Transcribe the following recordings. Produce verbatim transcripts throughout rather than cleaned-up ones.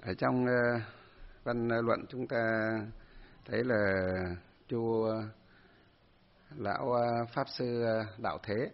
Ở trong uh, văn luận chúng ta thấy là Chu lão uh, pháp sư uh, Đạo Thế,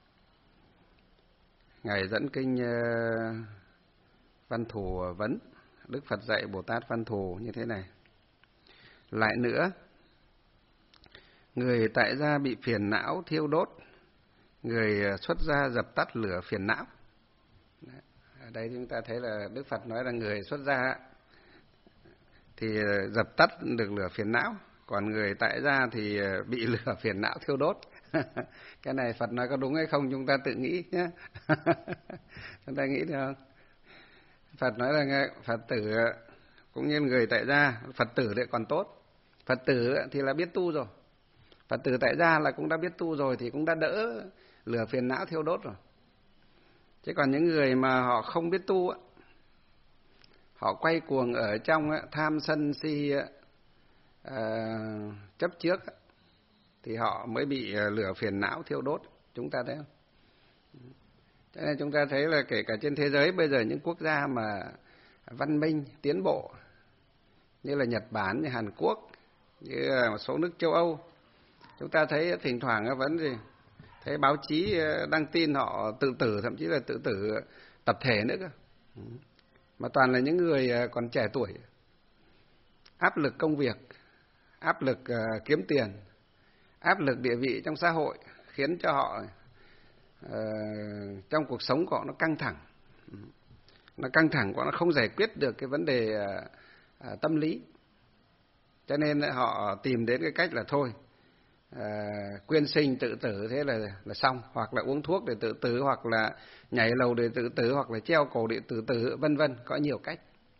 ngài dẫn kinh uh, Văn Thù vấn Đức Phật dạy Bồ Tát Văn Thù như thế này: lại nữa, người tại gia bị phiền não thiêu đốt, người xuất gia dập tắt lửa phiền não. Ở đây chúng ta thấy là Đức Phật nói là người xuất gia thì dập tắt được lửa phiền não, còn người tại gia thì bị lửa phiền não thiêu đốt. Cái này Phật nói có đúng hay không chúng ta tự nghĩ nhé. Chúng ta nghĩ được không? Phật nói là Phật tử cũng như người tại gia, Phật tử thì còn tốt. Phật tử thì là biết tu rồi. Phật tử tại gia là cũng đã biết tu rồi thì cũng đã đỡ lửa phiền não thiêu đốt rồi. Chứ còn những người mà họ không biết tu, họ quay cuồng ở trong tham sân si uh, chấp trước, thì họ mới bị lửa phiền não thiêu đốt. Chúng ta thấy không? Cho nên chúng ta thấy là kể cả trên thế giới bây giờ những quốc gia mà văn minh, tiến bộ như là Nhật Bản, như Hàn Quốc, như là một số nước châu Âu, chúng ta thấy thỉnh thoảng vẫn gì thấy báo chí đăng tin họ tự tử, thậm chí là tự tử tập thể nữa cơ. Mà toàn là những người còn trẻ tuổi, áp lực công việc, áp lực kiếm tiền, áp lực địa vị trong xã hội khiến cho họ uh, trong cuộc sống của họ nó căng thẳng. Nó căng thẳng quá, nó không giải quyết được cái vấn đề uh, uh, tâm lý. Cho nên họ tìm đến cái cách là thôi, À, quyên sinh tự tử, thế là là xong, hoặc là uống thuốc để tự tử, hoặc là nhảy lầu để tự tử, hoặc là treo cổ để tự tử, vân vân, có nhiều cách.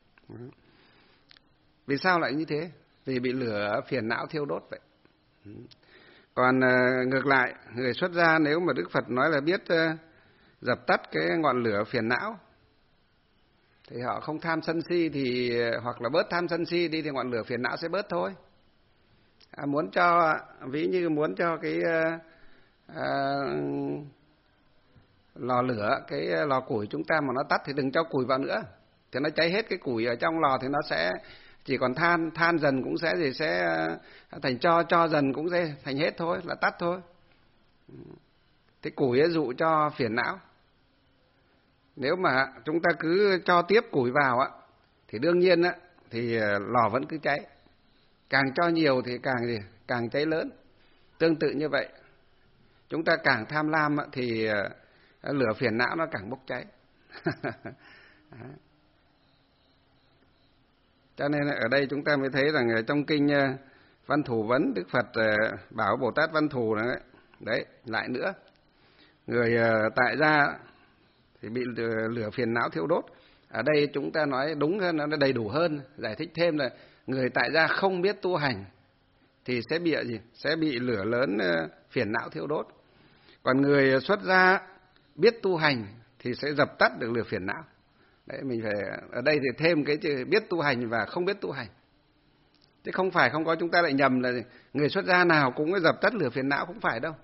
Vì sao lại như thế? Vì bị lửa phiền não thiêu đốt vậy. Còn à, ngược lại, người xuất gia nếu mà Đức Phật nói là biết à, dập tắt cái ngọn lửa phiền não, thì họ không tham sân si, thì hoặc là bớt tham sân si đi, thì ngọn lửa phiền não sẽ bớt thôi. À, muốn cho, ví như muốn cho cái à, lò lửa, cái lò củi chúng ta mà nó tắt thì đừng cho củi vào nữa, thì nó cháy hết cái củi ở trong lò thì nó sẽ chỉ còn than, than dần cũng sẽ gì sẽ thành tro, tro dần cũng sẽ thành hết thôi, là tắt thôi. Thì củi ấy dụ cho phiền não. Nếu mà chúng ta cứ cho tiếp củi vào á, thì đương nhiên á, thì lò vẫn cứ cháy. Càng cho nhiều thì càng gì? Càng cháy lớn. Tương tự như vậy, chúng ta càng tham lam thì lửa phiền não nó càng bốc cháy. Cho nên ở đây chúng ta mới thấy rằng trong kinh Văn Thù vấn, Đức Phật bảo Bồ Tát Văn Thù đấy, đấy lại nữa, người tại gia thì bị lửa phiền não thiêu đốt. Ở đây chúng ta nói đúng hơn, nó đầy đủ hơn, giải thích thêm là người tại gia không biết tu hành thì sẽ bị gì? Sẽ bị lửa lớn phiền não thiêu đốt. Còn người xuất gia biết tu hành thì sẽ dập tắt được lửa phiền não. Đấy, mình phải ở đây thì thêm cái chữ biết tu hành và không biết tu hành. Chứ không phải không có chúng ta lại nhầm là người xuất gia nào cũng dập tắt lửa phiền não, không phải đâu.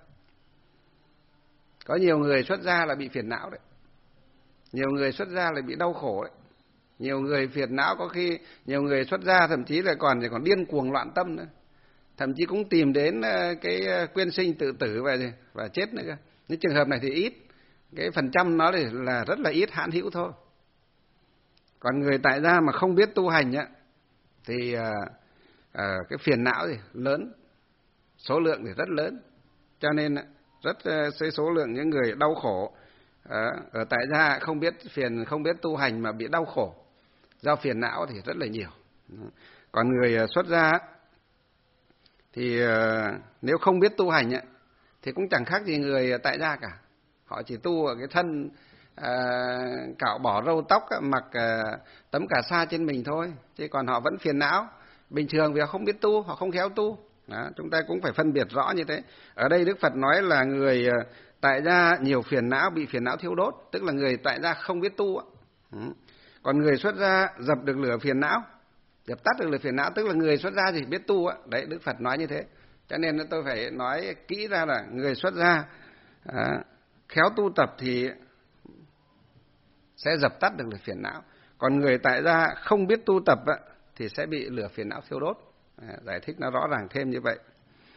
Có nhiều người xuất gia là bị phiền não đấy. Nhiều người xuất gia là bị đau khổ đấy. Nhiều người phiền não, có khi nhiều người xuất gia thậm chí là còn còn điên cuồng loạn tâm nữa, thậm chí cũng tìm đến cái quyên sinh tự tử và và chết nữa cơ. Những trường hợp này thì ít, cái phần trăm nó thì là rất là ít, hãn hữu thôi. Còn người tại gia mà không biết tu hành á, thì à, à, cái phiền não thì lớn, số lượng thì rất lớn, cho nên rất cái số lượng những người đau khổ à, ở tại gia không biết phiền, không biết tu hành mà bị đau khổ do phiền não thì rất là nhiều. Còn người xuất gia thì nếu không biết tu hành thì cũng chẳng khác gì người tại gia cả. Họ chỉ tu ở cái thân à, cạo bỏ râu tóc, mặc à, tấm cà sa trên mình thôi, chứ còn họ vẫn phiền não. Bình thường vì họ không biết tu, họ không khéo tu. Đó, chúng ta cũng phải phân biệt rõ như thế. Ở đây Đức Phật nói là người tại gia nhiều phiền não, bị phiền não thiêu đốt, tức là người tại gia không biết tu. Còn người xuất gia dập được lửa phiền não, dập tắt được lửa phiền não, tức là người xuất gia thì biết tu á. Đấy, Đức Phật nói như thế. Cho nên tôi phải nói kỹ ra là người xuất gia à, khéo tu tập thì sẽ dập tắt được lửa phiền não. Còn người tại gia không biết tu tập á, thì sẽ bị lửa phiền não thiêu đốt. À, giải thích nó rõ ràng thêm như vậy.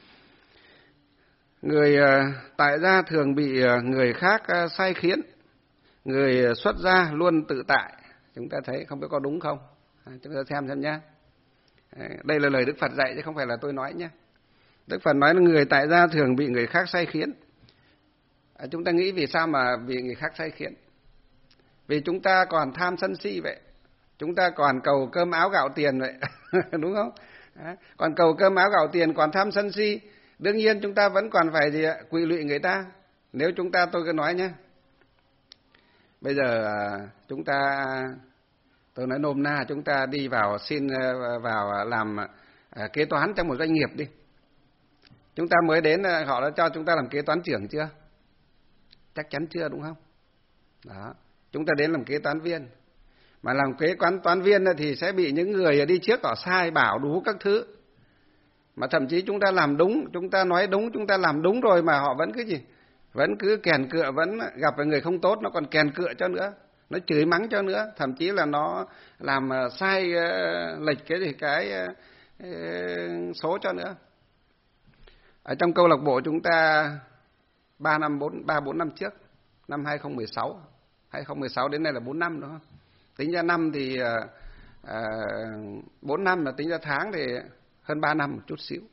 Người tại gia thường bị người khác sai khiến. Người xuất gia luôn tự tại. Chúng ta thấy không biết có đúng không? À, chúng ta xem xem nhé. À, đây là lời Đức Phật dạy chứ không phải là tôi nói nhé. Đức Phật nói là người tại gia thường bị người khác sai khiến. À, chúng ta nghĩ vì sao mà bị người khác sai khiến? Vì chúng ta còn tham sân si vậy. Chúng ta còn cầu cơm áo gạo tiền vậy. Đúng không? À, còn cầu cơm áo gạo tiền, còn tham sân si. Đương nhiên chúng ta vẫn còn phải gì ạ? Quỵ lụy người ta. Nếu chúng ta, tôi cứ nói nhé. Bây giờ chúng ta, tôi nói nôm na, chúng ta đi vào xin vào làm kế toán trong một doanh nghiệp đi. Chúng ta mới đến, họ đã cho chúng ta làm kế toán trưởng chưa? Chắc chắn chưa, đúng không? Đó. Chúng ta đến làm kế toán viên. Mà làm kế toán toán viên thì sẽ bị những người đi trước họ sai bảo đủ các thứ. Mà thậm chí chúng ta làm đúng, chúng ta nói đúng, chúng ta làm đúng rồi mà họ vẫn cứ gì? Vẫn cứ kèn cựa, vẫn gặp người không tốt, nó còn kèn cựa cho nữa. Nó chửi mắng cho nữa, thậm chí là nó làm sai lệch cái gì cái số cho nữa. Ở trong câu lạc bộ chúng ta ba năm bốn ba bốn năm trước, năm hai không một sáu, hai không một sáu đến nay là bốn năm đúng không? Tính ra năm thì à, bốn năm, mà tính ra tháng thì hơn ba năm một chút xíu.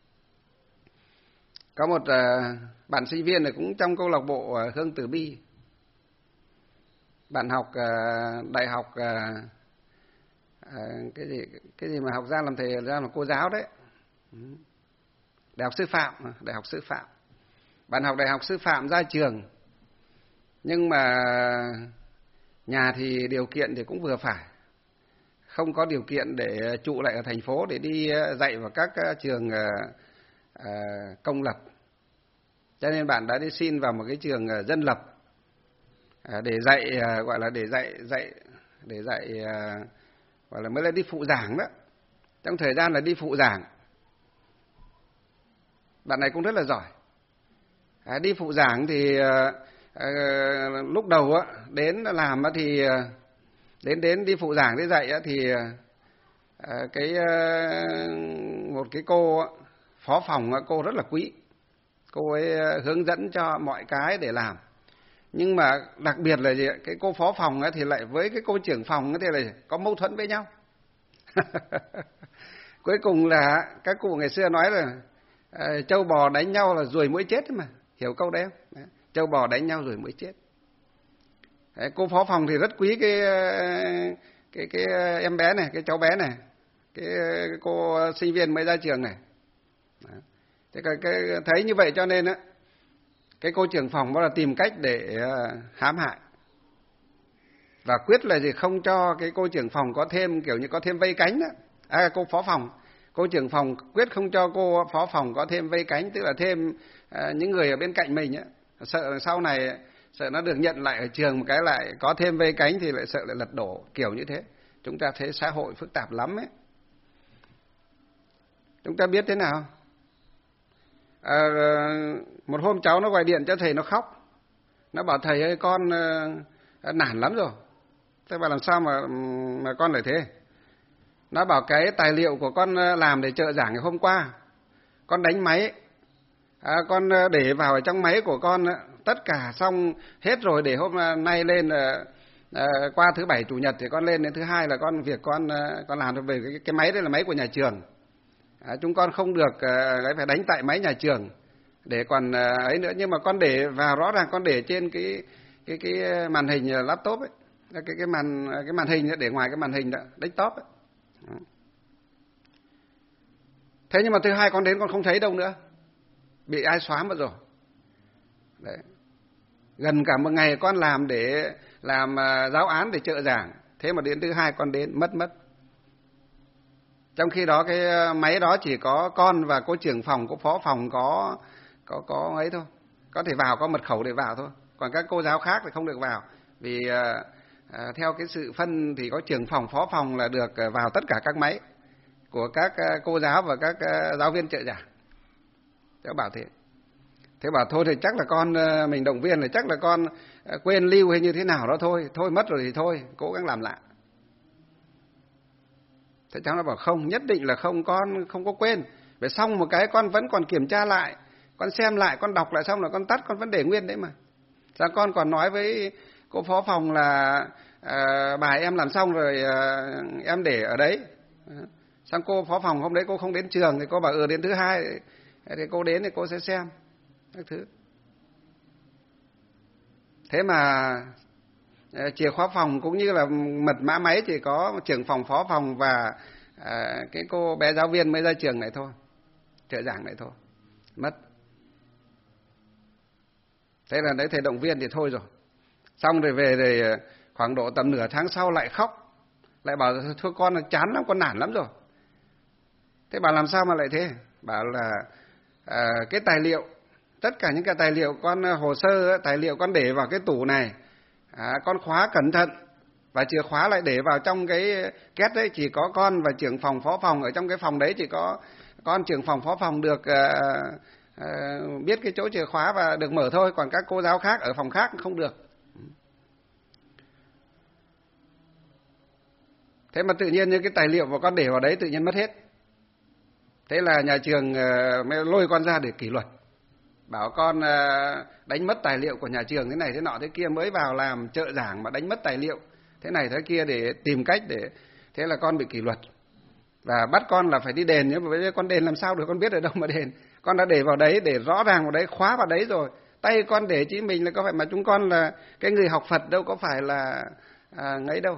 Có một à, bạn sinh viên này cũng trong câu lạc bộ à, Hương Từ Bi. Bạn học à, đại học à, à, cái gì cái gì mà học ra làm thầy, ra làm cô giáo đấy. Đại học sư phạm, đại học sư phạm. Bạn học đại học sư phạm ra trường. Nhưng mà nhà thì điều kiện thì cũng vừa phải. Không có điều kiện để trụ lại ở thành phố để đi dạy vào các trường công lập. Cho nên bạn đã đi xin vào một cái trường dân lập để dạy, gọi là để dạy dạy để dạy gọi là mới là đi phụ giảng đó. Trong thời gian là đi phụ giảng. Bạn này cũng rất là giỏi. À, đi phụ giảng thì à, à, lúc đầu á, đến làm á, thì đến đến đi phụ giảng để dạy á, thì à, cái à, một cái cô á, phó phòng á, cô rất là quý. Cô ấy hướng dẫn cho mọi cái để làm. Nhưng mà đặc biệt là gì? Cái cô phó phòng á, thì lại với cái cô trưởng phòng á, thì lại có mâu thuẫn với nhau. Cuối cùng là các cụ ngày xưa nói là à, trâu bò đánh nhau là ruồi muỗi chết mà. Hiểu câu đấy không? Đấy. Trâu bò đánh nhau ruồi muỗi chết. Đấy, cô phó phòng thì rất quý cái, cái cái em bé này, cái cháu bé này, cái, cái cô sinh viên mới ra trường này. Đấy. Thế cái, cái, thấy như vậy cho nên á, cái cô trưởng phòng đó là tìm cách để hãm hại. Và quyết là gì? Không cho cái cô trưởng phòng có thêm kiểu như có thêm vây cánh đó. À, cô phó phòng, cô trưởng phòng quyết không cho cô phó phòng có thêm vây cánh, tức là thêm à, những người ở bên cạnh mình á, sợ sau này sợ nó được nhận lại ở trường một cái lại có thêm vây cánh thì lại sợ lại lật đổ, kiểu như thế. Chúng ta thấy xã hội phức tạp lắm ấy. Chúng ta biết thế nào? À, một hôm cháu nó gọi điện cho thầy, nó khóc. Nó bảo thầy ơi, con uh, nản lắm rồi. Thế bảo làm sao mà mà con lại thế? Nó bảo cái tài liệu của con làm để trợ giảng ngày hôm qua, con đánh máy, à, con để vào trong máy của con tất cả xong hết rồi, để hôm nay lên à, à, qua thứ bảy chủ nhật thì con lên, đến thứ hai là con việc con con làm về cái, cái máy đấy là máy của nhà trường. À, chúng con không được à, phải đánh tại máy nhà trường để còn à, ấy nữa, nhưng mà con để vào rõ ràng con để trên cái cái cái màn hình laptop ấy, cái cái màn cái màn hình để ngoài cái màn hình đó, desktop ấy. Thế nhưng mà thứ hai con đến con không thấy đâu nữa, bị ai xóa mất rồi. Đấy. Gần cả một ngày con làm để làm uh, giáo án để trợ giảng, thế mà đến thứ hai con đến mất mất. Trong khi đó cái máy đó chỉ có con và cô trưởng phòng, cô phó phòng có có có ấy thôi, có thể vào, có mật khẩu để vào thôi. Còn các cô giáo khác thì không được vào, vì uh, uh, theo cái sự phân thì có trưởng phòng, phó phòng là được uh, vào tất cả các máy của các cô giáo và các giáo viên trợ giảng. Thế bảo thế. Thế bảo thôi thì chắc là con mình động viên là chắc là con quên lưu hay như thế nào đó thôi. Thôi mất rồi thì thôi, cố gắng làm lại. Thế cháu nó bảo không, nhất định là không, con không có quên. Vậy xong một cái con vẫn còn kiểm tra lại, con xem lại, con đọc lại xong là con tắt, con vẫn để nguyên đấy mà. Sao con còn nói với cô phó phòng là à, bài em làm xong rồi à, em để ở đấy. Xong cô phó phòng hôm đấy cô không đến trường thì cô bảo ừ đến thứ hai thì cô đến thì cô sẽ xem các thứ. Thế mà chìa khóa phòng cũng như là mật mã máy chỉ có trưởng phòng, phó phòng và à, cái cô bé giáo viên mới ra trường này thôi, trợ giảng này thôi, mất. Thế là đấy thầy động viên thì thôi rồi. Xong rồi về rồi khoảng độ tầm nửa tháng sau lại khóc, lại bảo thôi con chán lắm, con nản lắm rồi. Thế bà làm sao mà lại thế? Bảo là à, cái tài liệu, tất cả những cái tài liệu con hồ sơ, tài liệu con để vào cái tủ này, à, con khóa cẩn thận và chìa khóa lại để vào trong cái két đấy, chỉ có con và trưởng phòng phó phòng ở trong cái phòng đấy, chỉ có con trưởng phòng phó phòng được à, à, biết cái chỗ chìa khóa và được mở thôi, còn các cô giáo khác ở phòng khác không được. Thế mà tự nhiên những cái tài liệu mà con để vào đấy tự nhiên mất hết. Thế là nhà trường mới lôi con ra để kỷ luật, bảo con đánh mất tài liệu của nhà trường thế này thế nọ thế kia, mới vào làm trợ giảng mà đánh mất tài liệu thế này thế kia để tìm cách để. Thế là con bị kỷ luật và bắt con là phải đi đền. Nhưng mà bây giờ con đền làm sao được, con biết ở đâu mà đền. Con đã để vào đấy, để rõ ràng vào đấy, khóa vào đấy rồi, tay con để chỉ mình là có phải, mà chúng con là cái người học Phật đâu có phải là à, ngấy đâu.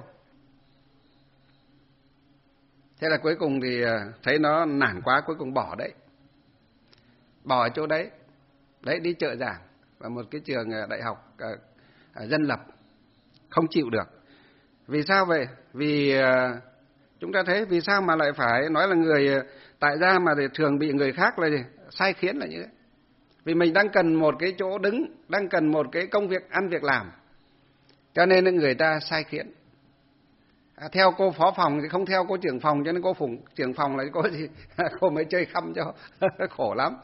Thế là cuối cùng thì thấy nó nản quá, cuối cùng bỏ đấy, bỏ ở chỗ đấy, đấy đi trợ giảng và một cái trường đại học à, à, dân lập, không chịu được. Vì sao vậy? Vì à, chúng ta thấy vì sao mà lại phải nói là người tại gia mà để thường bị người khác là gì? Sai khiến là như thế. Vì mình đang cần một cái chỗ đứng, đang cần một cái công việc ăn việc làm, cho nên người ta sai khiến. À, theo cô phó phòng thì không theo cô trưởng phòng, cho nên cô phụng trưởng phòng là cô gì cô mới chơi khăm cho khổ lắm.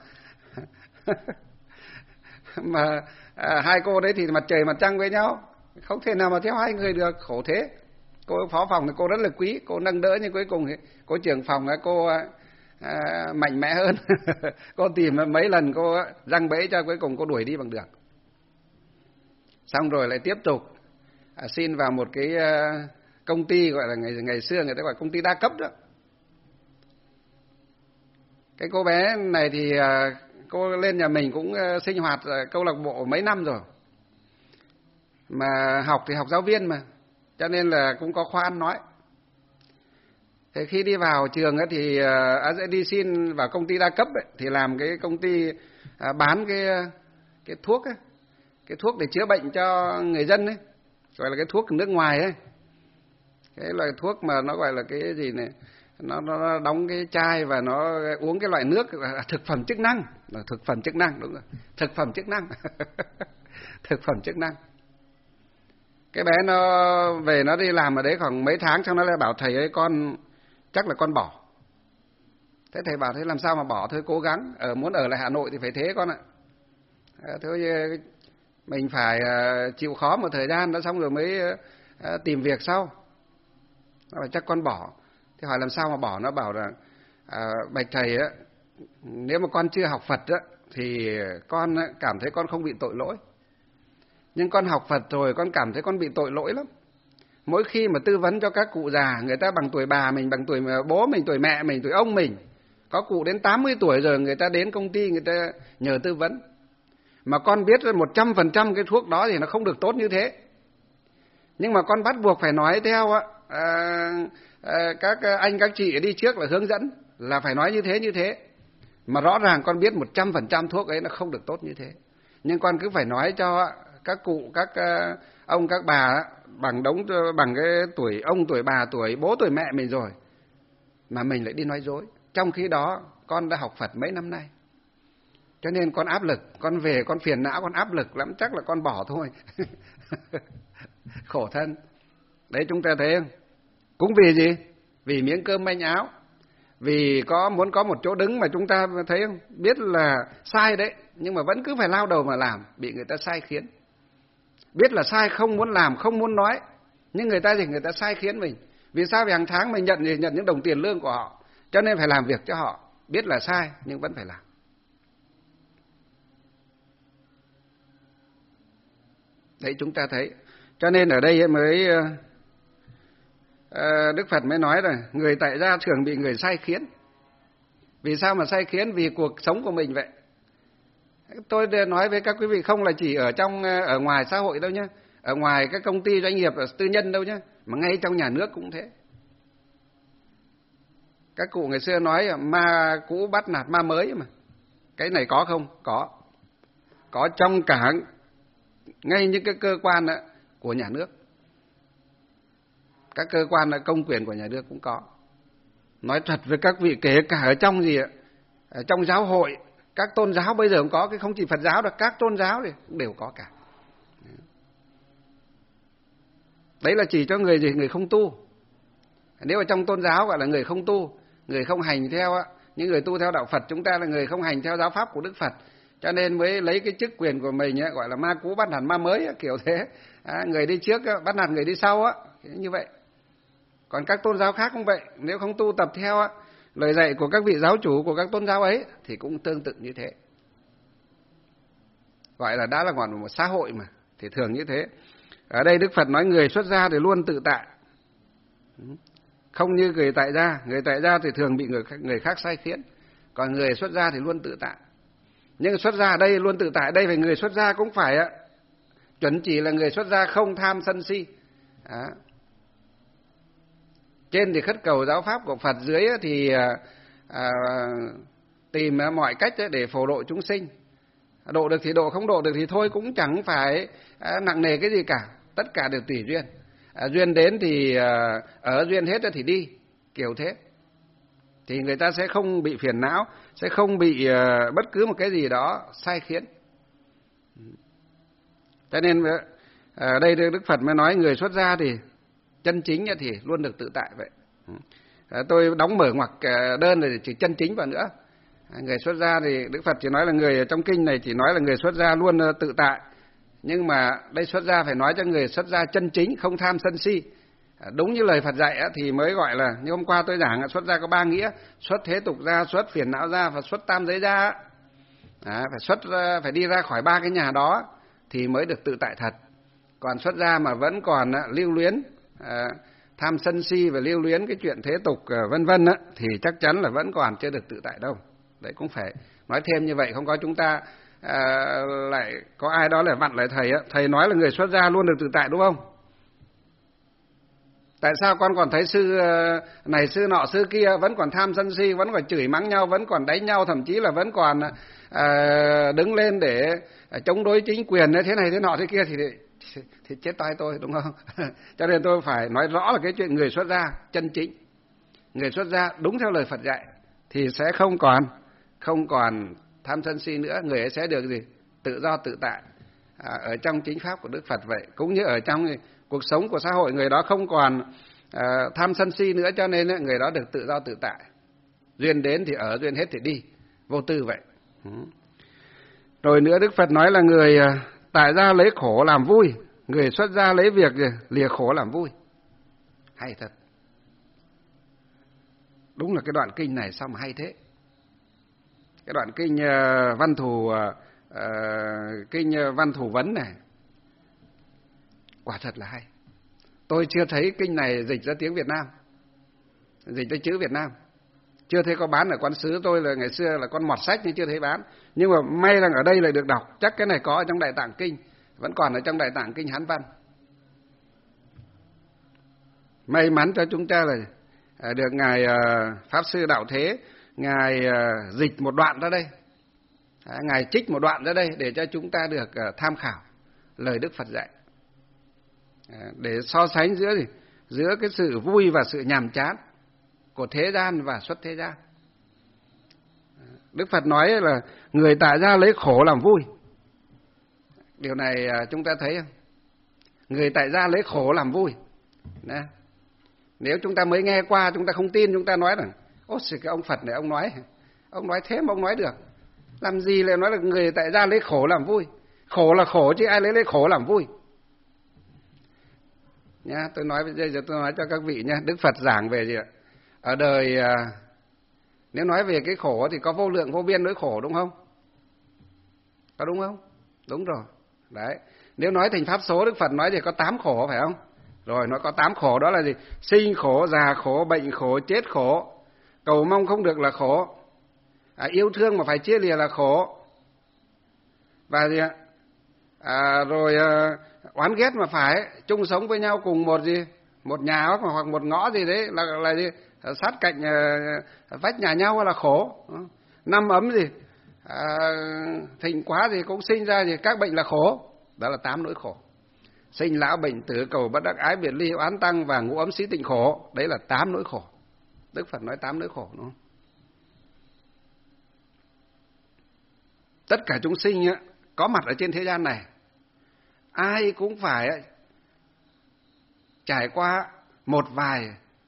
Mà à, hai cô đấy thì mặt trời mặt trăng với nhau, không thể nào mà theo hai người được, khổ thế. Cô phó phòng thì cô rất là quý, cô nâng đỡ, nhưng cuối cùng thì cô trưởng phòng là cô à, mạnh mẽ hơn. Cô tìm mấy lần cô răng bẫy cho, cuối cùng cô đuổi đi bằng được. Xong rồi lại tiếp tục à, xin vào một cái à, công ty gọi là ngày ngày xưa người ta gọi công ty đa cấp đó. Cái cô bé này thì à, cô lên nhà mình cũng à, sinh hoạt à, câu lạc bộ mấy năm rồi, mà học thì học giáo viên mà, cho nên là cũng có khoa ăn nói. Thế khi đi vào trường ấy thì à, sẽ đi xin vào công ty đa cấp ấy, thì làm cái công ty à, bán cái cái thuốc ấy, cái thuốc để chữa bệnh cho người dân ấy, gọi là cái thuốc nước ngoài ấy. Cái loại thuốc mà nó gọi là cái gì này, nó nó đóng cái chai và nó uống cái loại nước là thực phẩm chức năng, là thực phẩm chức năng, đúng rồi, thực phẩm chức năng. Thực phẩm chức năng. Cái bé nó về nó đi làm ở đấy khoảng mấy tháng, xong nó lại bảo thầy ơi con chắc là con bỏ. Thế thầy bảo thế làm sao mà bỏ, thôi cố gắng, ở muốn ở lại Hà Nội thì phải thế con ạ. À, thôi mình phải chịu khó một thời gian đó, xong rồi mới tìm việc sau. Nó bảo chắc con bỏ. Thế hỏi làm sao mà bỏ, nó bảo là à, bạch thầy á, nếu mà con chưa học Phật á thì con cảm thấy con không bị tội lỗi, nhưng con học Phật rồi con cảm thấy con bị tội lỗi lắm. Mỗi khi mà tư vấn cho các cụ già, người ta bằng tuổi bà mình, bằng tuổi bố mình, tuổi mẹ mình, tuổi ông mình, có cụ đến tám mươi tuổi rồi, người ta đến công ty người ta nhờ tư vấn, mà con biết một trăm phần trăm cái thuốc đó thì nó không được tốt như thế, nhưng mà con bắt buộc phải nói theo á, à, à, các anh các chị đi trước là hướng dẫn là phải nói như thế như thế, mà rõ ràng con biết một trăm phần trăm thuốc ấy nó không được tốt như thế, nhưng con cứ phải nói cho các cụ, các ông các bà bằng đống, bằng cái tuổi ông, tuổi bà, tuổi bố, tuổi mẹ mình rồi, mà mình lại đi nói dối. Trong khi đó con đã học Phật mấy năm nay, cho nên con áp lực, con về con phiền não, con áp lực lắm, chắc là con bỏ thôi. Khổ thân. Đấy, chúng ta thấy không? Cũng vì gì? Vì miếng cơm manh áo, vì có muốn có một chỗ đứng mà chúng ta thấy không? Biết là sai đấy, nhưng mà vẫn cứ phải lao đầu mà làm, bị người ta sai khiến. Biết là sai không muốn làm, không muốn nói, nhưng người ta thì người ta sai khiến mình. Vì sao? Vì hàng tháng mình nhận thì nhận những đồng tiền lương của họ, cho nên phải làm việc cho họ, biết là sai nhưng vẫn phải làm. Đấy, chúng ta thấy. Cho nên ở đây mới Đức Phật mới nói là người tại gia thường bị người sai khiến. Vì sao mà sai khiến? Vì cuộc sống của mình vậy. Tôi nói với các quý vị không là chỉ ở trong ở ngoài xã hội đâu nhé, ở ngoài các công ty doanh nghiệp, ở tư nhân đâu nhé, mà ngay trong nhà nước cũng thế. Các cụ ngày xưa nói ma cũ bắt nạt ma mới mà. Cái này có không? Có. Có trong cả ngay những cái cơ quan của nhà nước. Các cơ quan công quyền của nhà nước cũng có. Nói thật với các vị, kể cả ở trong gì ạ? Ở trong giáo hội, các tôn giáo bây giờ cũng có, cái không chỉ Phật giáo đâu, các tôn giáo thì cũng đều có cả. Đấy là chỉ cho người gì? Người không tu. Nếu ở trong tôn giáo gọi là người không tu, người không hành theo, những người tu theo đạo Phật chúng ta là người không hành theo giáo pháp của Đức Phật, cho nên mới lấy cái chức quyền của mình gọi là ma cũ bắt nạt ma mới, kiểu thế. À, người đi trước bắt nạt người đi sau á, như vậy. Còn các tôn giáo khác cũng vậy, nếu không tu tập theo lời dạy của các vị giáo chủ của các tôn giáo ấy thì cũng tương tự như thế. Gọi là đã là còn một xã hội mà, thì thường như thế. Ở đây Đức Phật nói người xuất gia thì luôn tự tại, không như người tại gia. Người tại gia thì thường bị người khác, người khác sai khiến, còn người xuất gia thì luôn tự tại. Nhưng xuất gia ở đây luôn tự tại, đây phải người xuất gia cũng phải chuẩn chỉ là người xuất gia không tham sân si. Đó. Trên thì khất cầu giáo pháp của Phật, dưới thì à, tìm mọi cách để phổ độ chúng sinh. Độ được thì độ, không độ được thì thôi, cũng chẳng phải à, nặng nề cái gì cả. Tất cả đều tùy duyên. À, duyên đến thì à, ở, duyên hết thì đi, kiểu thế. Thì người ta sẽ không bị phiền não, sẽ không bị à, bất cứ một cái gì đó sai khiến. Cho nên ở đây Đức Phật mới nói người xuất gia thì chân chính thì luôn được tự tại vậy. À, tôi đóng mở ngoặc đơn rồi chỉ chân chính vào nữa. À, người xuất gia thì Đức Phật chỉ nói là người, trong kinh này chỉ nói là người xuất gia luôn tự tại. Nhưng mà đây xuất gia phải nói cho người xuất gia chân chính, không tham sân si. À, đúng như lời Phật dạy thì mới gọi là, như hôm qua tôi giảng xuất gia có ba nghĩa: xuất thế tục gia, xuất phiền não gia và xuất tam giới gia. À, phải xuất phải đi ra khỏi ba cái nhà đó thì mới được tự tại thật. Còn xuất gia mà vẫn còn lưu luyến à, tham sân si và lưu luyến cái chuyện thế tục vân vân á, thì chắc chắn là vẫn còn chưa được tự tại đâu. Đấy, cũng phải nói thêm như vậy, không có chúng ta à, lại có ai đó lại vặn lại thầy á. Thầy nói là người xuất gia luôn được tự tại đúng không? Tại sao con còn thấy sư này sư nọ sư kia vẫn còn tham sân si, vẫn còn chửi mắng nhau, vẫn còn đánh nhau, thậm chí là vẫn còn à, đứng lên để chống đối chính quyền thế này thế nọ thế kia thì thì chết tay tôi, đúng không? Cho nên tôi phải nói rõ là cái chuyện người xuất gia chân chính, người xuất gia đúng theo lời Phật dạy thì sẽ không còn không còn tham sân si nữa, người ấy sẽ được gì? Tự do tự tại à, ở trong chính pháp của Đức Phật vậy. Cũng như ở trong cuộc sống của xã hội, người đó không còn à, tham sân si nữa, cho nên người đó được tự do tự tại. Duyên đến thì ở, duyên hết thì đi, vô tư vậy. Rồi nữa Đức Phật nói là người tại gia lấy khổ làm vui, người xuất gia lấy việc lìa khổ làm vui. Hay thật. Đúng là cái đoạn kinh này sao mà hay thế. Cái đoạn kinh uh, văn thù uh, kinh uh, văn thù vấn này quả thật là hay. Tôi chưa thấy kinh này dịch ra tiếng Việt Nam, dịch ra chữ Việt Nam. Chưa thấy có bán ở quán sứ. Tôi là ngày xưa là con mọt sách nhưng chưa thấy bán. Nhưng mà may rằng ở đây lại được đọc. Chắc cái này có ở trong Đại Tạng Kinh, vẫn còn ở trong Đại Tạng Kinh Hán Văn. May mắn cho chúng ta là được Ngài Pháp Sư Đạo Thế, Ngài dịch một đoạn ra đây, Ngài trích một đoạn ra đây để cho chúng ta được tham khảo lời Đức Phật dạy, để so sánh giữa gì? Giữa cái sự vui và sự nhàm chán của thế gian và xuất thế gian. Đức Phật nói là người tại gia lấy khổ làm vui. Điều này chúng ta thấy không? Người tại gia lấy khổ làm vui. Nè. Nếu chúng ta mới nghe qua, chúng ta không tin, chúng ta nói rằng ôi cái ông Phật này ông nói, ông nói thế mà ông nói được. Làm gì lại nói là người tại gia lấy khổ làm vui? Khổ là khổ chứ ai lấy lấy khổ làm vui. nhá. Tôi nói bây giờ tôi nói cho các vị nhá. Đức Phật giảng về gì ạ? Ở đời nếu nói về cái khổ thì có vô lượng vô biên nỗi khổ, đúng không? Có đúng không? Đúng rồi. Đấy. Nếu nói thành pháp số, Đức Phật nói thì có tám khổ, phải không? Rồi, nó có tám khổ, đó là gì? Sinh khổ, già khổ, bệnh khổ, chết khổ. Cầu mong không được là khổ. À, yêu thương mà phải chia lìa là khổ. Và gì ạ? À, rồi à, oán ghét mà phải chung sống với nhau cùng một gì? Một nhà hoặc, hoặc một ngõ gì đấy là là gì? Sát cạnh uh, vách nhà nhau là khổ. Năm ấm gì? À, thịnh quá thì cũng sinh ra gì? Các bệnh là khổ. Đó là tám nỗi khổ. Sinh lão bệnh tử, cầu bất đắc, ái biệt ly, oán tăng và ngũ ấm xí tịnh khổ. Đấy là tám nỗi khổ. Đức Phật nói tám nỗi khổ, đúng không? Tất cả chúng sinh á, có mặt ở trên thế gian này, ai cũng phải trải qua một vài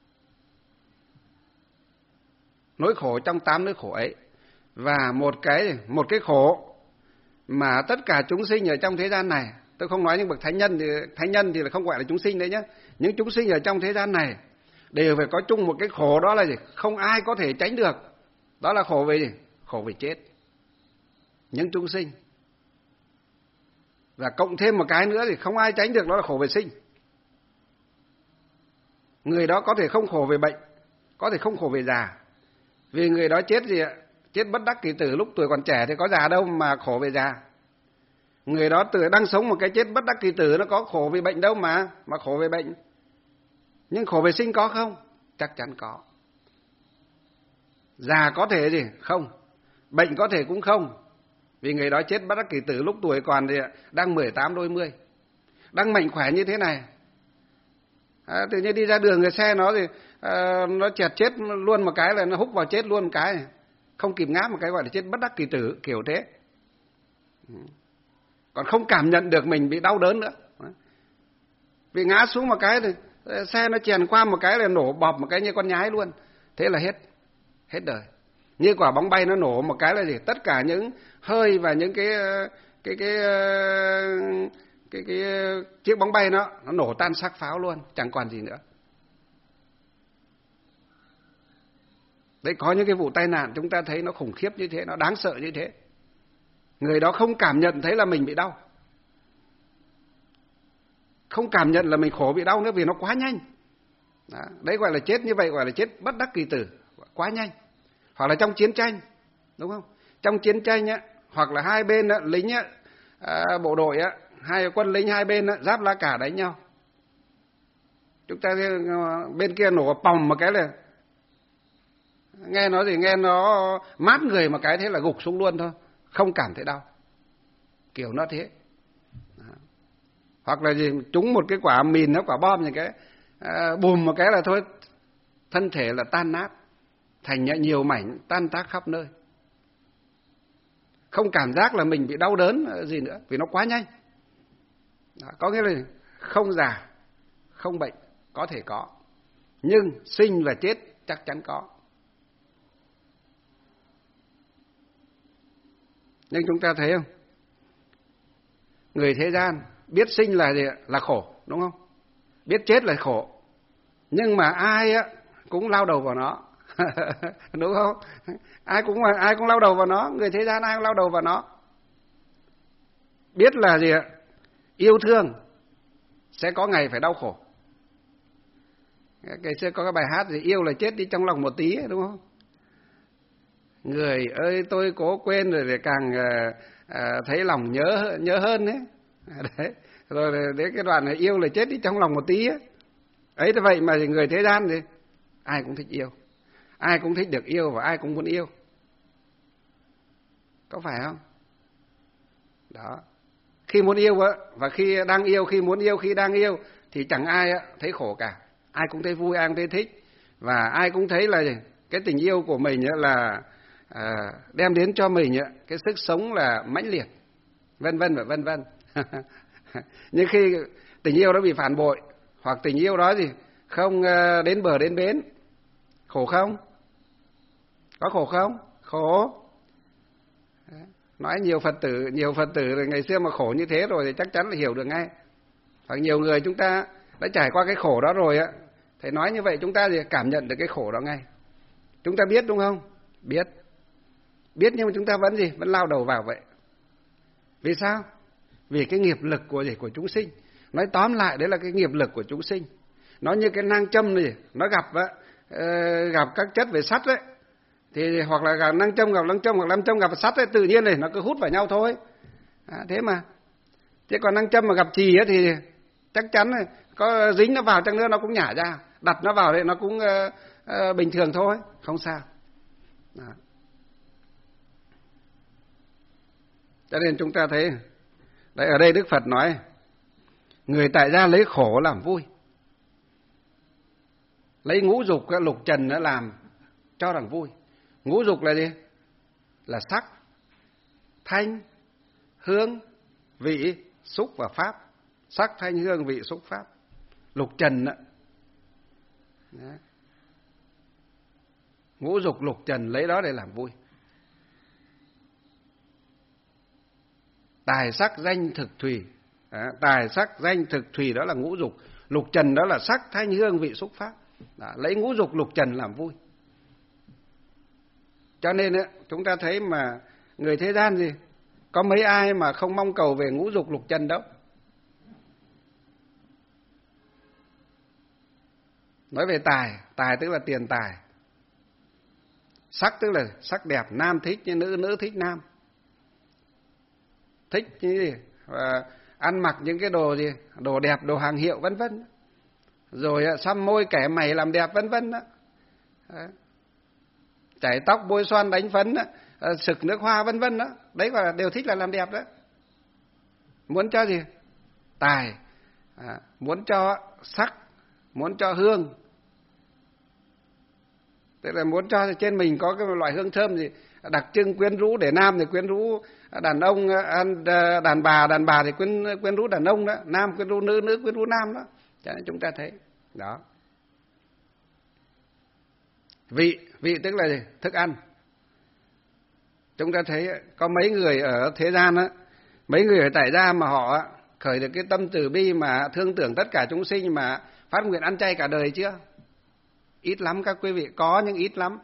nỗi khổ trong tám nỗi khổ ấy. Và một cái một cái khổ mà tất cả chúng sinh ở trong thế gian này, tôi không nói những bậc thánh nhân thì thánh nhân thì là không gọi là chúng sinh đấy nhé. Những chúng sinh ở trong thế gian này đều phải có chung một cái khổ, đó là gì? Không ai có thể tránh được. Đó là khổ về gì? Khổ về chết. Những chúng sinh. Và cộng thêm một cái nữa thì không ai tránh được, đó là khổ về sinh. Người đó có thể không khổ về bệnh, có thể không khổ về già. Vì người đó chết gì ạ? Chết bất đắc kỳ tử, lúc tuổi còn trẻ thì có già đâu mà khổ về già. Người đó từ đang sống một cái chết bất đắc kỳ tử, nó có khổ về bệnh đâu mà mà khổ về bệnh. Nhưng khổ về sinh có không? Chắc chắn có. Già có thể gì? Không. Bệnh có thể cũng không. Vì người đó chết bất đắc kỳ tử lúc tuổi còn thì đang mười tám đôi mươi. Đang mạnh khỏe như thế này. À, tự nhiên đi ra đường người xe nó thì à, nó chẹt chết luôn một cái là nó húc vào chết luôn một cái. Không kịp ngáp một cái gọi là chết bất đắc kỳ tử, kiểu thế. Còn không cảm nhận được mình bị đau đớn nữa. Vì ngã xuống một cái thì xe nó chèn qua một cái là nổ bọp một cái như con nhái luôn. Thế là hết. Hết đời. Như quả bóng bay nó nổ một cái là gì? Tất cả những hơi và những cái cái cái cái, cái, cái chiếc bóng bay nó nó nổ tan xác pháo luôn, chẳng còn gì nữa. Đấy, có những cái vụ tai nạn chúng ta thấy nó khủng khiếp như thế, nó đáng sợ như thế. Người đó không cảm nhận thấy là mình bị đau. Không cảm nhận là mình khổ bị đau nữa vì nó quá nhanh. Đó. Đấy gọi là chết như vậy, gọi là chết bất đắc kỳ tử, quá nhanh. Hoặc là trong chiến tranh, đúng không? Trong chiến tranh á, hoặc là hai bên á, lính á, à, bộ đội á, hai quân lính hai bên á, giáp lá cà đánh nhau. Chúng ta bên kia nổ pòng một cái là nghe nó thì nghe nó mát người một cái thế là gục xuống luôn thôi, không cảm thấy đau. Kiểu nó thế. Đó. Hoặc là gì trúng một cái quả mìn, nó quả bom như cái à, bùm một cái là thôi, thân thể là tan nát thành nhiều mảnh, tan tác khắp nơi. Không cảm giác là mình bị đau đớn gì nữa, vì nó quá nhanh. Đó, có nghĩa là không già, không bệnh, có thể có. Nhưng sinh và chết chắc chắn có. Nhưng chúng ta thấy không? Người thế gian biết sinh là gì? Là khổ, đúng không? Biết chết là khổ. Nhưng mà ai á cũng lao đầu vào nó. Đúng không? Ai cũng ai cũng lao đầu vào nó, người thế gian ai cũng lao đầu vào nó. Biết là gì ạ? Yêu thương sẽ có ngày phải đau khổ. Ngày xưa có cái bài hát gì yêu là chết đi trong lòng một tí, đúng không? Người ơi tôi cố quên rồi để càng à, à, thấy lòng nhớ nhớ hơn đấy. Đấy. Rồi đến cái đoạn này yêu là chết đi trong lòng một tí ấy. Ấy thế vậy mà người thế gian thì ai cũng thích yêu. Ai cũng thích được yêu và ai cũng muốn yêu. Có phải không? Đó. Khi muốn yêu và khi đang yêu, khi muốn yêu, khi đang yêu thì chẳng ai thấy khổ cả. Ai cũng thấy vui, ai cũng thấy thích. Và ai cũng thấy là cái tình yêu của mình là à, đem đến cho mình cái sức sống là mãnh liệt, vân vân và vân vân. Nhưng khi tình yêu đó bị phản bội hoặc tình yêu đó gì không đến bờ đến bến, khổ không? Có khổ không? Khổ. Nói nhiều Phật tử, nhiều Phật tử ngày xưa mà khổ như thế rồi thì chắc chắn là hiểu được ngay. Hoặc nhiều người chúng ta đã trải qua cái khổ đó rồi á, thầy nói như vậy chúng ta thì cảm nhận được cái khổ đó ngay. Chúng ta biết đúng không? Biết. Biết nhưng mà chúng ta vẫn gì? Vẫn lao đầu vào vậy. Vì sao? Vì cái nghiệp lực của gì? Của chúng sinh. Nói tóm lại đấy là cái nghiệp lực của chúng sinh. Nó như cái nang châm này, nó gặp á, uh, gặp các chất về sắt đấy, thì hoặc là gặp nang châm gặp nam châm hoặc nam châm gặp sắt ấy, tự nhiên này nó cứ hút vào nhau thôi. À, thế mà. Thế còn nang châm mà gặp chì ấy, thì chắc chắn này, có dính nó vào chăng nữa nó cũng nhả ra, đặt nó vào đây nó cũng uh, uh, bình thường thôi, không sao. Đó. Cho nên chúng ta thấy, đấy ở đây Đức Phật nói, người tại gia lấy khổ làm vui, lấy ngũ dục lục trần nó làm cho rằng vui. Ngũ dục là gì? Là sắc, thanh, hương, vị, xúc và pháp. Sắc, thanh, hương, vị, xúc, pháp. Lục trần đó. Đấy. Ngũ dục lục trần lấy đó để làm vui. Tài sắc danh thực thùy. Đó. Tài sắc danh thực thùy đó là ngũ dục. Lục trần đó là sắc, thanh, hương, vị, xúc, pháp. Đó. Lấy ngũ dục lục trần làm vui. Cho nên ấy, chúng ta thấy mà người thế gian gì, có mấy ai mà không mong cầu về ngũ dục lục trần đâu. Nói về tài, tài tức là tiền tài. Sắc tức là sắc đẹp, nam thích như nữ, nữ thích nam. Thích như gì? À, ăn mặc những cái đồ gì? Đồ đẹp, đồ hàng hiệu vân vân. Rồi xăm môi kẻ mày làm đẹp vân vân đó. Đấy. Chải tóc, bôi xoan, đánh phấn đó, sực nước hoa vân vân đó. Đấy là đều thích là làm đẹp đó. Muốn cho gì? Tài, à, muốn cho sắc, muốn cho hương. Tức là muốn cho trên mình có cái loại hương thơm gì đặc trưng quyến rũ, để nam thì quyến rũ đàn ông, đàn bà đàn bà thì quyến quyến rũ đàn ông đó, nam quyến rũ nữ, nữ quyến rũ nam đó. Cho nên chúng ta thấy đó. Vị, vị tức là gì? Thức ăn. Chúng ta thấy có mấy người ở thế gian á, mấy người ở tại gia mà họ khởi được cái tâm từ bi mà thương tưởng tất cả chúng sinh mà phát nguyện ăn chay cả đời chưa? Ít lắm các quý vị, có nhưng ít lắm.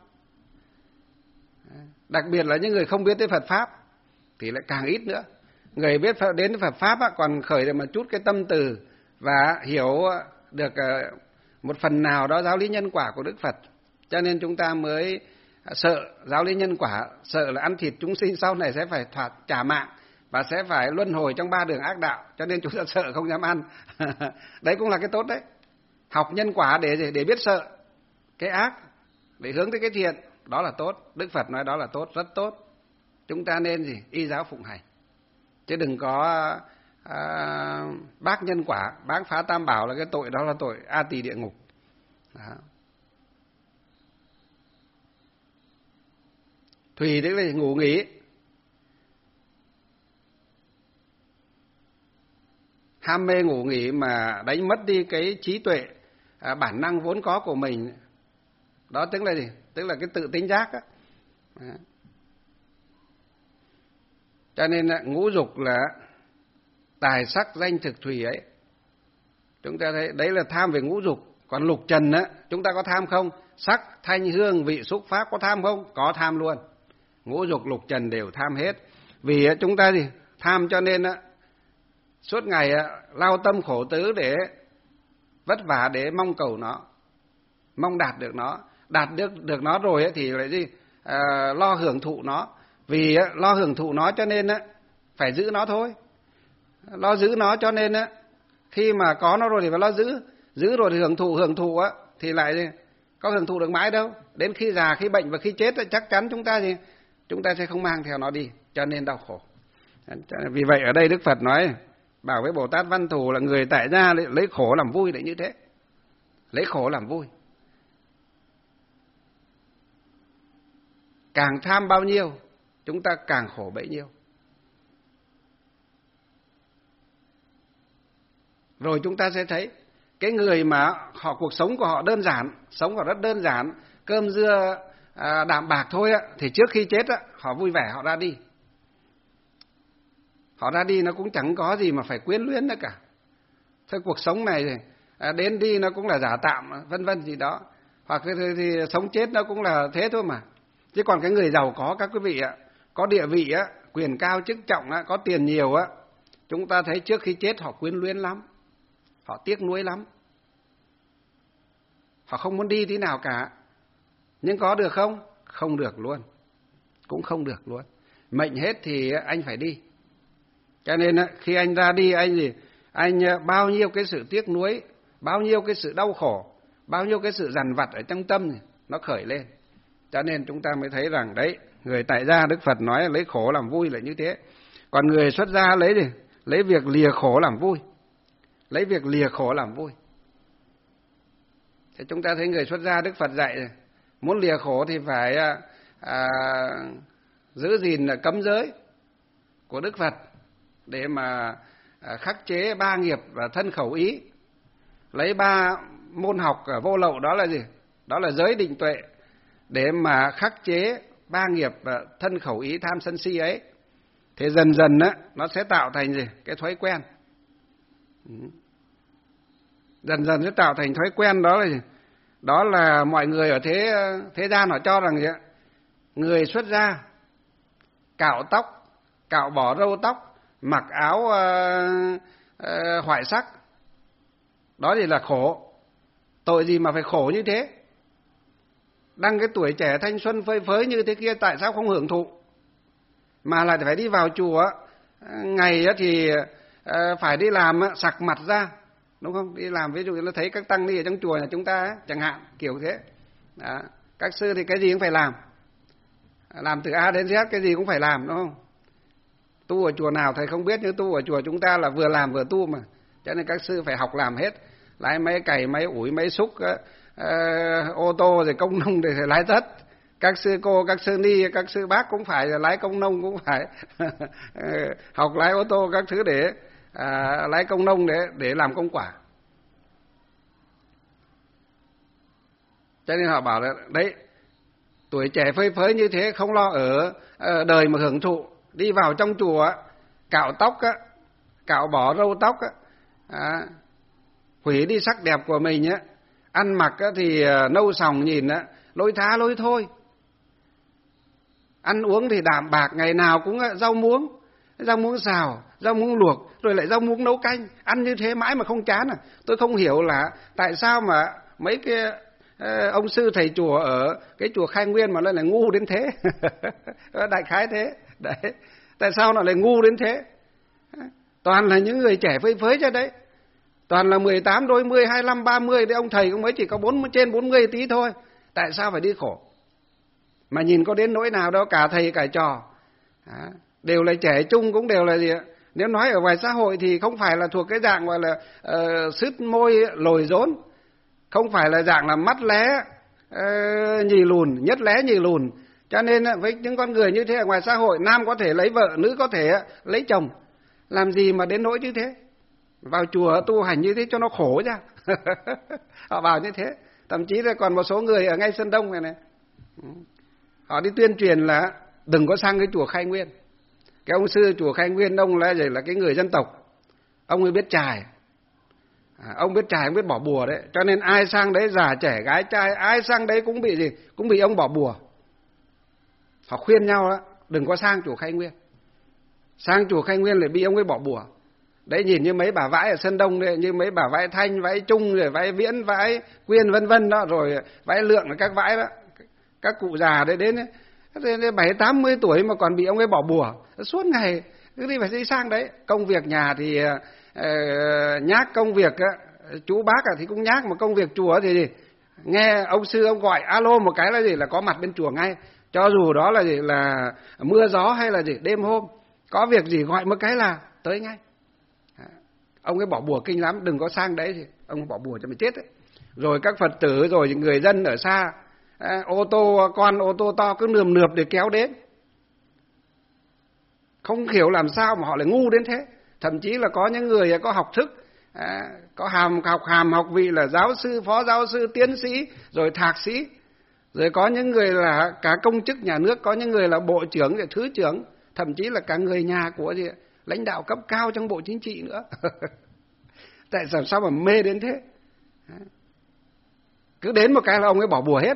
Đặc biệt là những người không biết tới Phật Pháp thì lại càng ít nữa. Người biết đến Phật Pháp á, còn khởi được một chút cái tâm từ và hiểu được một phần nào đó giáo lý nhân quả của Đức Phật. Cho nên chúng ta mới sợ giáo lý nhân quả, sợ là ăn thịt chúng sinh sau này sẽ phải thỏa trả mạng và sẽ phải luân hồi trong ba đường ác đạo. Cho nên chúng ta sợ không dám ăn. Đấy cũng là cái tốt đấy. Học nhân quả để để biết sợ cái ác, để hướng tới cái thiện, đó là tốt. Đức Phật nói đó là tốt, rất tốt. Chúng ta nên gì? Y giáo phụng hành. Chứ đừng có à, bác nhân quả, bác phá tam bảo là cái tội đó là tội a tỳ địa ngục. Đó. Thùy tức là ngủ nghỉ. Ham mê ngủ nghỉ mà đánh mất đi cái trí tuệ, à, bản năng vốn có của mình. Đó tức là gì? Tức là cái tự tính giác á. Đó. Cho nên ngũ dục là tài sắc danh thực thùy ấy. Chúng ta thấy đấy là tham về ngũ dục. Còn lục trần á, chúng ta có tham không? Sắc, thanh, hương, vị, xúc, pháp có tham không? Có tham luôn. Ngũ dục lục trần đều tham hết. Vì chúng ta gì? Tham cho nên á, suốt ngày lao tâm khổ tứ để vất vả để mong cầu nó, mong đạt được nó. Đạt được được nó rồi thì lại gì? À, lo hưởng thụ nó. Vì lo hưởng thụ nó cho nên phải giữ nó thôi. Lo giữ nó cho nên khi mà có nó rồi thì phải lo giữ. Giữ rồi thì hưởng thụ, hưởng thụ thì lại có hưởng thụ được mãi đâu. Đến khi già, khi bệnh và khi chết chắc chắn chúng ta thì chúng ta sẽ không mang theo nó đi, cho nên đau khổ. Vì vậy ở đây Đức Phật nói bảo với Bồ Tát Văn Thù là người tại gia lấy khổ làm vui để như thế. Lấy khổ làm vui. Càng tham bao nhiêu, chúng ta càng khổ bấy nhiêu. Rồi chúng ta sẽ thấy cái người mà họ cuộc sống của họ đơn giản, sống họ rất đơn giản, cơm dưa à, đạm bạc thôi á, thì trước khi chết á, họ vui vẻ họ ra đi. Họ ra đi nó cũng chẳng có gì mà phải quyến luyến nữa cả. Thế cuộc sống này à, đến đi nó cũng là giả tạm, vân vân gì đó. Hoặc thì, thì sống chết nó cũng là thế thôi mà. Chứ còn cái người giàu có các quý vị ạ, có địa vị á, quyền cao chức trọng á, có tiền nhiều á, chúng ta thấy trước khi chết họ quyến luyến lắm, họ tiếc nuối lắm, họ không muốn đi tí nào cả. Nhưng có được không? Không được luôn, cũng không được luôn. Mệnh hết thì anh phải đi. Cho nên khi anh ra đi, anh gì, anh bao nhiêu cái sự tiếc nuối, bao nhiêu cái sự đau khổ, bao nhiêu cái sự dằn vặt ở trong tâm này, nó khởi lên. Cho nên chúng ta mới thấy rằng đấy, người tại gia Đức Phật nói lấy khổ làm vui là như thế. Còn người xuất gia lấy gì? Lấy việc lìa khổ làm vui. Lấy việc lìa khổ làm vui. Thế chúng ta thấy người xuất gia Đức Phật dạy rồi, muốn lìa khổ thì phải à, giữ gìn cấm giới của Đức Phật để mà à, khắc chế ba nghiệp và thân khẩu ý. Lấy ba môn học ở vô lậu đó là gì? Đó là giới định tuệ để mà khắc chế ba nghiệp và thân khẩu ý tham sân si ấy. Thế dần dần á, nó sẽ tạo thành gì? Cái thói quen. Dần dần sẽ tạo thành thói quen đó là gì? Đó là mọi người ở thế thế gian họ cho rằng gì ạ? Người xuất gia cạo tóc, cạo bỏ râu tóc, mặc áo uh, uh, hoại sắc, đó thì là khổ. Tội gì mà phải khổ như thế? Đang cái tuổi trẻ thanh xuân phơi phới như thế kia, tại sao không hưởng thụ? Mà lại phải đi vào chùa, ngày thì phải đi làm sặc mặt ra, đúng không? Đi làm ví dụ như thấy các tăng đi ở trong chùa nhà chúng ta chẳng hạn, kiểu thế. Đó. Các sư thì cái gì cũng phải làm, làm từ A đến Z cái gì cũng phải làm, đúng không? Tu ở chùa nào thầy không biết, nhưng tu ở chùa chúng ta là vừa làm vừa tu mà. Cho nên các sư phải học làm hết, lái máy cày, máy ủi, máy xúc, uh, ô tô rồi công nông thì phải lái tất. Các sư cô, các sư ni, các sư bác cũng phải lái công nông, cũng phải học lái ô tô các thứ để à, lái công nông để để làm công quả. Cho nên họ bảo là đấy, tuổi trẻ phơi phới như thế không lo ở, ở đời mà hưởng thụ, đi vào trong chùa cạo tóc á, cạo bỏ râu tóc á, à, hủy đi sắc đẹp của mình á, ăn mặc á thì nâu sòng nhìn á, lôi thá lôi thôi. Ăn uống thì đạm bạc, ngày nào cũng rau muống, rau muống xào, rau muống luộc, rồi lại rau muống nấu canh, ăn như thế mãi mà không chán à. Tôi không hiểu là tại sao mà mấy cái uh, ông sư thầy chùa ở cái chùa Khai Nguyên mà nó lại ngu đến thế. Đại khái thế. Đấy. Tại sao nó lại ngu đến thế? Toàn là những người trẻ phơi phới cho đấy. Toàn là mười tám, đôi mươi, hai mươi lăm, ba mươi, đấy ông thầy cũng mới chỉ có bốn, trên bốn mươi tí thôi. Tại sao phải đi khổ? Mà nhìn có đến nỗi nào đâu, cả thầy cả trò à, đều là trẻ trung, cũng đều là gì ạ? Nếu nói ở ngoài xã hội thì không phải là thuộc cái dạng gọi là uh, sứt môi lồi rốn, không phải là dạng là mắt lé uh, nhì lùn, nhất lé nhì lùn. Cho nên với những con người như thế ở ngoài xã hội, nam có thể lấy vợ, nữ có thể lấy chồng, làm gì mà đến nỗi như thế? Vào chùa tu hành như thế cho nó khổ ra. Họ bảo như thế. Thậm chí là còn một số người ở ngay Sơn Đông này này, họ đi tuyên truyền là đừng có sang cái chùa Khai Nguyên. Cái ông sư chùa Khai Nguyên, ông là gì, là cái người dân tộc, ông ấy biết chài, à, ông biết chài, ông biết bỏ bùa đấy. Cho nên ai sang đấy, già trẻ gái trai, ai sang đấy cũng bị gì, cũng bị ông bỏ bùa. Họ khuyên nhau đó, đừng có sang chùa Khai Nguyên. Sang chùa Khai Nguyên lại bị ông ấy bỏ bùa. Đấy, nhìn như mấy bà vãi ở Sơn Đông đấy, như mấy bà vãi Thanh, vãi Trung, rồi vãi Viễn, vãi Quyên vân vân đó, rồi vãi Lượng, các vãi đó, các cụ già đấy đến bảy tám mươi tuổi mà còn bị ông ấy bỏ bùa suốt ngày, cứ đi phải đi sang đấy. Công việc nhà thì uh, nhác, công việc uh, chú bác thì cũng nhác, mà công việc chùa thì gì, nghe ông sư ông gọi alo một cái là gì, là có mặt bên chùa ngay. Cho dù đó là gì, là mưa gió hay là gì, đêm hôm, có việc gì gọi một cái là tới ngay. Ông ấy bỏ bùa kinh lắm, đừng có sang đấy thì ông bỏ bùa cho mình chết ấy. Rồi các Phật tử, rồi người dân ở xa, à, ô tô con, ô tô to cứ nườm nượp để kéo đến. Không hiểu làm sao mà họ lại ngu đến thế. Thậm chí là có những người có học thức, à, có hàm học hàm học vị là giáo sư, phó giáo sư, tiến sĩ, rồi thạc sĩ. Rồi có những người là cả công chức nhà nước, có những người là bộ trưởng, thứ trưởng, thậm chí là cả người nhà của gì, lãnh đạo cấp cao trong bộ chính trị nữa. Tại sao sao mà mê đến thế? Cứ đến một cái là ông ấy bỏ bùa hết.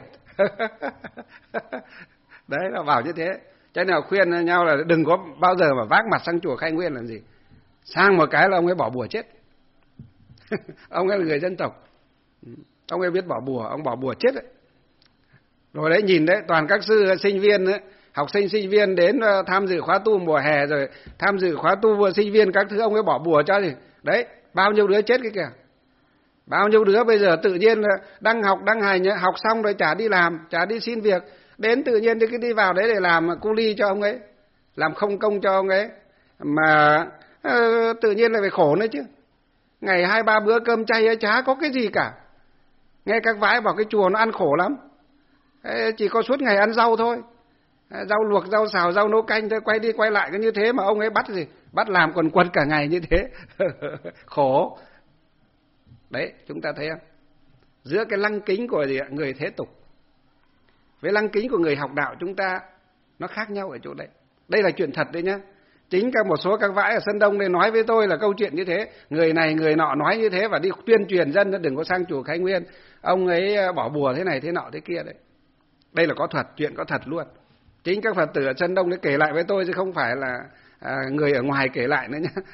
Đấy, là bảo như thế. Cho nên là khuyên nhau là đừng có bao giờ mà vác mặt sang chùa Khai Nguyên làm gì. Sang một cái là ông ấy bỏ bùa chết. Ông ấy là người dân tộc, ông ấy biết bỏ bùa, ông bỏ bùa chết đấy. Rồi đấy, nhìn đấy, toàn các sư sinh viên ấy, học sinh sinh viên đến tham dự khóa tu mùa hè, rồi tham dự khóa tu sinh viên các thứ, ông ấy bỏ bùa cho gì. Đấy, bao nhiêu đứa chết cái kìa. Bao nhiêu đứa bây giờ tự nhiên đang học, đang hành, học xong rồi chả đi làm, chả đi xin việc, đến tự nhiên đi, đi vào đấy để làm cu ly cho ông ấy, làm không công cho ông ấy, mà uh, tự nhiên lại phải khổ nữa chứ. Ngày hai ba bữa cơm chay ấy, chả có cái gì cả. Nghe các vãi bảo cái chùa nó ăn khổ lắm, chỉ có suốt ngày ăn rau thôi, rau luộc, rau xào, rau nấu canh thôi, quay đi quay lại cứ như thế, mà ông ấy bắt gì, bắt làm quần quật cả ngày như thế. Khổ. Đấy, chúng ta thấy không? Giữa cái lăng kính của gì, người thế tục với lăng kính của người học đạo chúng ta nó khác nhau ở chỗ đấy. Đây là chuyện thật đấy nhá. Chính các một số các vãi ở Sơn Đông đây nói với tôi là câu chuyện như thế. Người này người nọ nói như thế và đi tuyên truyền dân đừng có sang chùa Khai Nguyên, ông ấy bỏ bùa thế này thế nọ thế kia đấy. Đây là có thật, chuyện có thật luôn. Chính các Phật tử ở Sơn Đông đấy kể lại với tôi chứ không phải là à, người ở ngoài kể lại nữa nhá.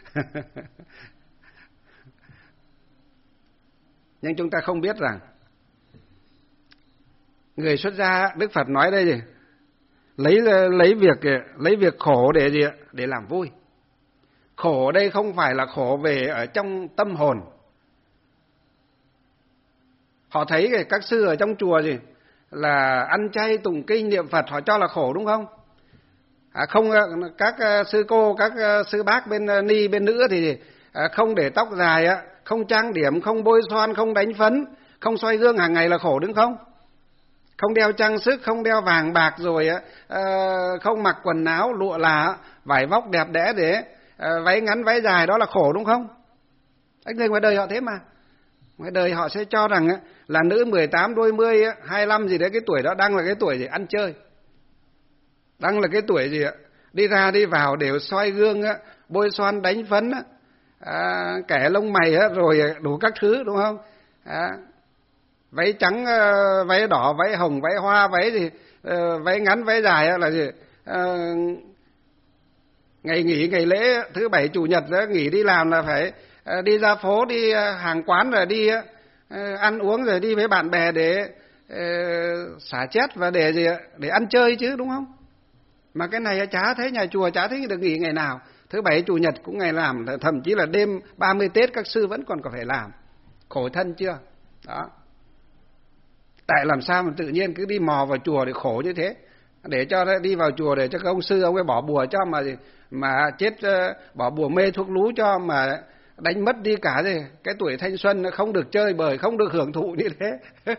Nhưng chúng ta không biết rằng người xuất gia, Đức Phật nói đây gì, lấy lấy việc lấy việc khổ để gì, để làm vui. Khổ ở đây không phải là khổ về ở trong tâm hồn. Họ thấy các sư ở trong chùa gì là ăn chay tụng kinh niệm Phật, họ cho là khổ đúng không? À, không, các sư cô, các sư bác bên ni bên nữ thì không để tóc dài, không trang điểm, không bôi son, không đánh phấn, không soi gương hàng ngày là khổ đúng không? Không đeo trang sức, không đeo vàng bạc, rồi không mặc quần áo lụa là, vải vóc đẹp đẽ, để váy ngắn váy dài, đó là khổ đúng không? Anh người ngoài đời họ thế mà. Ngoài đời họ sẽ cho rằng là nữ mười tám, đôi mươi, hai mươi lăm gì đấy, cái tuổi đó đang là cái tuổi gì ăn chơi, đang là cái tuổi gì đi ra đi vào đều soi gương, bôi son đánh phấn, à, kẻ lông mày rồi đủ các thứ đúng không? À, váy trắng, váy đỏ, váy hồng, váy hoa, váy gì, váy ngắn váy dài là gì, à, ngày nghỉ ngày lễ thứ bảy chủ nhật đó, nghỉ đi làm là phải đi ra phố, đi hàng quán, rồi đi ăn uống, rồi đi với bạn bè để xả chết và để gì, để ăn chơi chứ đúng không? Mà cái này chả thấy nhà chùa, chả thấy được nghỉ ngày nào, thứ bảy chủ nhật cũng ngày làm, thậm chí là đêm ba mươi Tết các sư vẫn còn có phải làm. Khổ thân chưa? Đó. Tại làm sao mà tự nhiên cứ đi mò vào chùa để khổ như thế, để cho đi vào chùa để cho các ông sư ông ấy bỏ bùa cho mà mà chết, bỏ bùa mê thuốc lú cho mà đánh mất đi cả gì cái tuổi thanh xuân, không được chơi bời, không được hưởng thụ như thế.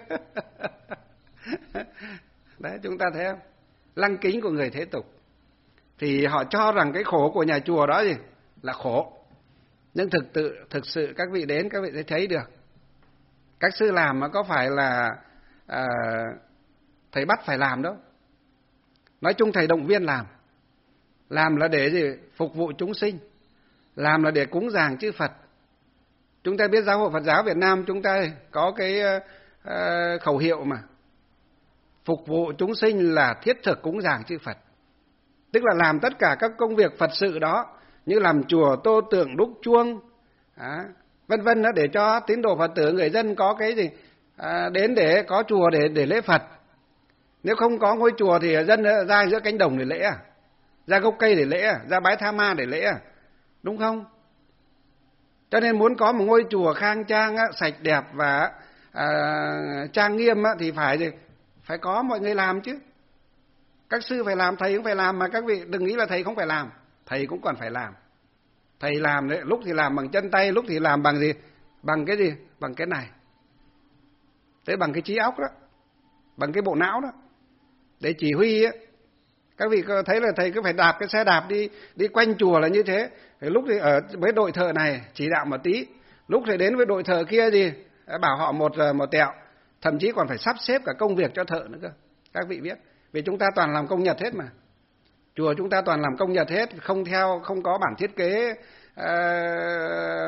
Đấy, chúng ta thấy không? Lăng kính của người thế tục thì họ cho rằng cái khổ của nhà chùa đó gì là khổ. Nhưng thực tự thực sự các vị đến các vị sẽ thấy được, các sư làm mà có phải là à, thầy bắt phải làm đâu. Nói chung thầy động viên làm, làm là để gì? Phục vụ chúng sinh, làm là để cúng dường chư Phật. Chúng ta biết giáo hội Phật giáo Việt Nam chúng ta có cái uh, khẩu hiệu mà, phục vụ chúng sinh là thiết thực cúng dường chư Phật. Tức là làm tất cả các công việc Phật sự đó, như làm chùa, tô tượng, đúc chuông, à, vân vân đó, để cho tín đồ Phật tử người dân có cái gì à, đến để có chùa để để lễ Phật. Nếu không có ngôi chùa thì dân ra giữa cánh đồng để lễ à, ra gốc cây để lễ à, ra bãi tha ma để lễ à, đúng không? Cho nên muốn có một ngôi chùa khang trang, sạch đẹp và à, trang nghiêm thì phải gì? Phải có mọi người làm chứ. Các sư phải làm, thầy cũng phải làm, mà các vị đừng nghĩ là thầy không phải làm, thầy cũng còn phải làm. Thầy làm đấy, lúc thì làm bằng chân tay, lúc thì làm bằng gì? Bằng cái gì? Bằng cái này. Thế bằng cái trí óc đó, bằng cái bộ não đó, để chỉ huy ấy. Các vị thấy là thầy cứ phải đạp cái xe đạp đi đi quanh chùa là như thế. Thì lúc thì ở với đội thợ này chỉ đạo một tí, lúc thì đến với đội thợ kia gì bảo họ một một tẹo, thậm chí còn phải sắp xếp cả công việc cho thợ nữa cơ. Các vị biết, vì chúng ta toàn làm công Nhật hết mà. Chùa chúng ta toàn làm công Nhật hết, không theo, không có bản thiết kế uh,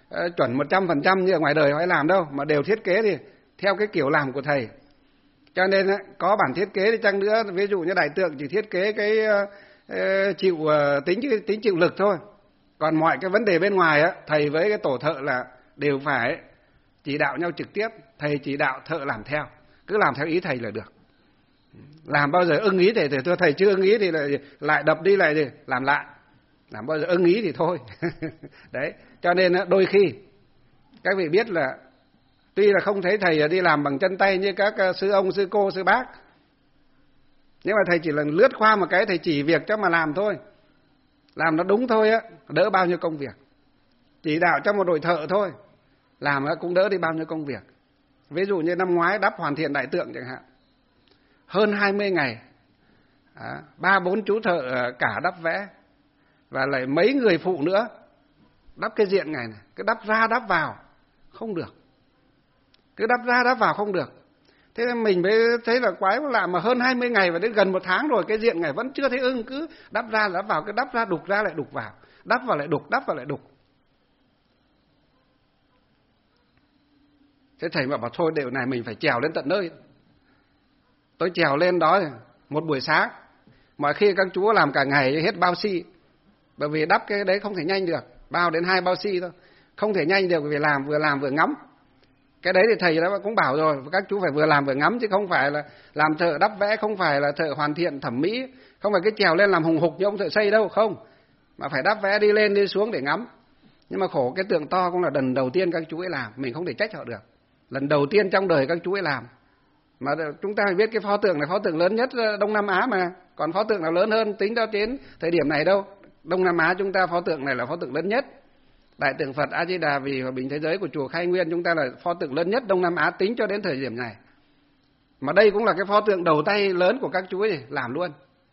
uh, chuẩn một trăm phần trăm như ở ngoài đời phải làm đâu, mà đều thiết kế thì theo cái kiểu làm của thầy. Cho nên uh, có bản thiết kế đi chăng nữa, ví dụ như đại tượng chỉ thiết kế cái uh, uh, chịu uh, tính tính chịu lực thôi. Còn mọi cái vấn đề bên ngoài á, thầy với cái tổ thợ là đều phải chỉ đạo nhau trực tiếp, thầy chỉ đạo thợ làm theo, cứ làm theo ý thầy là được. Làm bao giờ ưng ý thì thầy thưa thầy chưa ưng ý thì lại, lại đập đi lại thì làm lại. Làm bao giờ ưng ý thì thôi. Đấy, cho nên đôi khi các vị biết là tuy là không thấy thầy đi làm bằng chân tay như các sư ông, sư cô, sư bác, nhưng mà thầy chỉ là lướt qua một cái, thầy chỉ việc cho mà làm thôi. Làm nó đúng thôi á, đỡ bao nhiêu công việc. Chỉ đạo cho một đội thợ thôi, làm cũng đỡ đi bao nhiêu công việc. Ví dụ như năm ngoái đắp hoàn thiện đại tượng chẳng hạn, hơn hai mươi ngày, ba bốn chú thợ cả đắp vẽ, và lại mấy người phụ nữa đắp cái diện này này, cứ đắp ra đắp vào không được, cứ đắp ra đắp vào không được. Thế nên mình mới thấy là quái lạ, mà hơn hai mươi ngày và đến gần một tháng rồi cái diện này vẫn chưa thấy ưng, cứ đắp ra đắp vào, cứ đắp ra đục ra lại đục vào, đắp vào lại đục, đắp vào lại đục. Thế thầy mà bảo thôi điều này mình phải trèo lên tận nơi. Tôi trèo lên đó một buổi sáng, mọi khi các chú làm cả ngày hết bao xi, bởi vì đắp cái đấy không thể nhanh được, bao đến hai bao xi thôi, không thể nhanh được, vì làm vừa làm vừa ngắm. Cái đấy thì thầy đã cũng bảo rồi, các chú phải vừa làm vừa ngắm, chứ không phải là làm thợ đắp vẽ, không phải là thợ hoàn thiện thẩm mỹ, không phải cái trèo lên làm hùng hục như ông thợ xây đâu, không, mà phải đắp vẽ đi lên đi xuống để ngắm. Nhưng mà khổ cái tượng to cũng là lần đầu tiên các chú ấy làm, mình không thể trách họ được, lần đầu tiên trong đời các chú ấy làm. Mà chúng ta phải biết cái pho tượng này pho tượng lớn nhất Đông Nam Á mà, còn pho tượng nào lớn hơn tính ra đến thời điểm này đâu. Đông Nam Á chúng ta pho tượng này là pho tượng lớn nhất. Đại tượng Phật A Di Đà vì hòa bình thế giới của chùa Khai Nguyên chúng ta là pho tượng lớn nhất Đông Nam Á tính cho đến thời điểm này. Mà đây cũng là cái pho tượng đầu tay lớn của các chú ấy làm luôn.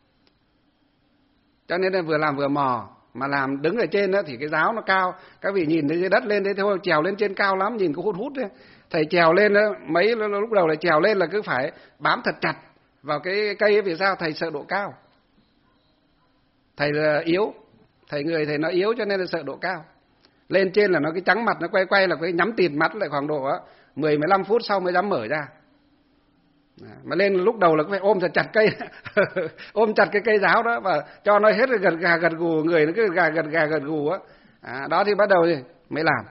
Cho nên là vừa làm vừa mò, mà làm đứng ở trên đó thì cái giáo nó cao, các vị nhìn thấy dưới đất lên đấy thôi, trèo lên trên cao lắm, nhìn có hút hút đấy. Thầy trèo lên đó, mấy lúc đầu là trèo lên là cứ phải bám thật chặt vào cái cây ấy, vì sao? Thầy sợ độ cao. Thầy là yếu, thầy người thầy nó yếu cho nên là sợ độ cao. Lên trên là nó cái trắng mặt, nó quay quay là cái nhắm tịt mắt lại khoảng độ mười mười lăm phút sau mới dám mở ra. Mà lên lúc đầu là phải ôm thật chặt cây, ôm chặt cái cây giáo đó và cho nó hết gật gà gật gù, người nó cứ gà gật gà gật gù á. À, đó thì bắt đầu thì mới làm.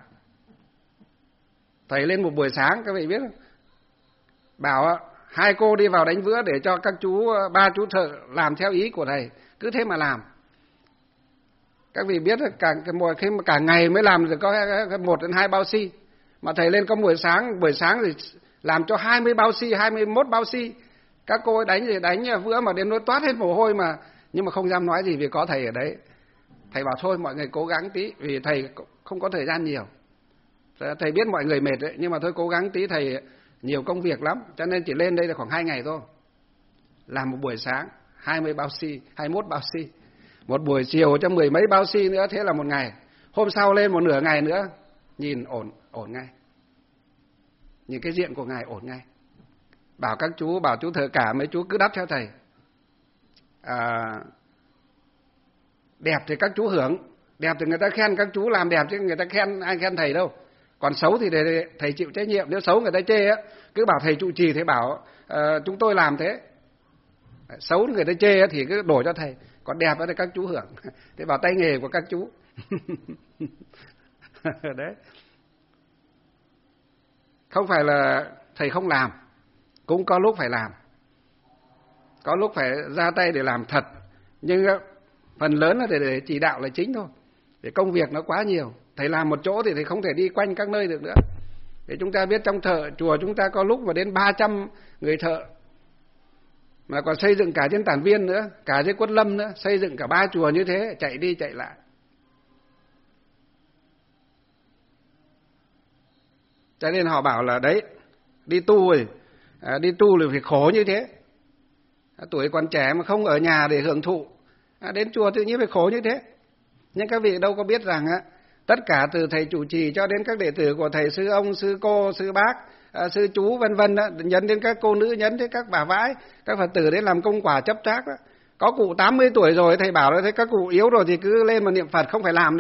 Thầy lên một buổi sáng các vị biết không? Bảo hai cô đi vào đánh vữa để cho các chú, ba chú thợ làm theo ý của thầy, cứ thế mà làm. Các vị biết cả khi mà cả ngày mới làm được có một đến hai bao xi, mà thầy lên có buổi sáng, buổi sáng thì làm cho hai mươi bao xi, hai mươi mốt bao xi. Các cô ấy đánh thì đánh vữa mà đến nỗi toát hết mồ hôi mà, nhưng mà không dám nói gì vì có thầy ở đấy. Thầy bảo thôi mọi người cố gắng tí, vì thầy không có thời gian nhiều. Thầy biết mọi người mệt đấy, nhưng mà thôi cố gắng tí, thầy nhiều công việc lắm, cho nên chỉ lên đây là khoảng hai ngày thôi. Làm một buổi sáng hai mươi bao xi, hai mươi mốt bao xi, một buổi chiều cho mười mấy bao xi nữa, thế là một ngày. Hôm sau lên một nửa ngày nữa, nhìn ổn ổn ngay, nhìn cái diện của ngài ổn ngay. Bảo các chú, bảo chú thợ cả mấy chú cứ đắp theo thầy. À, đẹp thì các chú hưởng, đẹp thì người ta khen các chú làm đẹp chứ người ta khen ai khen thầy đâu. Còn xấu thì thầy, thầy chịu trách nhiệm, nếu xấu người ta chê á, cứ bảo thầy trụ trì, thầy bảo uh, chúng tôi làm thế. Xấu người ta chê á thì cứ đổ cho thầy, còn đẹp thì các chú hưởng. Thế bảo tay nghề của các chú. Đấy. Không phải là thầy không làm, cũng có lúc phải làm, có lúc phải ra tay để làm thật, nhưng phần lớn là để, để chỉ đạo là chính thôi, để công việc nó quá nhiều. Thầy làm một chỗ thì thầy không thể đi quanh các nơi được nữa. Để chúng ta biết trong thợ chùa chúng ta có lúc mà đến ba trăm người thợ, mà còn xây dựng cả trên Tản Viên nữa, cả trên Quất Lâm nữa, xây dựng cả ba chùa như thế, chạy đi chạy lại. Cho nên họ bảo là đấy, đi tu rồi, à, đi tu rồi phải khổ như thế. À, tuổi còn trẻ mà không ở nhà để hưởng thụ, à, đến chùa tự nhiên phải khổ như thế. Nhưng các vị đâu có biết rằng á, tất cả từ thầy chủ trì cho đến các đệ tử của thầy, sư ông, sư cô, sư bác, à, sư chú vân vân, nhấn đến các cô nữ, nhấn đến các bà vãi, các Phật tử đến làm công quả chấp trác đó. Có cụ tám mươi tuổi rồi, thầy bảo là thế các cụ yếu rồi thì cứ lên mà niệm Phật, không phải làm đâu.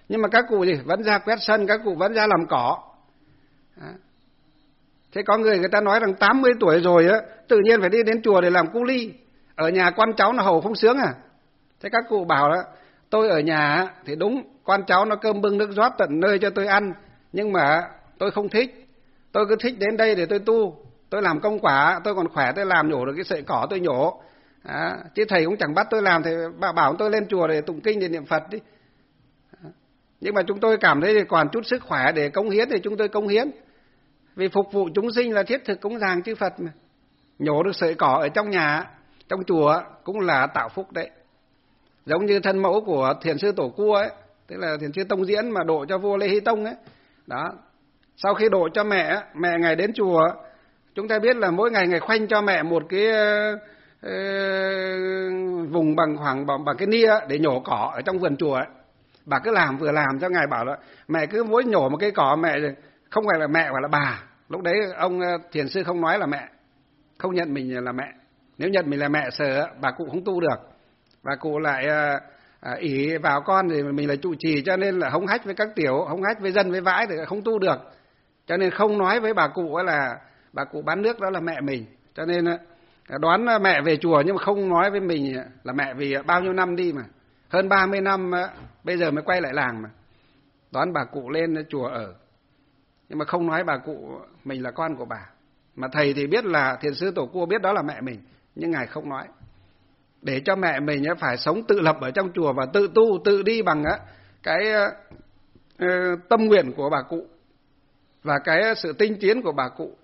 Nhưng mà các cụ gì vẫn ra quét sân, các cụ vẫn ra làm cỏ. Đó. Thế có người người ta nói rằng tám mươi tuổi rồi á, tự nhiên phải đi đến chùa để làm cu ly, ở nhà con cháu nó hầu không sướng à? Thế các cụ bảo đó, tôi ở nhà thì đúng, con cháu nó cơm bưng nước rót tận nơi cho tôi ăn, nhưng mà tôi không thích. Tôi cứ thích đến đây để tôi tu, tôi làm công quả, tôi còn khỏe tôi làm nhổ được cái sợi cỏ tôi nhổ. À, chứ thầy cũng chẳng bắt tôi làm, thì bảo tôi lên chùa để tụng kinh để niệm Phật đi. À, nhưng mà chúng tôi cảm thấy thì còn chút sức khỏe để cống hiến thì chúng tôi cống hiến. Vì phục vụ chúng sinh là thiết thực cúng dường chư Phật mà. Nhổ được sợi cỏ ở trong nhà, trong chùa cũng là tạo phúc đấy. Giống như thân mẫu của Thiền sư Tổ Cua ấy, tức là Thiền sư Tông Diễn mà độ cho vua Lê Hy Tông ấy. Đó. Sau khi độ cho mẹ, mẹ ngày đến chùa, chúng ta biết là mỗi ngày ngày khoanh cho mẹ một cái uh, vùng bằng khoảng bằng, bằng cái nia để nhổ cỏ ở trong vườn chùa ấy. Bà cứ làm vừa làm cho ngài bảo là mẹ cứ mỗi nhổ một cái cỏ mẹ không phải là mẹ mà là bà. Lúc đấy ông Thiền sư không nói là mẹ, không nhận mình là mẹ. Nếu nhận mình là mẹ sợ bà cụ không tu được. Và cụ lại uh, ỷ vào con thì mình là trụ trì, cho nên là hống hách với các tiểu, hống hách với dân với vãi thì không tu được. Cho nên không nói với bà cụ là bà cụ bán nước đó là mẹ mình. Cho nên đoán mẹ về chùa nhưng mà không nói với mình là mẹ, vì bao nhiêu năm đi mà. Hơn ba mươi năm bây giờ mới quay lại làng mà. Đoán bà cụ lên chùa ở. Nhưng mà không nói bà cụ mình là con của bà. Mà thầy thì biết là Thiền sư Tổ Cua biết đó là mẹ mình, nhưng ngài không nói. Để cho mẹ mình phải sống tự lập ở trong chùa và tự tu, tự đi bằng cái tâm nguyện của bà cụ và cái sự tinh tiến của bà cụ.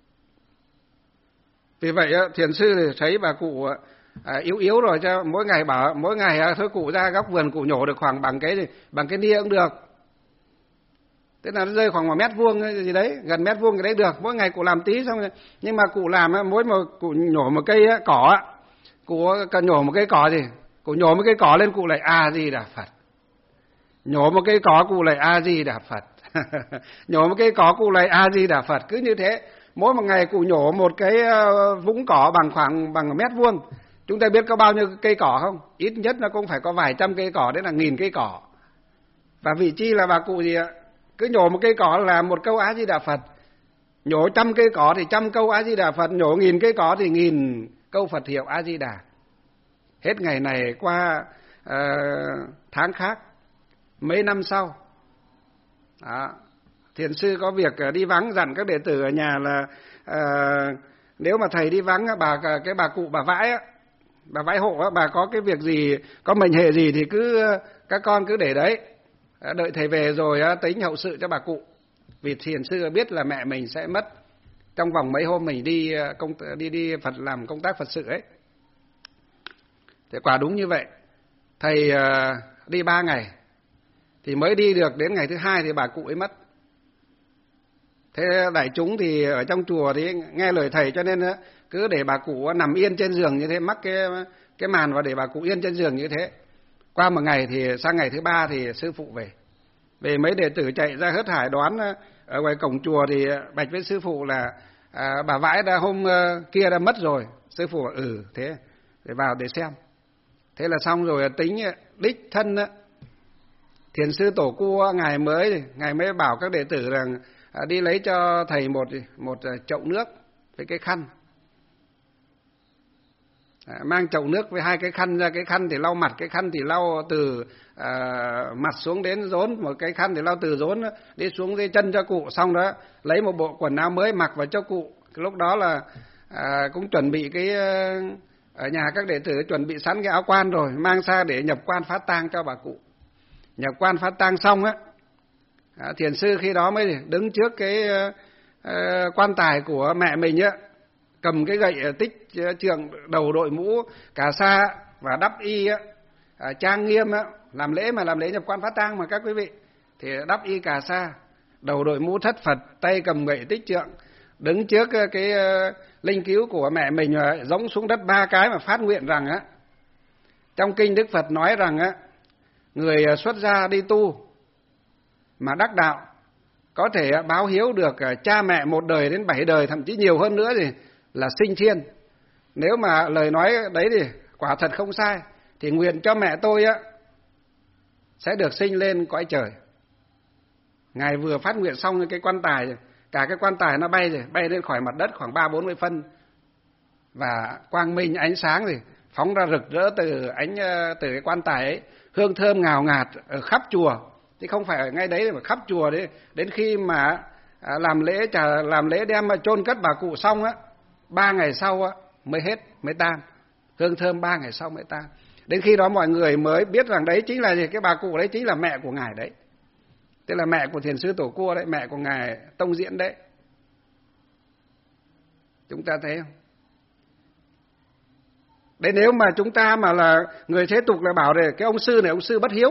Vì vậy Thiền sư thì thấy bà cụ yếu yếu rồi, cho mỗi ngày bảo mỗi ngày thôi cụ ra góc vườn cụ nhổ được khoảng bằng cái bằng cái nia cũng được. Tức là nó rơi khoảng một mét vuông gì đấy, gần mét vuông cái đấy được. Mỗi ngày cụ làm tí xong rồi. Nhưng mà cụ làm mỗi một cụ nhổ một cây cỏ, cụ cần nhổ một cây cỏ gì, cụ nhổ một cây cỏ lên cụ lại A Di Đà Phật. Nhổ một cây cỏ cụ lại A Di Đà Phật. Nhổ một cây cỏ cụ lại A Di Đà Phật, cứ như thế. Mỗi một ngày cụ nhổ một cái vũng cỏ bằng khoảng bằng một mét vuông. Chúng ta biết có bao nhiêu cây cỏ không? Ít nhất nó cũng phải có vài trăm cây cỏ, đấy là nghìn cây cỏ. Và vị chi là bà cụ gì ạ? Cứ nhổ một cây cỏ là một câu A Di Đà Phật. Nhổ trăm cây cỏ thì trăm câu A Di Đà Phật. Nhổ nghìn cây cỏ thì nghìn câu Phật hiệu A Di Đà. Hết ngày này qua uh, tháng khác, mấy năm sau, đó, Thiền sư có việc đi vắng, dặn các đệ tử ở nhà là uh, nếu mà thầy đi vắng, bà cái bà cụ bà vãi á, bà vãi hộ á, bà có cái việc gì, có mệnh hệ gì thì cứ các con cứ để đấy, đợi thầy về rồi tính hậu sự cho bà cụ. Vì Thiền sư biết là mẹ mình sẽ mất trong vòng mấy hôm mình đi công đi đi Phật làm công tác Phật sự ấy. Thế quả đúng như vậy. Thầy uh, đi ba ngày thì mới đi được đến ngày thứ hai thì bà cụ ấy mất. Thế đại chúng thì ở trong chùa thì nghe lời thầy, cho nên cứ để bà cụ nằm yên trên giường như thế, mắc cái cái màn và để bà cụ yên trên giường như thế. Qua một ngày thì sang ngày thứ ba thì sư phụ về. Về mấy đệ tử chạy ra hớt hải đoán ở ngoài cổng chùa thì bạch với sư phụ là à, bà vãi đã hôm kia đã mất rồi. Sư phụ ừ thế để vào để xem. Thế là xong rồi, tính đích thân Thiền sư Tổ Cua ngày mới ngày mới bảo các đệ tử rằng à, đi lấy cho thầy một một chậu nước với cái khăn. À, mang chậu nước với hai cái khăn ra, cái khăn thì lau mặt, cái khăn thì lau từ à, mặt xuống đến rốn, một cái khăn thì lau từ rốn đi xuống dưới chân cho cụ. Xong đó lấy một bộ quần áo mới mặc vào cho cụ. Lúc đó là à, cũng chuẩn bị cái ở nhà các đệ tử chuẩn bị sẵn cái áo quan rồi, mang sang để nhập quan phát tang cho bà cụ. Nhập quan phát tang xong á, à, Thiền sư khi đó mới đứng trước cái uh, quan tài của mẹ mình á, cầm cái gậy tích trượng, đầu đội mũ cà sa và đắp y á, à, trang nghiêm á, làm lễ mà làm lễ nhập quan phát tang mà các quý vị, thì đắp y cà sa, đầu đội mũ thất Phật, tay cầm gậy tích trượng, đứng trước cái uh, linh cứu của mẹ mình, gióng xuống đất ba cái mà phát nguyện rằng á, trong kinh Đức Phật nói rằng á, người xuất gia đi tu mà đắc đạo có thể báo hiếu được cha mẹ một đời đến bảy đời, thậm chí nhiều hơn nữa thì là sinh thiên. Nếu mà lời nói đấy thì quả thật không sai, thì nguyện cho mẹ tôi á sẽ được sinh lên cõi trời. Ngài vừa phát nguyện xong cái quan tài, cả cái quan tài nó bay rồi, bay lên khỏi mặt đất khoảng ba bốn mươi phân, và quang minh ánh sáng thì phóng ra rực rỡ từ ánh từ cái quan tài ấy, hương thơm ngào ngạt ở khắp chùa, chứ không phải ở ngay đấy mà khắp chùa đấy. Đến khi mà làm lễ trả làm lễ đem mà chôn cất bà cụ xong á, ba ngày sau á mới hết, mới tan. Hương thơm ba ngày sau mới tan. Đến khi đó mọi người mới biết rằng đấy chính là gì, cái bà cụ đấy chính là mẹ của ngài đấy, tức là mẹ của Thiền sư Tổ Cua đấy, mẹ của ngài Tông Diễn đấy. Chúng ta thấy không? Đấy, nếu mà chúng ta mà là người thế tục là bảo để cái ông sư này ông sư bất hiếu,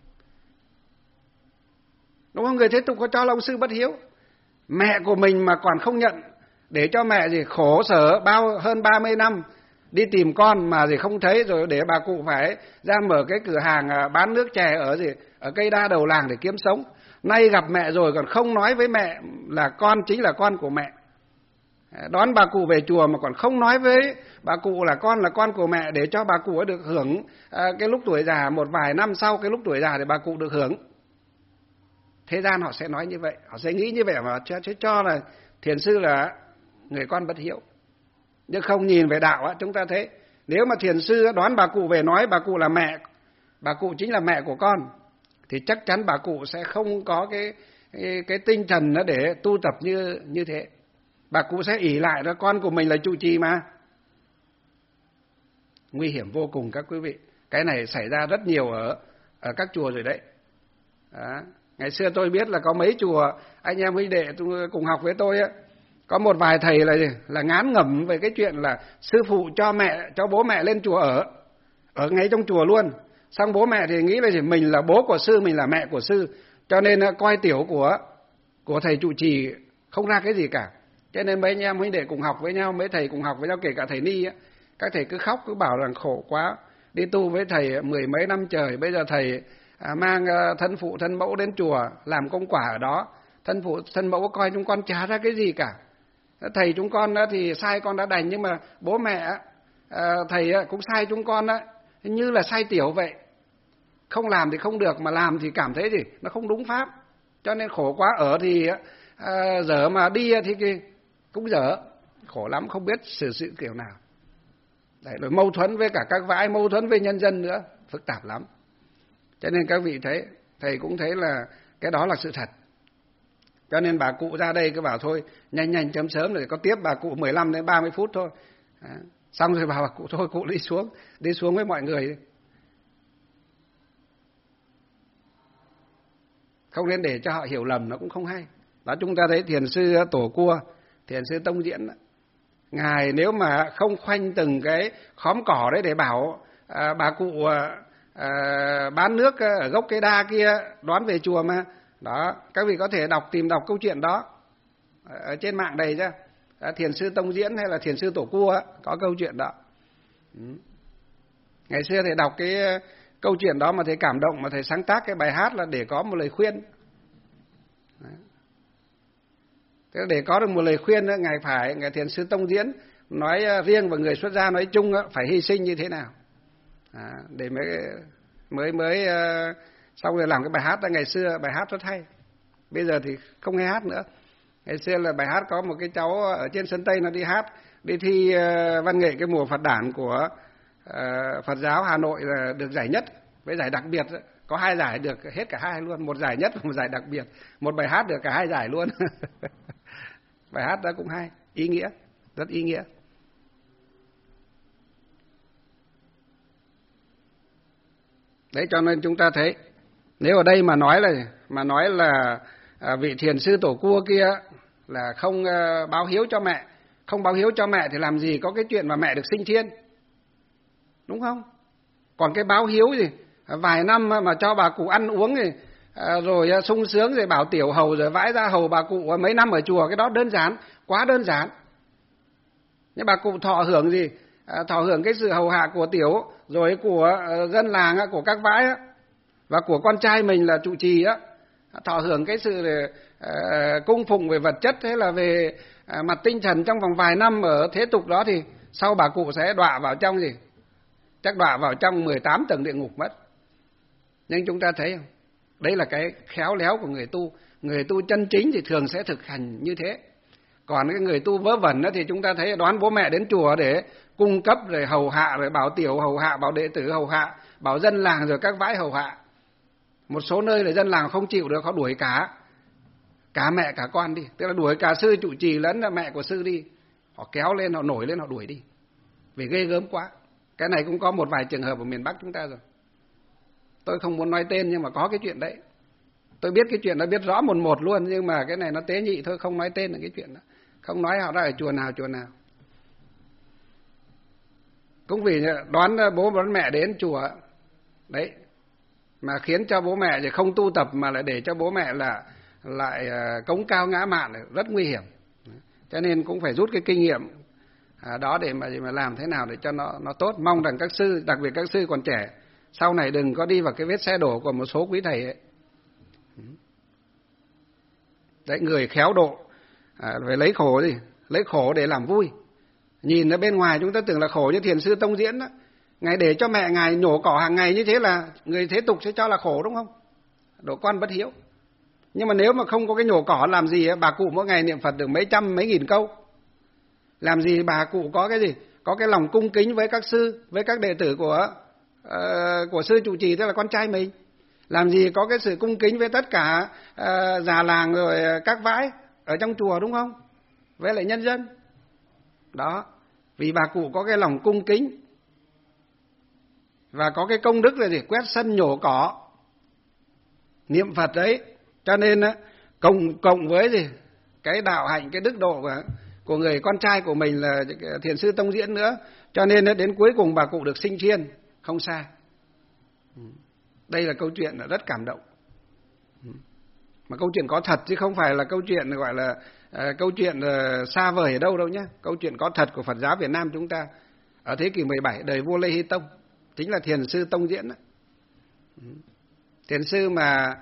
đúng không? Người thế tục có cho là ông sư bất hiếu. Mẹ của mình mà còn không nhận, để cho mẹ gì khổ sở bao hơn ba mươi năm đi tìm con mà gì không thấy, rồi để bà cụ phải ra mở cái cửa hàng bán nước chè ở gì ở cây đa đầu làng để kiếm sống. Nay gặp mẹ rồi còn không nói với mẹ là con chính là con của mẹ. Đón bà cụ về chùa mà còn không nói với bà cụ là con là con của mẹ, để cho bà cụ ấy được hưởng cái lúc tuổi già, một vài năm sau cái lúc tuổi già thì bà cụ được hưởng. Thế gian họ sẽ nói như vậy, họ sẽ nghĩ như vậy mà cho, cho là thiền sư là người con bất hiếu. Nhưng không nhìn về đạo á, chúng ta thấy nếu mà thiền sư đón bà cụ về nói bà cụ là mẹ, bà cụ chính là mẹ của con, thì chắc chắn bà cụ sẽ không có cái cái, cái tinh thần nó để tu tập như như thế. Bà cụ sẽ ỷ lại đó, con của mình là trụ trì mà. Nguy hiểm vô cùng các quý vị. Cái này xảy ra rất nhiều ở ở các chùa rồi đấy. Đó. Ngày xưa tôi biết là có mấy chùa anh em huynh đệ cùng học với tôi á, có một vài thầy là là ngán ngẩm về cái chuyện là sư phụ cho mẹ cho bố mẹ lên chùa ở ở ngay trong chùa luôn. Xong bố mẹ thì nghĩ là gì, mình là bố của sư, mình là mẹ của sư, cho nên coi tiểu của của thầy trụ trì không ra cái gì cả. Cho nên mấy anh em huynh đệ cùng học với nhau, mấy thầy cùng học với nhau, kể cả thầy Ni á, các thầy cứ khóc, cứ bảo rằng khổ quá, đi tu với thầy mười mấy năm trời, bây giờ thầy à, mang thân phụ thân mẫu đến chùa làm công quả ở đó, thân phụ thân mẫu coi chúng con chả ra cái gì cả. Thầy chúng con đó thì sai con đã đành, nhưng mà bố mẹ à, thầy cũng sai chúng con đó, như là sai tiểu vậy. Không làm thì không được, mà làm thì cảm thấy gì nó không đúng pháp, cho nên khổ quá. Ở thì à, dở mà đi thì cũng dở, khổ lắm, không biết xử sự kiểu nào. Đấy, rồi mâu thuẫn với cả các vãi, mâu thuẫn với nhân dân nữa, phức tạp lắm. Cho nên các vị thấy, thầy cũng thấy là cái đó là sự thật. Cho nên bà cụ ra đây cứ bảo thôi, nhanh nhanh chấm sớm rồi có tiếp bà cụ mười lăm đến ba mươi phút thôi. Đó. Xong rồi bảo bà cụ thôi, cụ đi xuống, đi xuống với mọi người đi. Không nên để cho họ hiểu lầm, nó cũng không hay. Đó, chúng ta thấy thiền sư Tổ Cua, thiền sư Tông Diễn đó, ngài nếu mà không khoanh từng cái khóm cỏ đấy để bảo à, bà cụ à, bán nước ở gốc cây đa kia đón về chùa mà. Đó, các vị có thể đọc tìm đọc câu chuyện đó ở trên mạng đầy chứ. À, thiền sư Tông Diễn hay là thiền sư Tổ Cua á, có câu chuyện đó. Ừ. Ngày xưa thầy đọc cái câu chuyện đó mà thầy cảm động, mà thầy sáng tác cái bài hát là để có một lời khuyên. Đấy. Thế để có được một lời khuyên, ngài phải ngài thiền sư Tông Diễn nói riêng và người xuất gia nói chung phải hy sinh như thế nào, à, để mới mới mới uh, xong rồi làm cái bài hát đó. Ngày xưa bài hát rất hay, bây giờ thì không nghe hát nữa. Ngày xưa là bài hát có một cái cháu ở trên sân Tây nó đi hát, đi thi uh, văn nghệ cái mùa Phật đản của uh, Phật giáo Hà Nội là được giải nhất với giải đặc biệt. Có hai giải được hết cả hai luôn, một giải nhất và một giải đặc biệt. Một bài hát được cả hai giải luôn. Bài hát đó cũng hay, ý nghĩa, rất ý nghĩa. Đấy, cho nên chúng ta thấy nếu ở đây mà nói là mà nói là à, vị thiền sư Tổ Cua kia là không uh, báo hiếu cho mẹ, không báo hiếu cho mẹ thì làm gì có cái chuyện mà mẹ được sinh thiên, đúng không? Còn cái báo hiếu gì vài năm mà cho bà cụ ăn uống thì à, rồi sung sướng rồi bảo tiểu hầu rồi vãi ra hầu bà cụ mấy năm ở chùa, cái đó đơn giản, quá đơn giản. Nhưng bà cụ thọ hưởng gì? À, thọ hưởng cái sự hầu hạ của tiểu, rồi của uh, dân làng, của các vãi á, và của con trai mình là trụ trì á, thọ hưởng cái sự uh, cung phụng về vật chất hay là về uh, mặt tinh thần trong vòng vài năm ở thế tục đó, thì sau bà cụ sẽ đọa vào trong gì? Chắc đọa vào trong mười tám tầng địa ngục mất. Nhưng chúng ta thấy không? Đấy là cái khéo léo của người tu. Người tu chân chính thì thường sẽ thực hành như thế. Còn cái người tu vớ vẩn đó thì chúng ta thấy đoán bố mẹ đến chùa để cung cấp rồi hầu hạ, rồi bảo tiểu hầu hạ, bảo đệ tử hầu hạ, bảo dân làng rồi các vãi hầu hạ. Một số nơi là dân làng không chịu được, họ đuổi cả cả mẹ cả con đi, tức là đuổi cả sư trụ trì lẫn là mẹ của sư đi. Họ kéo lên, họ nổi lên, họ đuổi đi. Vì ghê gớm quá. Cái này cũng có một vài trường hợp ở miền Bắc chúng ta rồi. Tôi không muốn nói tên nhưng mà có cái chuyện đấy. Tôi biết cái chuyện đó, biết rõ một một luôn, nhưng mà cái này nó tế nhị thôi, không nói tên là cái chuyện đó. Không nói họ ra ở chùa nào chùa nào. Cũng vì đoán bố đoán mẹ đến chùa đấy, mà khiến cho bố mẹ thì không tu tập mà lại để cho bố mẹ là lại cống cao ngã mạn, rất nguy hiểm. Cho nên cũng phải rút cái kinh nghiệm đó để mà, để mà làm thế nào để cho nó nó tốt. Mong rằng các sư, đặc biệt các sư còn trẻ, sau này đừng có đi vào cái vết xe đổ của một số quý thầy ấy. Đấy, người khéo độ à, phải lấy khổ gì, lấy khổ để làm vui. Nhìn ở bên ngoài chúng ta tưởng là khổ như Thiền sư Tông Diễn đó, ngài để cho mẹ ngài nhổ cỏ hàng ngày như thế là người thế tục sẽ cho là khổ, đúng không? Độ con bất hiếu. Nhưng mà nếu mà không có cái nhổ cỏ làm gì, bà cụ mỗi ngày niệm Phật được mấy trăm mấy nghìn câu. Làm gì bà cụ có cái gì? Có cái lòng cung kính với các sư, với các đệ tử của uh, của sư trụ trì, tức là con trai mình. Làm gì có cái sự cung kính với tất cả uh, già làng rồi các vãi ở trong chùa, đúng không? Với lại nhân dân. Đó, vì bà cụ có cái lòng cung kính và có cái công đức là gì? Quét sân nhổ cỏ, niệm Phật đấy. Cho nên cộng cộng với gì? Cái đạo hạnh, cái đức độ của, của người con trai của mình là Thiền sư Tông Diễn nữa. Cho nên đến cuối cùng bà cụ được sinh thiên, không sai. Đây là câu chuyện rất cảm động. Mà câu chuyện có thật chứ không phải là câu chuyện gọi là uh, câu chuyện uh, xa vời ở đâu đâu nhé. Câu chuyện có thật của Phật giáo Việt Nam chúng ta ở thế kỷ mười bảy, đời vua Lê Hy Tông, chính là Thiền sư Tông Diễn đó. Thiền sư mà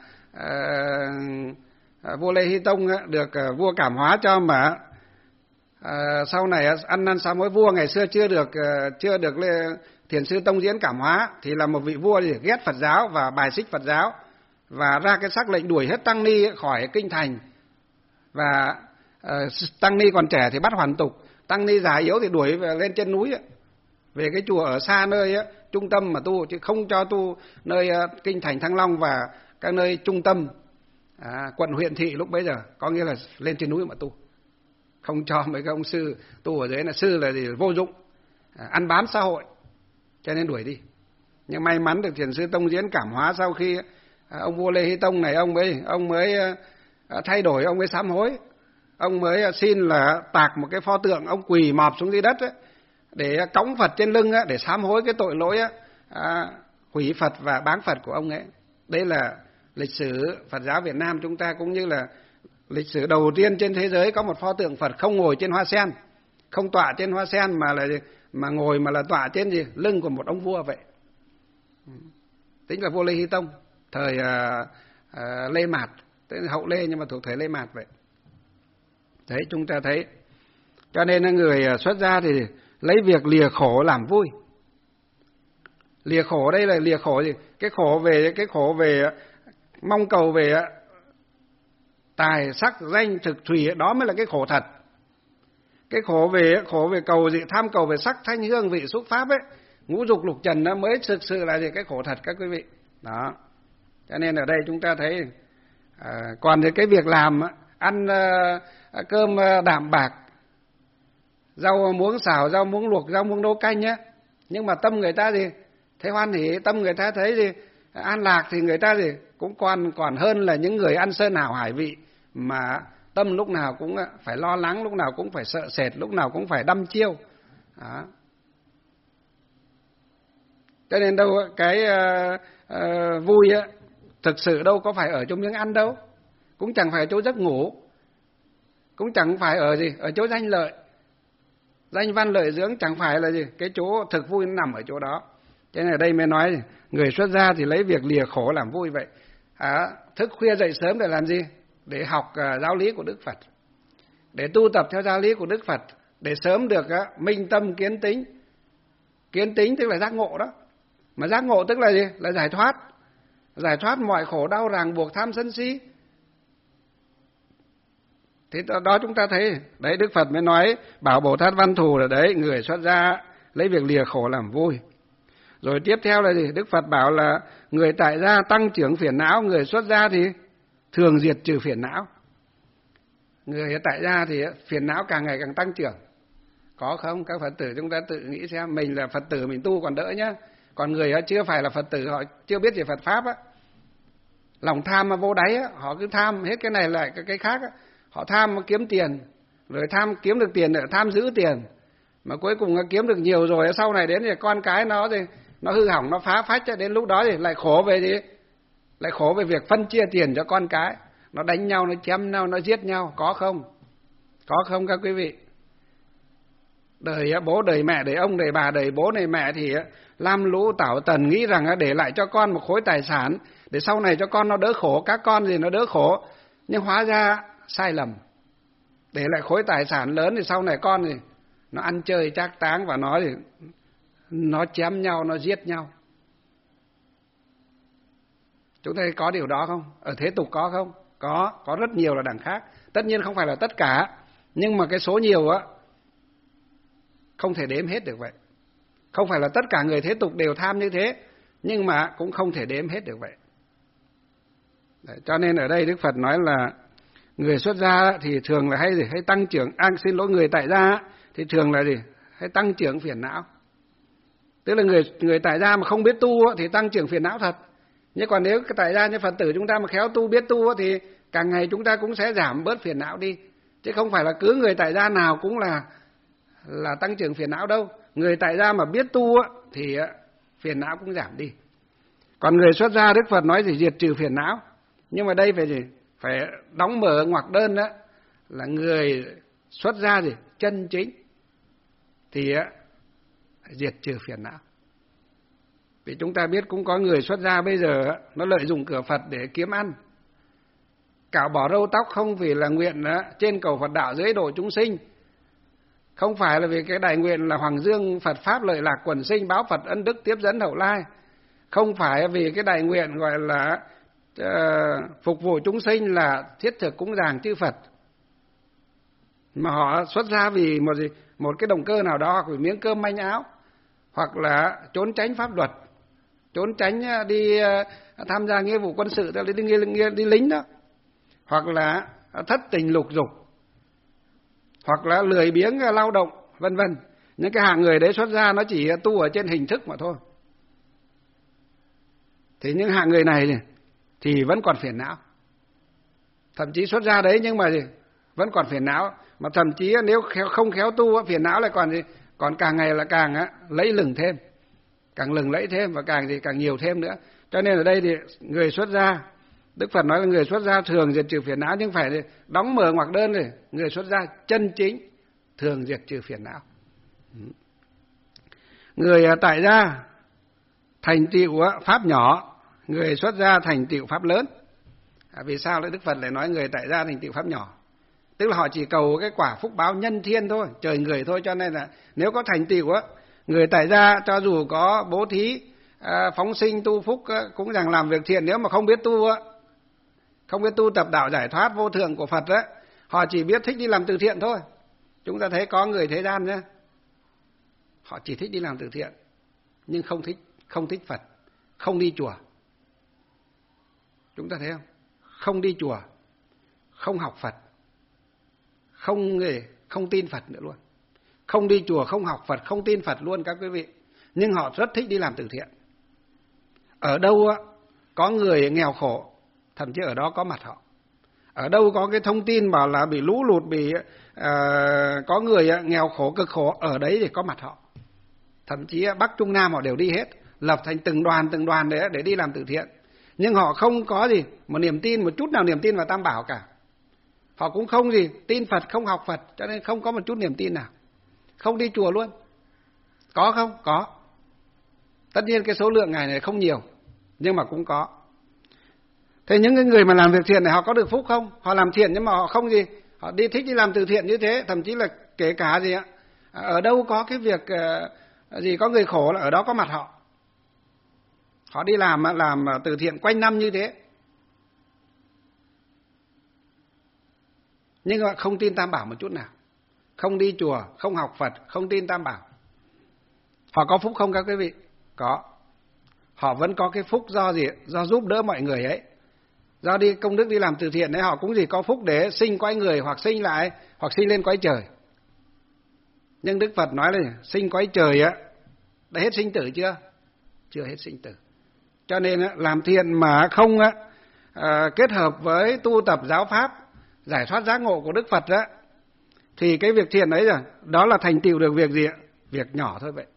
uh, vua Lê Hy Tông được uh, vua cảm hóa cho mà uh, sau này ăn năn sám hối. Vua ngày xưa chưa được uh, chưa được Lê, Thiền sư Tông Diễn cảm hóa thì là một vị vua gì ghét Phật giáo và bài xích Phật giáo, và ra cái sắc lệnh đuổi hết tăng ni khỏi kinh thành. Và uh, tăng ni còn trẻ thì bắt hoàn tục, tăng ni già yếu thì đuổi về lên trên núi ấy, về cái chùa ở xa nơi ấy, trung tâm mà tu, chứ không cho tu nơi uh, kinh thành Thăng Long và các nơi trung tâm à, quận huyện thị lúc bấy giờ, có nghĩa là lên trên núi mà tu, không cho mấy cái ông sư tu ở dưới, là sư là gì, vô dụng, à, ăn bám xã hội, cho nên đuổi đi. Nhưng may mắn được Thiền sư Tông Diễn cảm hóa, sau khi à, ông vua Lê Hy Tông này ông mới ông mới à, thay đổi, ông mới sám hối, ông mới xin là tạc một cái pho tượng, ông quỳ mọp xuống dưới đất ấy, để cõng Phật trên lưng ấy, để sám hối cái tội lỗi ấy, à, hủy Phật và báng Phật của ông ấy. Đây là lịch sử Phật giáo Việt Nam chúng ta, cũng như là lịch sử đầu tiên trên thế giới có một pho tượng Phật không ngồi trên hoa sen, không tọa trên hoa sen mà là mà ngồi mà là tọa trên gì, lưng của một ông vua vậy. Tính là vua Lê Hy Tông, thời à, à, Lê Mạt, tức là hậu Lê nhưng mà thuộc thời Lê Mạt vậy. Đấy, chúng ta thấy. Cho nên người xuất gia thì lấy việc lìa khổ làm vui. Lìa khổ đây là lìa khổ gì? Cái khổ về cái khổ về mong cầu về tài sắc danh thực thùy, đó mới là cái khổ thật. Cái khổ về khổ về cầu gì, tham cầu về sắc thanh hương vị xúc pháp ấy, ngũ dục lục trần nó mới thực sự là gì, cái khổ thật các quý vị. Đó. Cho nên ở đây chúng ta thấy à, còn thì cái việc làm ăn à, cơm đạm bạc, rau muống xào, rau muống luộc, rau muống nấu canh nhé, nhưng mà tâm người ta gì thấy hoan hỉ, tâm người ta thấy gì an lạc, thì người ta gì cũng còn còn hơn là những người ăn sơn hào hải vị mà tâm lúc nào cũng phải lo lắng, lúc nào cũng phải sợ sệt, lúc nào cũng phải đăm chiêu. Đó. Cho nên đâu cái uh, uh, vui á, thực sự đâu có phải ở trong miếng ăn đâu, cũng chẳng phải ở chỗ giấc ngủ, cũng chẳng phải ở gì ở chỗ danh lợi, danh văn lợi dưỡng, chẳng phải là gì cái chỗ thực vui nằm ở chỗ đó. Cho nên ở đây mới nói người xuất gia thì lấy việc lìa khổ làm vui vậy. À, thức khuya dậy sớm để làm gì? Để học uh, giáo lý của Đức Phật, để tu tập theo giáo lý của Đức Phật, để sớm được uh, minh tâm kiến tính. Kiến tính tức là giác ngộ đó, mà giác ngộ tức là gì? Là giải thoát. giải thoát mọi khổ đau ràng buộc tham sân si. Thế đó chúng ta thấy, đấy Đức Phật mới nói bảo Bồ Tát Văn Thù là đấy, người xuất gia lấy việc lìa khổ làm vui. Rồi tiếp theo là gì? Đức Phật bảo là người tại gia tăng trưởng phiền não, người xuất gia thì thường diệt trừ phiền não. Người tại gia thì phiền não càng ngày càng tăng trưởng. Có không? Các Phật tử chúng ta tự nghĩ xem, mình là Phật tử mình tu còn đỡ nhá. Còn người chưa phải là Phật tử, họ chưa biết về Phật Pháp á, lòng tham mà vô đáy á, họ cứ tham hết cái này lại cái, cái khác á. Họ tham kiếm tiền, rồi tham kiếm được tiền nữa, tham giữ tiền. Mà cuối cùng nó kiếm được nhiều rồi, sau này đến thì con cái nó thì nó hư hỏng, nó phá phách, đến lúc đó thì lại khổ về gì? Lại khổ về việc phân chia tiền cho con cái. Nó đánh nhau, nó chém nhau, nó giết nhau. Có không? Có không các quý vị? Đời bố, đời mẹ, đời ông, đời bà, đời bố, đời mẹ thì lam lũ tảo tần nghĩ rằng để lại cho con một khối tài sản để sau này cho con nó đỡ khổ, các con gì nó đỡ khổ. Nhưng hóa ra sai lầm. Để lại khối tài sản lớn thì sau này con thì nó ăn chơi trác táng và nó thì nó chém nhau, nó giết nhau. Chúng ta có điều đó không? Ở thế tục có không? Có, có rất nhiều là đẳng khác. Tất nhiên không phải là tất cả, nhưng mà cái số nhiều á không thể đếm hết được vậy. Không phải là tất cả người thế tục đều tham như thế, nhưng mà cũng không thể đếm hết được vậy. Đấy, cho nên ở đây Đức Phật nói là người xuất gia thì thường là hay gì? Hay tăng trưởng, à, xin lỗi, người tại gia thì thường là gì? Hay tăng trưởng phiền não. Tức là người người tại gia mà không biết tu thì tăng trưởng phiền não thật. Nhưng còn nếu cái tại gia như Phật tử chúng ta mà khéo tu, biết tu thì càng ngày chúng ta cũng sẽ giảm bớt phiền não đi. Chứ không phải là cứ người tại gia nào cũng là là tăng trưởng phiền não đâu. Người tại gia mà biết tu thì phiền não cũng giảm đi. Còn người xuất gia Đức Phật nói thì diệt trừ phiền não. Nhưng mà đây phải gì? Phải đóng mở ngoặc đơn đó là người xuất gia gì? Chân chính thì diệt trừ phiền não. Vì chúng ta biết cũng có người xuất gia bây giờ nó lợi dụng cửa Phật để kiếm ăn. Cạo bỏ râu tóc không vì là nguyện trên cầu Phật đạo dưới độ chúng sinh. Không phải là vì cái đại nguyện là hoàng dương Phật Pháp lợi lạc quần sinh, báo Phật ân đức tiếp dẫn hậu lai. Không phải vì cái đại nguyện gọi là uh, phục vụ chúng sinh là thiết thực cúng dường chư Phật. Mà họ xuất gia vì một gì? Một cái động cơ nào đó, hoặc vì miếng cơm manh áo, hoặc là trốn tránh pháp luật, trốn tránh đi tham gia nghĩa vụ quân sự, đi, đi, đi, đi lính đó, hoặc là thất tình lục dục, hoặc là lười biếng lao động, vân vân. Những cái hạng người đấy xuất gia nó chỉ tu ở trên hình thức mà thôi. Thì những hạng người này thì vẫn còn phiền não. Thậm chí xuất gia đấy nhưng mà gì? Vẫn còn phiền não. Mà thậm chí nếu không khéo tu, phiền não lại còn gì? Còn càng ngày là càng á, lấy lừng thêm. Càng lừng lẫy thêm và càng gì càng nhiều thêm nữa. Cho nên ở đây thì người xuất gia, Đức Phật nói là người xuất gia thường diệt trừ phiền não, nhưng phải đóng mở ngoặc đơn rồi. Người xuất gia chân chính thường diệt trừ phiền não. Người tại gia thành tựu pháp nhỏ, người xuất gia thành tựu pháp lớn. À, vì sao lại Đức Phật lại nói người tại gia thành tựu pháp nhỏ? Tức là họ chỉ cầu cái quả phúc báo nhân thiên thôi, trời người thôi. Cho nên là nếu có thành tựu á, người tại gia cho dù có bố thí, à, phóng sinh, tu phúc, á, cũng rằng làm việc thiện, nếu mà không biết tu á, không biết tu tập đạo giải thoát vô thượng của Phật á, họ chỉ biết thích đi làm từ thiện thôi. Chúng ta thấy có người thế gian nhá, họ chỉ thích đi làm từ thiện, nhưng không thích không thích Phật, không đi chùa. Chúng ta thấy không? Không đi chùa, không học Phật, không nghề, không tin Phật nữa luôn. Không đi chùa, không học Phật, không tin Phật luôn các quý vị. Nhưng họ rất thích đi làm từ thiện. Ở đâu á, có người nghèo khổ, thậm chí ở đó có mặt họ. Ở đâu có cái thông tin bảo là bị lũ lụt, bị uh, có người nghèo khổ, cực khổ, ở đấy thì có mặt họ. Thậm chí Bắc Trung Nam họ đều đi hết, lập thành từng đoàn từng đoàn để, để đi làm từ thiện. Nhưng họ không có gì, một niềm tin, một chút nào niềm tin vào Tam Bảo cả. Họ cũng không gì, tin Phật, không học Phật, cho nên không có một chút niềm tin nào. Không đi chùa luôn. Có không? Có. Tất nhiên cái số lượng ngày này không nhiều, nhưng mà cũng có. Thế những cái người mà làm việc thiện này họ có được phúc không? Họ làm thiện nhưng mà họ không gì, họ đi thích đi làm từ thiện như thế, thậm chí là kể cả gì ạ, ở đâu có cái việc uh, gì có người khổ là ở đó có mặt họ. Họ đi làm làm từ thiện quanh năm như thế, nhưng mà không tin Tam Bảo một chút nào, không đi chùa, không học Phật, không tin Tam Bảo. Họ có phúc không các quý vị? Có. Họ vẫn có cái phúc do gì? Do giúp đỡ mọi người ấy, do đi công đức đi làm từ thiện đấy, họ cũng gì có phúc để sinh quái người, hoặc sinh lại, hoặc sinh lên quái trời. Nhưng Đức Phật nói là sinh quái trời á, đã hết sinh tử chưa? Chưa hết sinh tử. Cho nên làm thiện mà không à, kết hợp với tu tập giáo pháp giải thoát giác ngộ của Đức Phật á, thì cái việc thiện ấy rồi, đó là thành tựu được việc gì ạ? Việc nhỏ thôi vậy.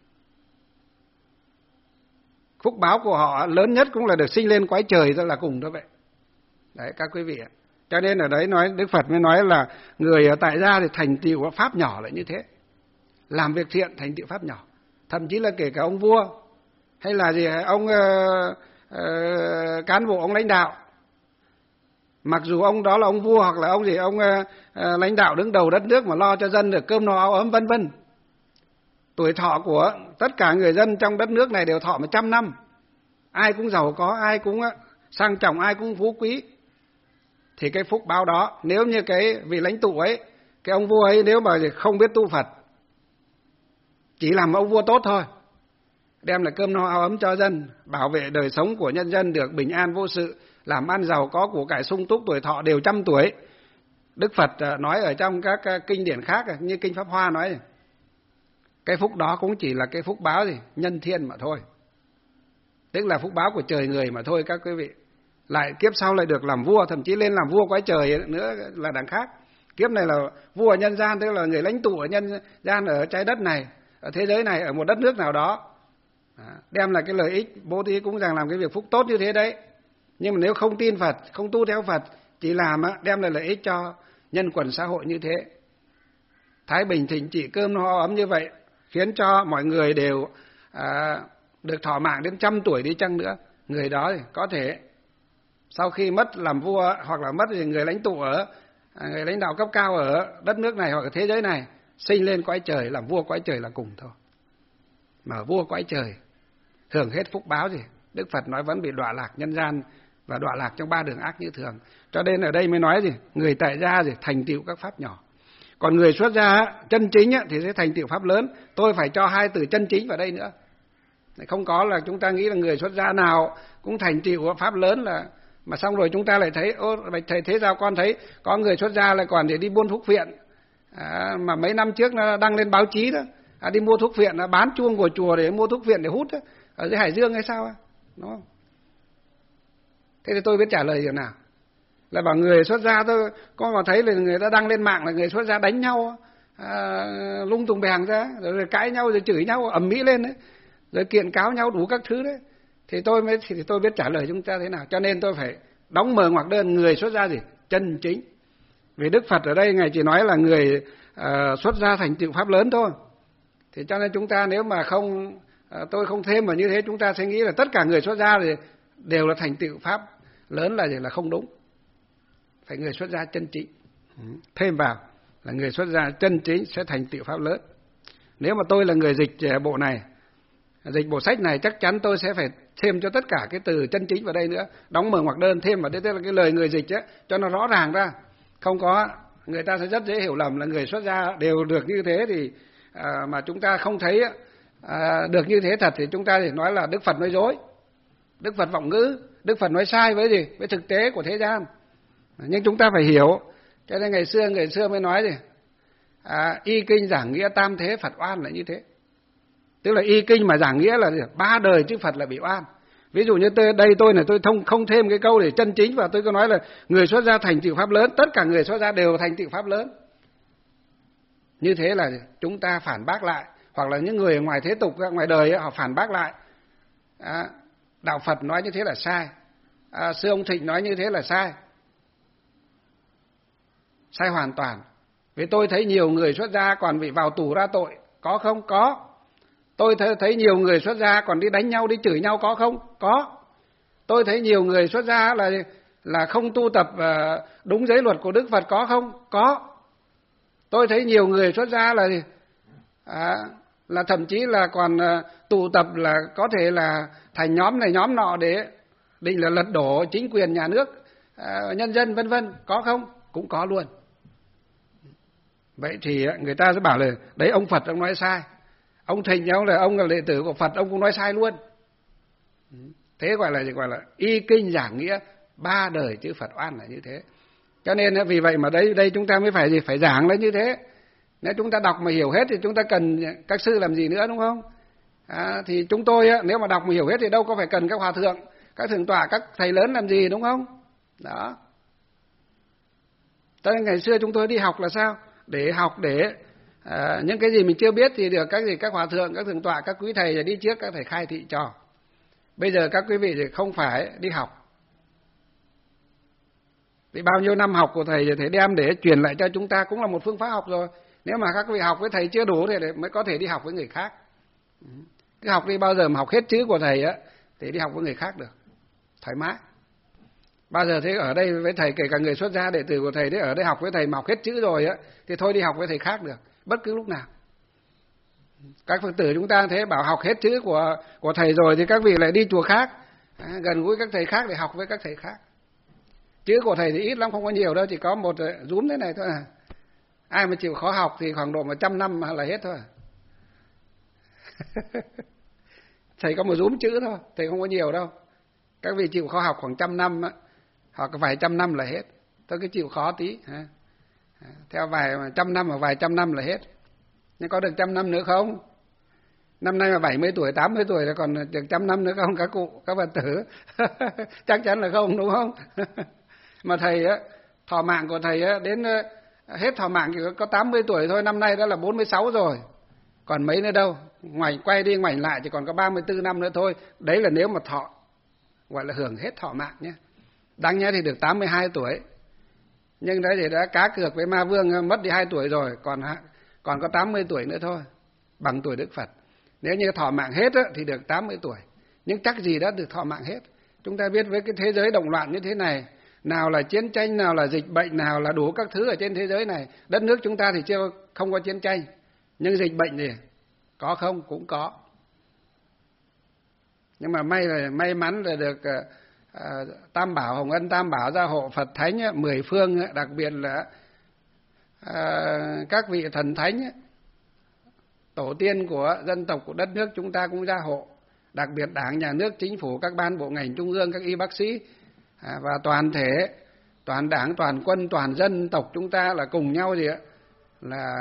Phúc báo của họ lớn nhất cũng là được sinh lên quái trời thôi, là cùng thôi vậy. Đấy các quý vị ạ. Cho nên ở đấy nói, Đức Phật mới nói là người tại gia thì thành tựu pháp nhỏ lại như thế. Làm việc thiện thành tựu pháp nhỏ. Thậm chí là kể cả ông vua hay là gì ông uh, uh, cán bộ, ông lãnh đạo, mặc dù ông đó là ông vua hoặc là ông gì ông uh, uh, lãnh đạo đứng đầu đất nước mà lo cho dân được cơm no áo ấm vân vân, tuổi thọ của tất cả người dân trong đất nước này đều thọ một trăm năm, ai cũng giàu có, ai cũng uh, sang trọng, ai cũng phú quý, thì cái phúc báo đó, nếu như cái vị lãnh tụ ấy, cái ông vua ấy nếu mà không biết tu Phật, chỉ làm ông vua tốt thôi, đem lại cơm no áo ấm cho dân, bảo vệ đời sống của nhân dân được bình an vô sự, làm ăn giàu có, của cải sung túc, tuổi thọ đều trăm tuổi. Đức Phật nói ở trong các kinh điển khác như kinh Pháp Hoa nói, cái phúc đó cũng chỉ là cái phúc báo gì nhân thiên mà thôi, tức là phúc báo của trời người mà thôi các quý vị. Lại kiếp sau lại được làm vua, thậm chí lên làm vua quái trời nữa là đằng khác. Kiếp này là vua nhân gian, tức là người lãnh tụ ở nhân gian, ở trái đất này, ở thế giới này, ở một đất nước nào đó, đem lại cái lợi ích, bố thí cúng dường, làm cái việc phúc tốt như thế đấy. Nhưng mà nếu không tin Phật, không tu theo Phật, chỉ làm đem lại lợi ích cho nhân quần xã hội như thế, thái bình thịnh trị, cơm no ấm như vậy, khiến cho mọi người đều à, được thọ mạng đến trăm tuổi đi chăng nữa, người đó thì có thể sau khi mất làm vua hoặc là mất thì người lãnh tụ ở người lãnh đạo cấp cao ở đất nước này hoặc ở thế giới này, sinh lên quái trời, làm vua quái trời là cùng thôi. Mà vua quái trời hưởng hết phúc báo gì, Đức Phật nói vẫn bị đọa lạc nhân gian và đọa lạc trong ba đường ác như thường. Cho nên ở đây mới nói gì, người tại gia thì thành tựu các pháp nhỏ, còn người xuất gia chân chính thì sẽ thành tựu pháp lớn. Tôi phải cho hai từ chân chính vào đây nữa, không có là chúng ta nghĩ là người xuất gia nào cũng thành tựu pháp lớn, là mà xong rồi chúng ta lại thấy ô thầy thế sao con thấy có người xuất gia lại còn để đi buôn thuốc phiện, à, mà mấy năm trước nó đăng lên báo chí đó, à, đi mua thuốc phiện, bán chuông của chùa để mua thuốc phiện để hút đó, ở dưới Hải Dương hay sao à? Đúng không? Thế thì tôi biết trả lời điều nào? Là bảo người xuất gia, tôi con mà thấy là người ta đăng lên mạng là người xuất gia đánh nhau, à, lung tung bèng ra, rồi, rồi cãi nhau, rồi chửi nhau ầm ĩ lên đấy, rồi kiện cáo nhau đủ các thứ đấy, thì tôi mới thì tôi biết trả lời chúng ta thế nào. Cho nên tôi phải đóng mờ ngoặc đơn người xuất gia gì chân chính. Vì Đức Phật ở đây ngài chỉ nói là người uh, xuất gia thành tựu pháp lớn thôi. Thì cho nên chúng ta nếu mà không uh, tôi không thêm vào như thế, chúng ta sẽ nghĩ là tất cả người xuất gia thì đều là thành tựu pháp lớn, là gì là không đúng. Phải người xuất gia chân chính. Thêm vào là người xuất gia chân chính sẽ thành tựu pháp lớn. Nếu mà tôi là người dịch bộ này, dịch bộ sách này, chắc chắn tôi sẽ phải thêm cho tất cả cái từ chân chính vào đây nữa, đóng mở ngoặc đơn thêm vào đây, tức là cái lời người dịch ấy, cho nó rõ ràng ra. Không có, người ta sẽ rất dễ hiểu lầm là người xuất gia đều được như thế, thì à, mà chúng ta không thấy à, được như thế thật, thì chúng ta thì nói là Đức Phật nói dối, Đức Phật vọng ngữ, Đức Phật nói sai với gì, với thực tế của thế gian. Nhưng chúng ta phải hiểu, cho nên ngày xưa người xưa mới nói gì, à, y kinh giảng nghĩa tam thế Phật oan là như thế. Tức là y kinh mà giảng nghĩa là ba đời chư Phật là bị oan. Ví dụ như tôi, đây tôi này tôi không không thêm cái câu để chân chính vào, tôi có nói là người xuất gia thành tựu pháp lớn, tất cả người xuất gia đều thành tựu pháp lớn. Như thế là chúng ta phản bác lại, hoặc là những người ngoài thế tục, ngoài đời ấy, họ phản bác lại. À, đạo Phật nói như thế là sai, à, sư ông Thịnh nói như thế là sai, sai hoàn toàn. Vì tôi thấy nhiều người xuất gia còn bị vào tù ra tội, có không? Có. Tôi thấy nhiều người xuất gia còn đi đánh nhau, đi chửi nhau, có không? Có. Tôi thấy nhiều người xuất gia là là không tu tập đúng giới luật của Đức Phật, có không? Có. Tôi thấy nhiều người xuất gia là à, là thậm chí là còn tụ tập là có thể là thành nhóm này nhóm nọ để định là lật đổ chính quyền nhà nước, à, nhân dân vân vân, có không? Cũng có luôn. Vậy thì người ta sẽ bảo là đấy ông Phật ông nói sai, ông Thịnh ông là ông là đệ tử của Phật ông cũng nói sai luôn. Thế gọi là gì? Gọi là y kinh giảng nghĩa, ba đời chữ Phật oan là như thế. Cho nên vì vậy mà đây đây chúng ta mới phải gì? Phải giảng là như thế. Nếu chúng ta đọc mà hiểu hết thì chúng ta cần các sư làm gì nữa, đúng không? À, thì chúng tôi nếu mà đọc mà hiểu hết thì đâu có phải cần các hòa thượng, các thượng tọa, các thầy lớn làm gì, đúng không? Đó. Cho nên ngày xưa chúng tôi đi học là sao? Để học để à, những cái gì mình chưa biết thì được các gì các hòa thượng, các thượng tọa, các quý thầy đi trước, các thầy khai thị cho. Bây giờ các quý vị thì không phải đi học. Vì bao nhiêu năm học của thầy thì thầy đem để truyền lại cho chúng ta cũng là một phương pháp học rồi. Nếu mà các quý vị học với thầy chưa đủ thì mới có thể đi học với người khác. Cứ học đi, bao giờ mà học hết chữ của thầy á thì đi học với người khác được, thoải mái. Bao giờ thế ở đây với thầy, kể cả người xuất gia đệ tử của thầy đấy, ở đây học với thầy mà học hết chữ rồi á thì thôi đi học với thầy khác được, bất cứ lúc nào. Các Phật tử chúng ta thế bảo học hết chữ của của thầy rồi thì các vị lại đi chùa khác, à, gần gũi các thầy khác để học với các thầy khác. Chữ của thầy thì ít lắm, không có nhiều đâu, chỉ có một rúm thế này thôi à. Ai mà chịu khó học thì khoảng độ một trăm năm là hết thôi. Thầy có một rúm chữ thôi, thầy không có nhiều đâu. Các vị chịu khó học khoảng trăm năm á, hoặc vài trăm năm là hết. Tôi cứ chịu khó tí, ha. Theo vài trăm năm hoặc vài trăm năm là hết. Nhưng có được trăm năm nữa không? Năm nay mà bảy mươi tuổi, tám mươi tuổi là còn được trăm năm nữa không các cụ, các Phật tử? Chắc chắn là không, đúng không? Mà thầy á, thọ mạng của thầy á, đến hết thọ mạng chỉ có tám mươi tuổi thôi, năm nay đã là bốn mươi sáu rồi. Còn mấy nữa đâu, ngoảnh quay đi ngoảnh lại chỉ còn có ba mươi tư năm nữa thôi. Đấy là nếu mà thọ, gọi là hưởng hết thọ mạng nhé. Đáng nhẽ thì được tám mươi hai tuổi. Nhưng đấy thì đã cá cược với ma vương, mất đi hai tuổi rồi, còn còn có tám mươi tuổi nữa thôi, bằng tuổi Đức Phật. Nếu như thọ mạng hết á, thì được tám mươi tuổi. Nhưng chắc gì đã được thọ mạng hết. Chúng ta biết với cái thế giới động loạn như thế này, nào là chiến tranh, nào là dịch bệnh, nào là đủ các thứ ở trên thế giới này. Đất nước chúng ta thì chưa không có chiến tranh, nhưng dịch bệnh thì có không? Cũng có. Nhưng mà may là may mắn là được uh, Tam Bảo, Hồng Ân Tam Bảo gia hộ Phật Thánh uh, mười phương, uh, đặc biệt là uh, các vị thần thánh, uh, tổ tiên của dân tộc, của đất nước chúng ta cũng gia hộ. Đặc biệt Đảng, Nhà nước, Chính phủ, các ban bộ ngành trung ương, các y bác sĩ uh, và toàn thể, toàn Đảng, toàn quân, toàn dân tộc chúng ta là cùng nhau gì ạ? Là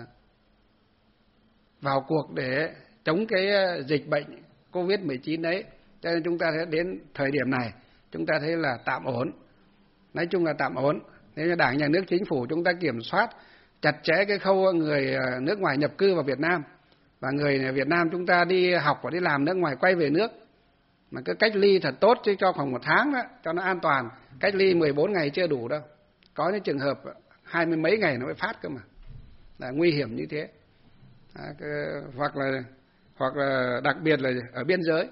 vào cuộc để chống cái dịch bệnh covid mười chín đấy. Cho nên chúng ta sẽ đến thời điểm này chúng ta thấy là tạm ổn, nói chung là tạm ổn. Nếu như Đảng, Nhà nước, Chính phủ chúng ta kiểm soát chặt chẽ cái khâu người nước ngoài nhập cư vào Việt Nam, và người Việt Nam chúng ta đi học và đi làm nước ngoài quay về nước mà cứ cách ly thật tốt chứ cho khoảng một tháng đó, cho nó an toàn. Cách ly mười bốn ngày chưa đủ đâu, có những trường hợp hai mươi mấy ngày nó mới phát cơ mà, là nguy hiểm như thế. À, cái, hoặc là hoặc là đặc biệt là ở biên giới.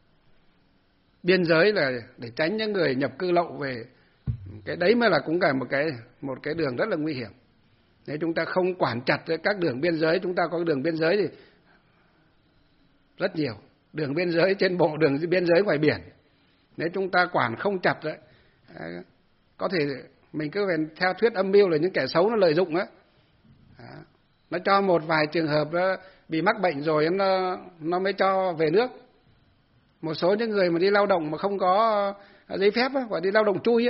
Biên giới là để tránh những người nhập cư lậu về, cái đấy mới là cũng cả một cái một cái đường rất là nguy hiểm. Nếu chúng ta không quản chặt các đường biên giới, chúng ta có đường biên giới thì rất nhiều đường biên giới trên bộ, đường biên giới ngoài biển. Nếu chúng ta quản không chặt đấy, có thể mình cứ về theo thuyết âm mưu là những kẻ xấu nó lợi dụng á, nó cho một vài trường hợp bị mắc bệnh rồi nó nó mới cho về nước. Một số những người mà đi lao động mà không có giấy phép á, gọi đi lao động chui á,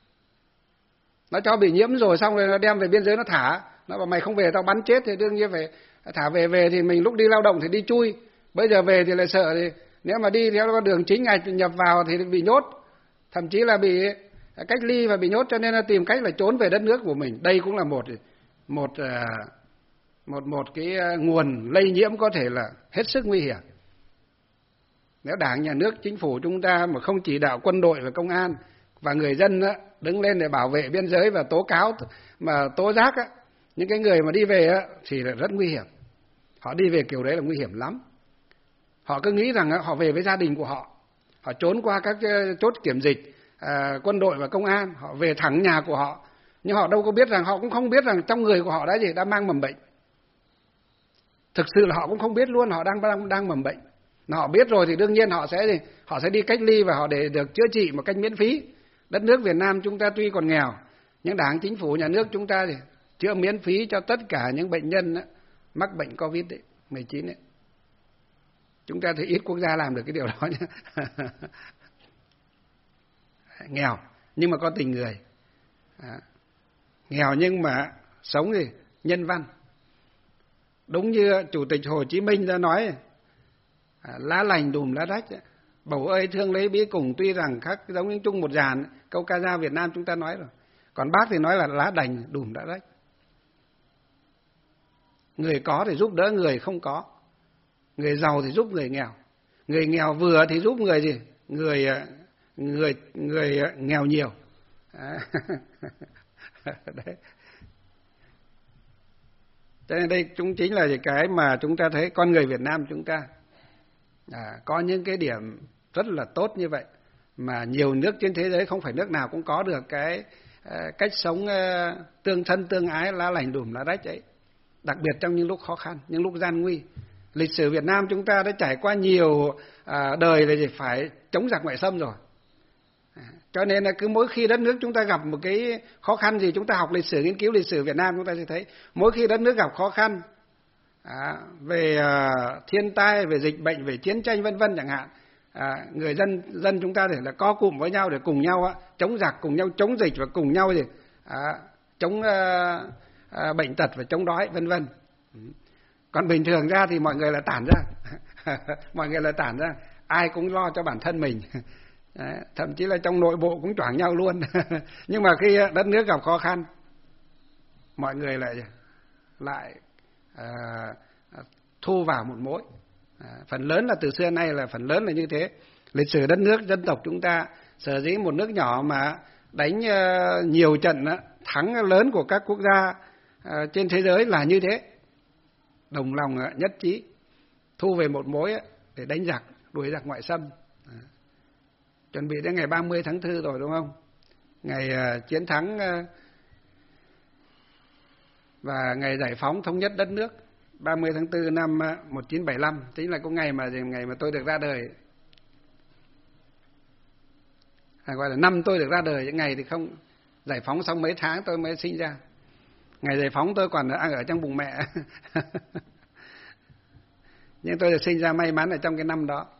nó cho bị nhiễm rồi xong rồi nó đem về biên giới nó thả, nó bảo mày không về tao bắn chết, thì đương nhiên phải thả về. Về thì mình lúc đi lao động thì đi chui, bây giờ về thì lại sợ, thì nếu mà đi theo con đường chính ngày nhập vào thì bị nhốt, thậm chí là bị cách ly và bị nhốt, cho nên là tìm cách là trốn về đất nước của mình. Đây cũng là một một một một cái nguồn lây nhiễm có thể là hết sức nguy hiểm. Nếu Đảng, Nhà nước, Chính phủ chúng ta mà không chỉ đạo quân đội và công an và người dân á, đứng lên để bảo vệ biên giới và tố cáo, mà tố giác á, những cái người mà đi về á, thì là rất nguy hiểm. Họ đi về kiểu đấy là nguy hiểm lắm. Họ cứ nghĩ rằng á, họ về với gia đình của họ, họ trốn qua các chốt kiểm dịch, à, quân đội và công an, họ về thẳng nhà của họ. Nhưng họ đâu có biết rằng, họ cũng không biết rằng trong người của họ đã gì, đã mang mầm bệnh. Thực sự là họ cũng không biết luôn họ đang đang đang mầm bệnh. Họ biết rồi thì đương nhiên họ sẽ họ sẽ đi cách ly và họ để được chữa trị một cách miễn phí. Đất nước Việt Nam chúng ta tuy còn nghèo, nhưng Đảng, Chính phủ, Nhà nước chúng ta thì chữa miễn phí cho tất cả những bệnh nhân đó, mắc bệnh Covid mười chín ấy. Chúng ta thì ít quốc gia làm được cái điều đó nhé. Nghèo nhưng mà có tình người, à, nghèo nhưng mà sống thì nhân văn. Đúng như Chủ tịch Hồ Chí Minh đã nói, à, lá lành đùm lá rách, bầu ơi thương lấy bí cùng, tuy rằng khác giống như chung một dàn, câu ca dao Việt Nam chúng ta nói rồi. Còn bác thì nói là lá đành đùm lá rách. Người có thì giúp đỡ người không có, người giàu thì giúp người nghèo, người nghèo vừa thì giúp người gì, người người người nghèo nhiều. À. Đấy. Cho nên đây chúng chính là cái mà chúng ta thấy con người Việt Nam chúng ta à, có những cái điểm rất là tốt như vậy, mà nhiều nước trên thế giới không phải nước nào cũng có được cái uh, cách sống uh, tương thân tương ái, lá lành đùm lá rách ấy. Đặc biệt trong những lúc khó khăn, những lúc gian nguy. Lịch sử Việt Nam chúng ta đã trải qua nhiều à, đời là phải chống giặc ngoại xâm rồi. À, cho nên là cứ mỗi khi đất nước chúng ta gặp một cái khó khăn gì, chúng ta học lịch sử, nghiên cứu lịch sử Việt Nam, chúng ta sẽ thấy mỗi khi đất nước gặp khó khăn à, về à, thiên tai, về dịch bệnh, về chiến tranh vân vân chẳng hạn, à, người dân dân chúng ta để là co cụm với nhau để cùng nhau á, chống giặc, cùng nhau chống dịch và cùng nhau gì à, chống à, à, bệnh tật và chống đói vân vân. Còn bình thường ra thì mọi người là tản ra, mọi người là tản ra, ai cũng lo cho bản thân mình. Đấy, thậm chí là trong nội bộ cũng choảng nhau luôn. Nhưng mà khi đất nước gặp khó khăn, mọi người lại lại à, thu vào một mối. À, phần lớn là từ xưa nay là phần lớn là như thế. Lịch sử đất nước dân tộc chúng ta sở dĩ một nước nhỏ mà đánh uh, nhiều trận uh, thắng lớn của các quốc gia uh, trên thế giới là như thế. Đồng lòng uh, nhất trí thu về một mối uh, để đánh giặc, đuổi giặc ngoại xâm. À, chuẩn bị đến ngày ba mươi tháng tư rồi đúng không? Ngày uh, chiến thắng uh, và ngày giải phóng thống nhất đất nước. ba mươi tháng tư năm uh, một nghìn chín trăm bảy mươi lăm chính là cái ngày mà ngày mà tôi được ra đời. À, gọi là năm tôi được ra đời, những ngày thì không giải phóng xong mấy tháng tôi mới sinh ra. Ngày giải phóng tôi còn đang ở trong bụng mẹ. Nhưng tôi được sinh ra may mắn ở trong cái năm đó.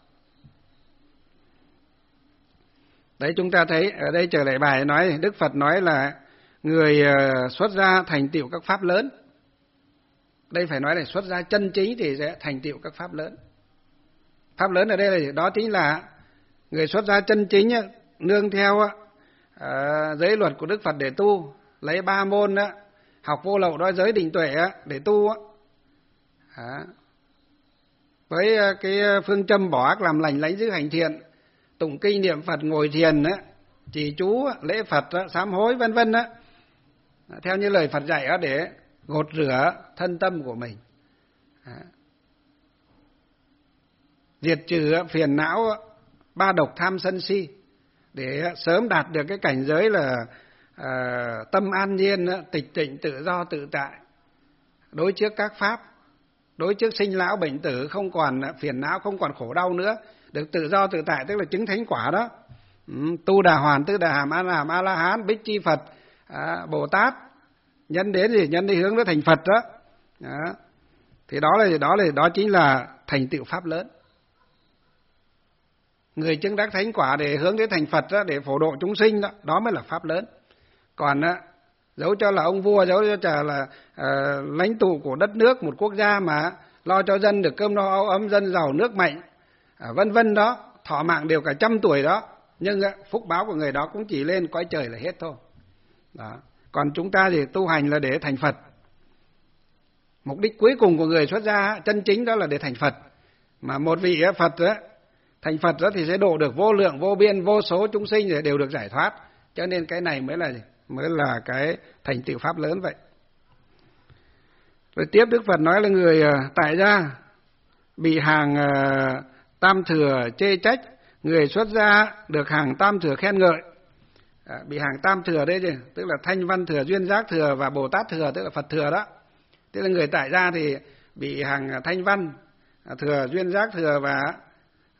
Đấy, chúng ta thấy ở đây trở lại bài nói, Đức Phật nói là người xuất gia thành tựu các pháp lớn. Đây phải nói là xuất gia chân chính thì sẽ thành tựu các pháp lớn. Pháp lớn ở đây là đó chính là người xuất gia chân chính nương theo uh, giới luật của Đức Phật để tu, lấy ba môn đó, học vô lậu đói giới định tuệ để tu à, với cái phương châm bỏ ác làm lành, lánh dữ hành thiện, tụng kinh niệm Phật, ngồi thiền, trì chú, lễ Phật, sám hối vân vân đó, theo như lời Phật dạy đó, để gột rửa thân tâm của mình, à, diệt trừ phiền não ba độc tham sân si, để sớm đạt được cái cảnh giới là à, tâm an nhiên, tịch tịnh, tự do tự tại, đối trước các pháp, đối trước sinh lão bệnh tử không còn phiền não, không còn khổ đau nữa, được tự do tự tại, tức là chứng thánh quả đó. Ừ, tu đà hoàn, tức đà hàm, a la hàm, a la hán, bích chi Phật, à, Bồ Tát, nhân đến gì, nhân đi hướng đến thành Phật đó. Đó. Thì đó là đó là đó chính là thành tựu pháp lớn. Người chứng đắc thánh quả để hướng đến thành Phật đó, để phổ độ chúng sinh đó, đó mới là pháp lớn. Còn đó, dẫu cho là ông vua, dẫu cho là uh, lãnh tụ của đất nước, một quốc gia mà lo cho dân được cơm no áo ấm, dân giàu nước mạnh, uh, vân vân đó, thọ mạng đều cả trăm tuổi đó, nhưng uh, phúc báo của người đó cũng chỉ lên cõi trời là hết thôi. Đó. Còn chúng ta thì tu hành là để thành Phật. Mục đích cuối cùng của người xuất gia chân chính đó là để thành Phật. Mà một vị Phật đó, thành Phật đó thì sẽ độ được vô lượng, vô biên, vô số chúng sinh để đều được giải thoát. Cho nên cái này mới là mới là cái thành tựu pháp lớn vậy. Rồi tiếp Đức Phật nói là người tại gia bị hàng tam thừa chê trách, người xuất gia được hàng tam thừa khen ngợi. À, bị hàng tam thừa đấy chứ, tức là Thanh Văn thừa, Duyên Giác thừa và Bồ Tát thừa, tức là Phật thừa đó. Tức là người tại gia thì bị hàng Thanh Văn thừa, Duyên Giác thừa và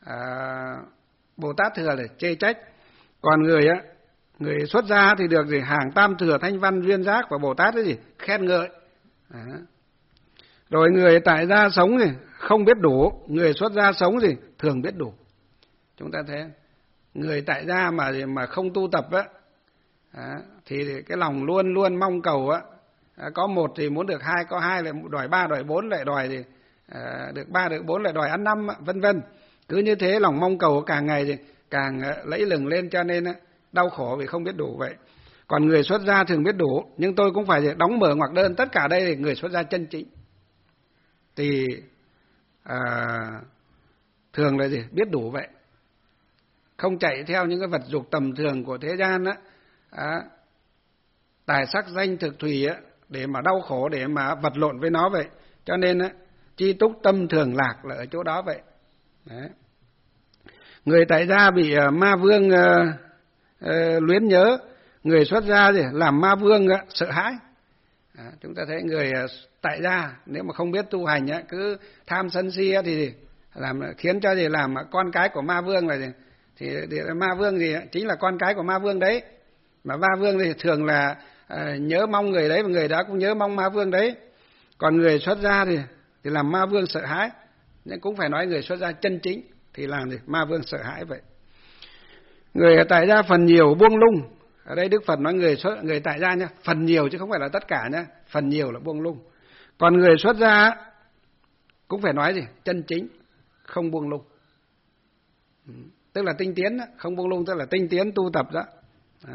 à, Bồ Tát thừa để chê trách. Còn người á, người xuất gia thì được gì hàng tam thừa, thanh văn, duyên giác, và Bồ Tát cái gì khen ngợi. Đó. Rồi người tại gia sống thì không biết đủ, người xuất gia sống thì thường biết đủ. Chúng ta thấy người tại gia mà mà không tu tập á, à, thì cái lòng luôn luôn mong cầu á, à, có một thì muốn được hai, có hai lại đòi ba, đòi bốn lại đòi thì à, được ba được bốn lại đòi ăn năm, vân vân. Cứ như thế lòng mong cầu càng ngày thì càng lẫy lừng lên, cho nên á, đau khổ vì không biết đủ vậy. Còn người xuất gia thường biết đủ, nhưng tôi cũng phải đóng mở ngoặc đơn, tất cả đây thì người xuất gia chân chính thì à, thường là gì biết đủ vậy, không chạy theo những cái vật dục tầm thường của thế gian á, à, tài sắc danh thực thùy á, để mà đau khổ, để mà vật lộn với nó vậy. Cho nên á, chi túc tâm thường lạc là ở chỗ đó vậy. Đấy. Người tại gia bị uh, ma vương uh, uh, luyến nhớ, người xuất gia thì làm ma vương uh, sợ hãi. À, chúng ta thấy người uh, tại gia nếu mà không biết tu hành uh, cứ tham sân si uh, thì làm khiến cho gì làm uh, con cái của ma vương là gì? Thì, thì ma vương gì uh, chính là con cái của ma vương đấy. Mà ma vương thì thường là uh, nhớ mong người đấy, và người đó cũng nhớ mong ma vương đấy. Còn người xuất gia thì thì làm ma vương sợ hãi. Nhưng cũng phải nói người xuất gia chân chính thì làm gì ma vương sợ hãi vậy. Người tại gia phần nhiều buông lung. Ở đây Đức Phật nói người xuất, người tại gia nhá, phần nhiều chứ không phải là tất cả nhá, phần nhiều là buông lung. Còn người xuất gia cũng phải nói gì chân chính, không buông lung. Tức là tinh tiến đó, không buông lung tức là tinh tiến tu tập đó. Đó.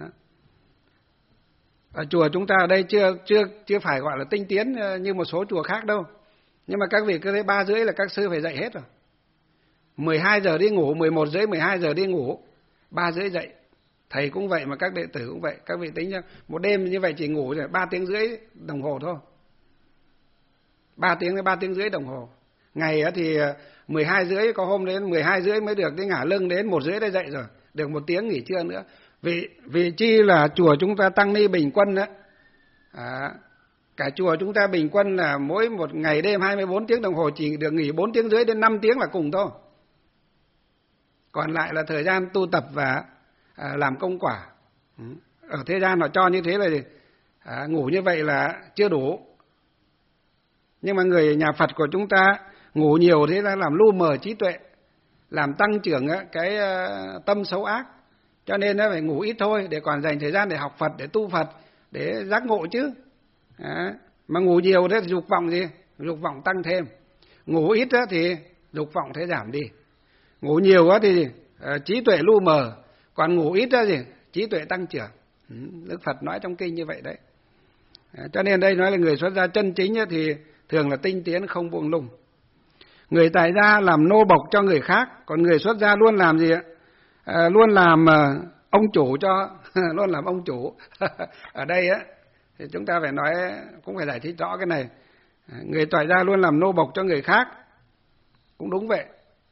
Ở chùa chúng ta ở đây chưa chưa chưa phải gọi là tinh tiến như một số chùa khác đâu. Nhưng mà các vị cứ thấy ba rưỡi là các sư phải dậy hết rồi. mười hai giờ đi ngủ, mười một rưỡi, mười hai giờ đi ngủ, ba rưỡi dậy. Thầy cũng vậy mà các đệ tử cũng vậy. Các vị tính cho một đêm như vậy chỉ ngủ rồi ba tiếng rưỡi đồng hồ thôi. ba tiếng đến ba tiếng rưỡi đồng hồ. Ngày thì mười hai rưỡi, có hôm đến mười hai rưỡi mới được, đến ngả lưng đến một rưỡi đã dậy rồi. Được một tiếng nghỉ trưa nữa. Vì, vì chi là chùa chúng ta tăng ni bình quân á. À, cả chùa chúng ta bình quân là mỗi một ngày đêm hai mươi bốn tiếng đồng hồ chỉ được nghỉ bốn tiếng rưỡi đến năm tiếng là cùng thôi. Còn lại là thời gian tu tập và à, làm công quả. Ở thế gian họ cho như thế là gì? À, ngủ như vậy là chưa đủ. Nhưng mà người nhà Phật của chúng ta ngủ nhiều thế là làm lu mờ trí tuệ, làm tăng trưởng cái tâm xấu ác. Cho nên nó phải ngủ ít thôi để còn dành thời gian để học Phật, để tu Phật, để giác ngộ chứ. À, mà ngủ nhiều thế thì dục vọng gì? Dục vọng tăng thêm. Ngủ ít thì dục vọng thế giảm đi. Ngủ nhiều quá thì uh, trí tuệ lu mờ, còn ngủ ít thì trí tuệ tăng trưởng. Ừ, Đức Phật nói trong kinh như vậy đấy. À, cho nên đây nói là người xuất gia chân chính thì thường là tinh tiến không buông lung. Người tại gia làm nô bộc cho người khác, còn người xuất gia luôn làm gì ạ? À, luôn làm uh, ông chủ cho, luôn làm ông chủ. Ở đây á thì chúng ta phải nói, cũng phải giải thích rõ cái này. À, người tại gia luôn làm nô bộc cho người khác, cũng đúng vậy.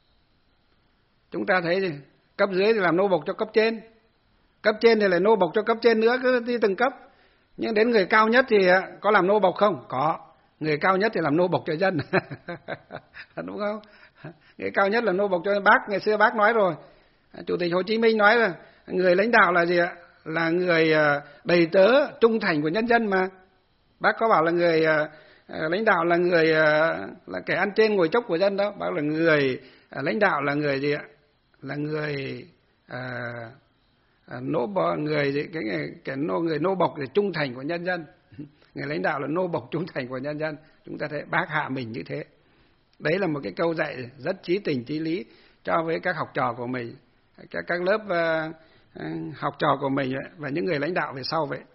Chúng ta thấy gì? Cấp dưới thì làm nô bộc cho cấp trên, cấp trên thì lại nô bộc cho cấp trên nữa, cứ đi từng cấp. Nhưng đến người cao nhất thì có làm nô bộc không? Có. Người cao nhất thì làm nô bộc cho dân. Đúng không? Người cao nhất là nô bộc cho bác. Ngày xưa bác nói rồi, Chủ tịch Hồ Chí Minh nói là người lãnh đạo là gì ạ? Là người đầy tớ trung thành của nhân dân mà. Bác có bảo là người lãnh đạo là người là kẻ ăn trên ngồi chốc của dân đâu. Bác là người lãnh đạo là người gì ạ? Là người à, à, nô bộc, người cái người, cái nô người nô bộc để trung thành của nhân dân. Người lãnh đạo là nô bộc trung thành của nhân dân. Chúng ta thấy bác hạ mình như thế. Đấy là một cái câu dạy rất chí tình chí lý cho với các học trò của mình, các các lớp uh, học trò của mình ấy, và những người lãnh đạo về sau vậy.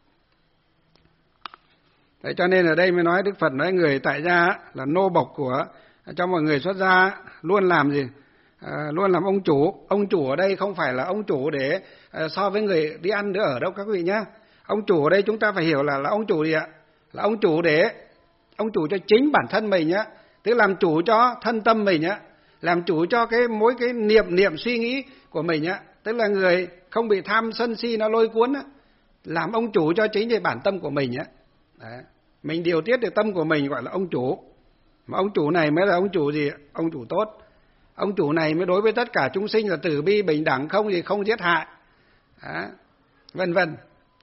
Đấy, cho nên ở đây mới nói Đức Phật nói người tại gia là nô bộc của, cho mọi người xuất gia luôn làm gì? À, luôn làm ông chủ. Ông chủ ở đây không phải là ông chủ để à, so với người đi ăn nữa ở đâu các vị nhá. Ông chủ ở đây chúng ta phải hiểu là là ông chủ gì ạ? Là ông chủ để ông chủ cho chính bản thân mình nhá, tức làm chủ cho thân tâm mình nhá, làm chủ cho cái mỗi cái niệm niệm suy nghĩ của mình nhá, tức là người không bị tham sân si nó lôi cuốn á, làm ông chủ cho chính về bản tâm của mình nhá. Đấy. Mình điều tiết được tâm của mình gọi là ông chủ. Mà ông chủ này mới là ông chủ gì? Ông chủ tốt. ông chủ này mới đối với tất cả chúng sinh là từ bi bình đẳng, không gì không giết hại, đó, vân vân.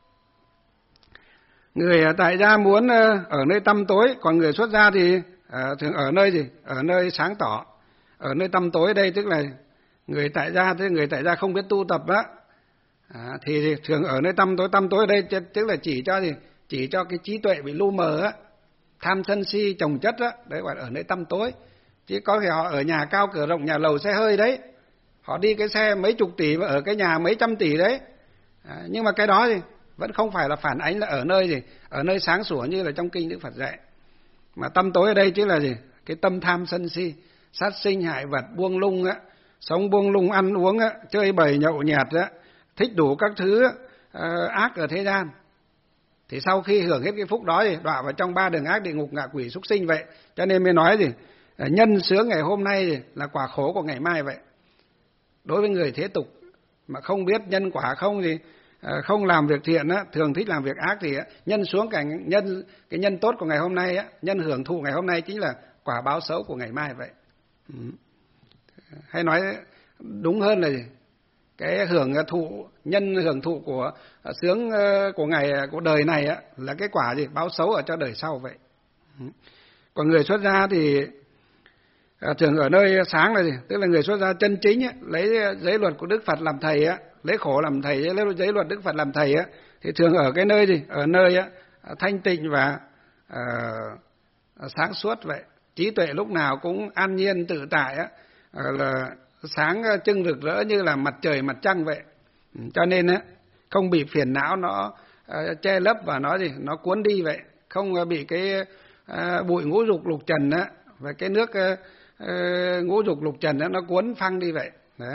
Người tại gia muốn ở nơi tăm tối, còn người xuất gia thì thường ở nơi gì? Ở nơi sáng tỏ. Ở nơi tăm tối đây tức là người tại gia, tức người tại gia không biết tu tập á, à, thì thường ở nơi tăm tối. Tăm tối ở đây tức là chỉ cho gì? Chỉ cho cái trí tuệ bị lu mờ á, tham sân si chồng chất á, đấy gọi là ở nơi tăm tối. Chứ có thể họ ở nhà cao cửa rộng, nhà lầu xe hơi đấy, họ đi cái xe mấy chục tỷ và ở cái nhà mấy trăm tỷ đấy, à, nhưng mà cái đó thì vẫn không phải là phản ánh là ở nơi gì? Ở nơi sáng sủa như là trong kinh Đức Phật dạy. Mà tăm tối ở đây chính là gì? Cái tâm tham sân si, sát sinh hại vật, buông lung á, sống buông lung, ăn uống á, chơi bời nhậu nhẹt á, thích đủ các thứ uh, ác ở thế gian. Thì sau khi hưởng hết cái phúc đó thì đọa vào trong ba đường ác, địa ngục, ngạ quỷ, súc sinh vậy. Cho nên mới nói gì? Nhân sướng ngày hôm nay thì là quả khổ của ngày mai vậy. Đối với người thế tục mà không biết nhân quả, không gì không làm việc thiện á, thường thích làm việc ác thì nhân xuống cái nhân cái nhân tốt của ngày hôm nay á, nhân hưởng thụ ngày hôm nay chính là quả báo xấu của ngày mai vậy. Ừ. Hay nói đúng hơn là gì? Cái hưởng thụ, nhân hưởng thụ của sướng của ngày của đời này á, là cái quả gì? Báo xấu ở cho đời sau vậy. Ừ. Còn người xuất gia thì à, thường ở nơi sáng là gì? Tức là người xuất gia chân chính á, lấy giới luật của Đức Phật làm thầy á, lấy khổ làm thầy, lấy giới luật Đức Phật làm thầy á, thì thường ở cái nơi gì? Ở nơi á, thanh tịnh và à, sáng suốt vậy. Trí tuệ lúc nào cũng an nhiên tự tại á, là sáng trưng rực rỡ như là mặt trời mặt trăng vậy. Cho nên á, không bị phiền não nó uh, che lấp và nó gì? Nó cuốn đi vậy. Không uh, bị cái uh, bụi ngũ dục lục trần á, và cái nước uh, uh, ngũ dục lục trần á, nó cuốn phăng đi vậy. Đó.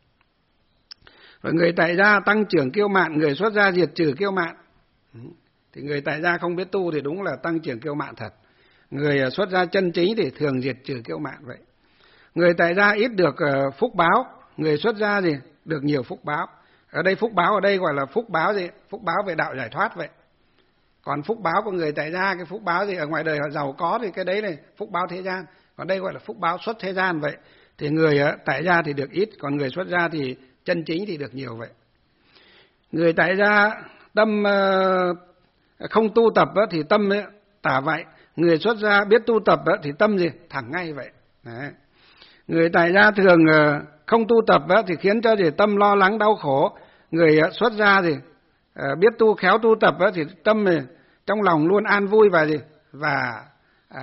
Rồi người tại gia tăng trưởng kiêu mạn, người xuất gia diệt trừ kiêu mạn. Thì người tại gia không biết tu thì đúng là tăng trưởng kiêu mạn thật. Người xuất gia chân chính thì thường diệt trừ kiêu mạn vậy. Người tại gia ít được uh, phúc báo, người xuất gia gì? Được nhiều phúc báo. Ở đây phúc báo ở đây gọi là phúc báo gì? Phúc báo về đạo giải thoát vậy. Còn phúc báo của người tại gia, cái phúc báo gì ở ngoài đời họ giàu có thì cái đấy này phúc báo thế gian. Còn đây gọi là phúc báo xuất thế gian vậy. Thì người uh, tại gia thì được ít, còn người xuất gia thì chân chính thì được nhiều vậy. Người tại gia tâm uh, không tu tập uh, thì tâm uh, tả vậy. Người xuất gia biết tu tập uh, thì tâm gì? Thẳng ngay vậy. Đấy. Người tại gia thường uh, không tu tập uh, thì khiến cho gì? Tâm lo lắng đau khổ. Người uh, xuất gia thì uh, biết tu khéo tu tập uh, thì tâm uh, trong lòng luôn an vui và gì? Và uh,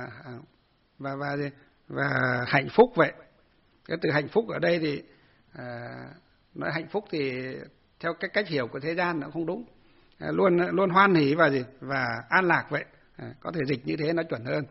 và và gì? Và hạnh phúc vậy. Cái từ hạnh phúc ở đây thì À, nói hạnh phúc thì theo cái cách hiểu của thế gian nó không đúng, à, luôn luôn hoan hỉ và gì và an lạc vậy, à, có thể dịch như thế nó chuẩn hơn.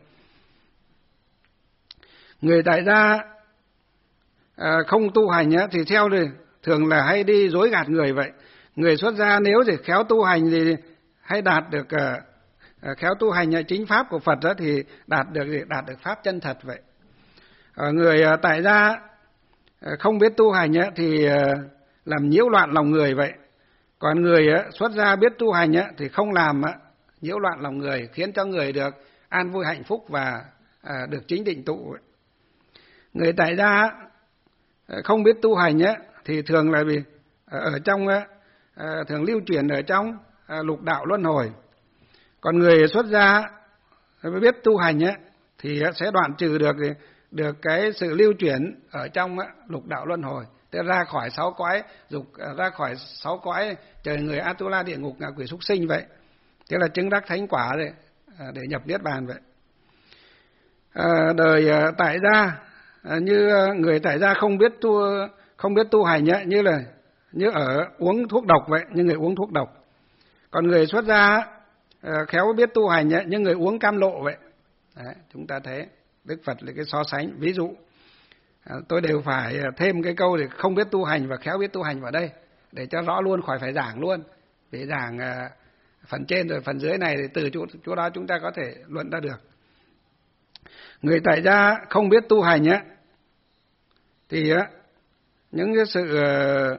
Người tại gia à, không tu hành á, thì theo thì thường là hay đi dối gạt người vậy. Người xuất gia nếu thì khéo tu hành thì hay đạt được à, khéo tu hành chính pháp của Phật á, thì đạt được đạt được pháp chân thật vậy. À, người à, tại gia không biết tu hành thì làm nhiễu loạn lòng người vậy. Còn người xuất gia biết tu hành thì không làm nhiễu loạn lòng người, khiến cho người được an vui hạnh phúc và được chính định tụ. Người tại gia không biết tu hành thì thường là vì ở trong thường lưu chuyển ở trong lục đạo luân hồi. Còn người xuất gia biết tu hành thì sẽ đoạn trừ được được cái sự lưu chuyển ở trong á, lục đạo luân hồi, tức ra khỏi sáu cõi dục, ra khỏi sáu cõi trời người, Atula, địa ngục, ngạ quỷ, súc sinh vậy. Tức là chứng đắc thánh quả để để nhập niết bàn vậy. À, đời tại gia như người tại gia không biết tu không biết tu hành á, như là như ở uống thuốc độc vậy, như người uống thuốc độc. Còn người xuất gia khéo biết tu hành á, như người uống cam lộ vậy. Đấy, chúng ta thấy Đức Phật là cái so sánh ví dụ. À, tôi đều phải thêm cái câu để không biết tu hành và khéo biết tu hành vào đây để cho rõ luôn, khỏi phải giảng luôn. Để giảng à, phần trên rồi phần dưới này thì từ chỗ, chỗ đó chúng ta có thể luận ra được. Người tại gia không biết tu hành á thì á, những cái sự uh,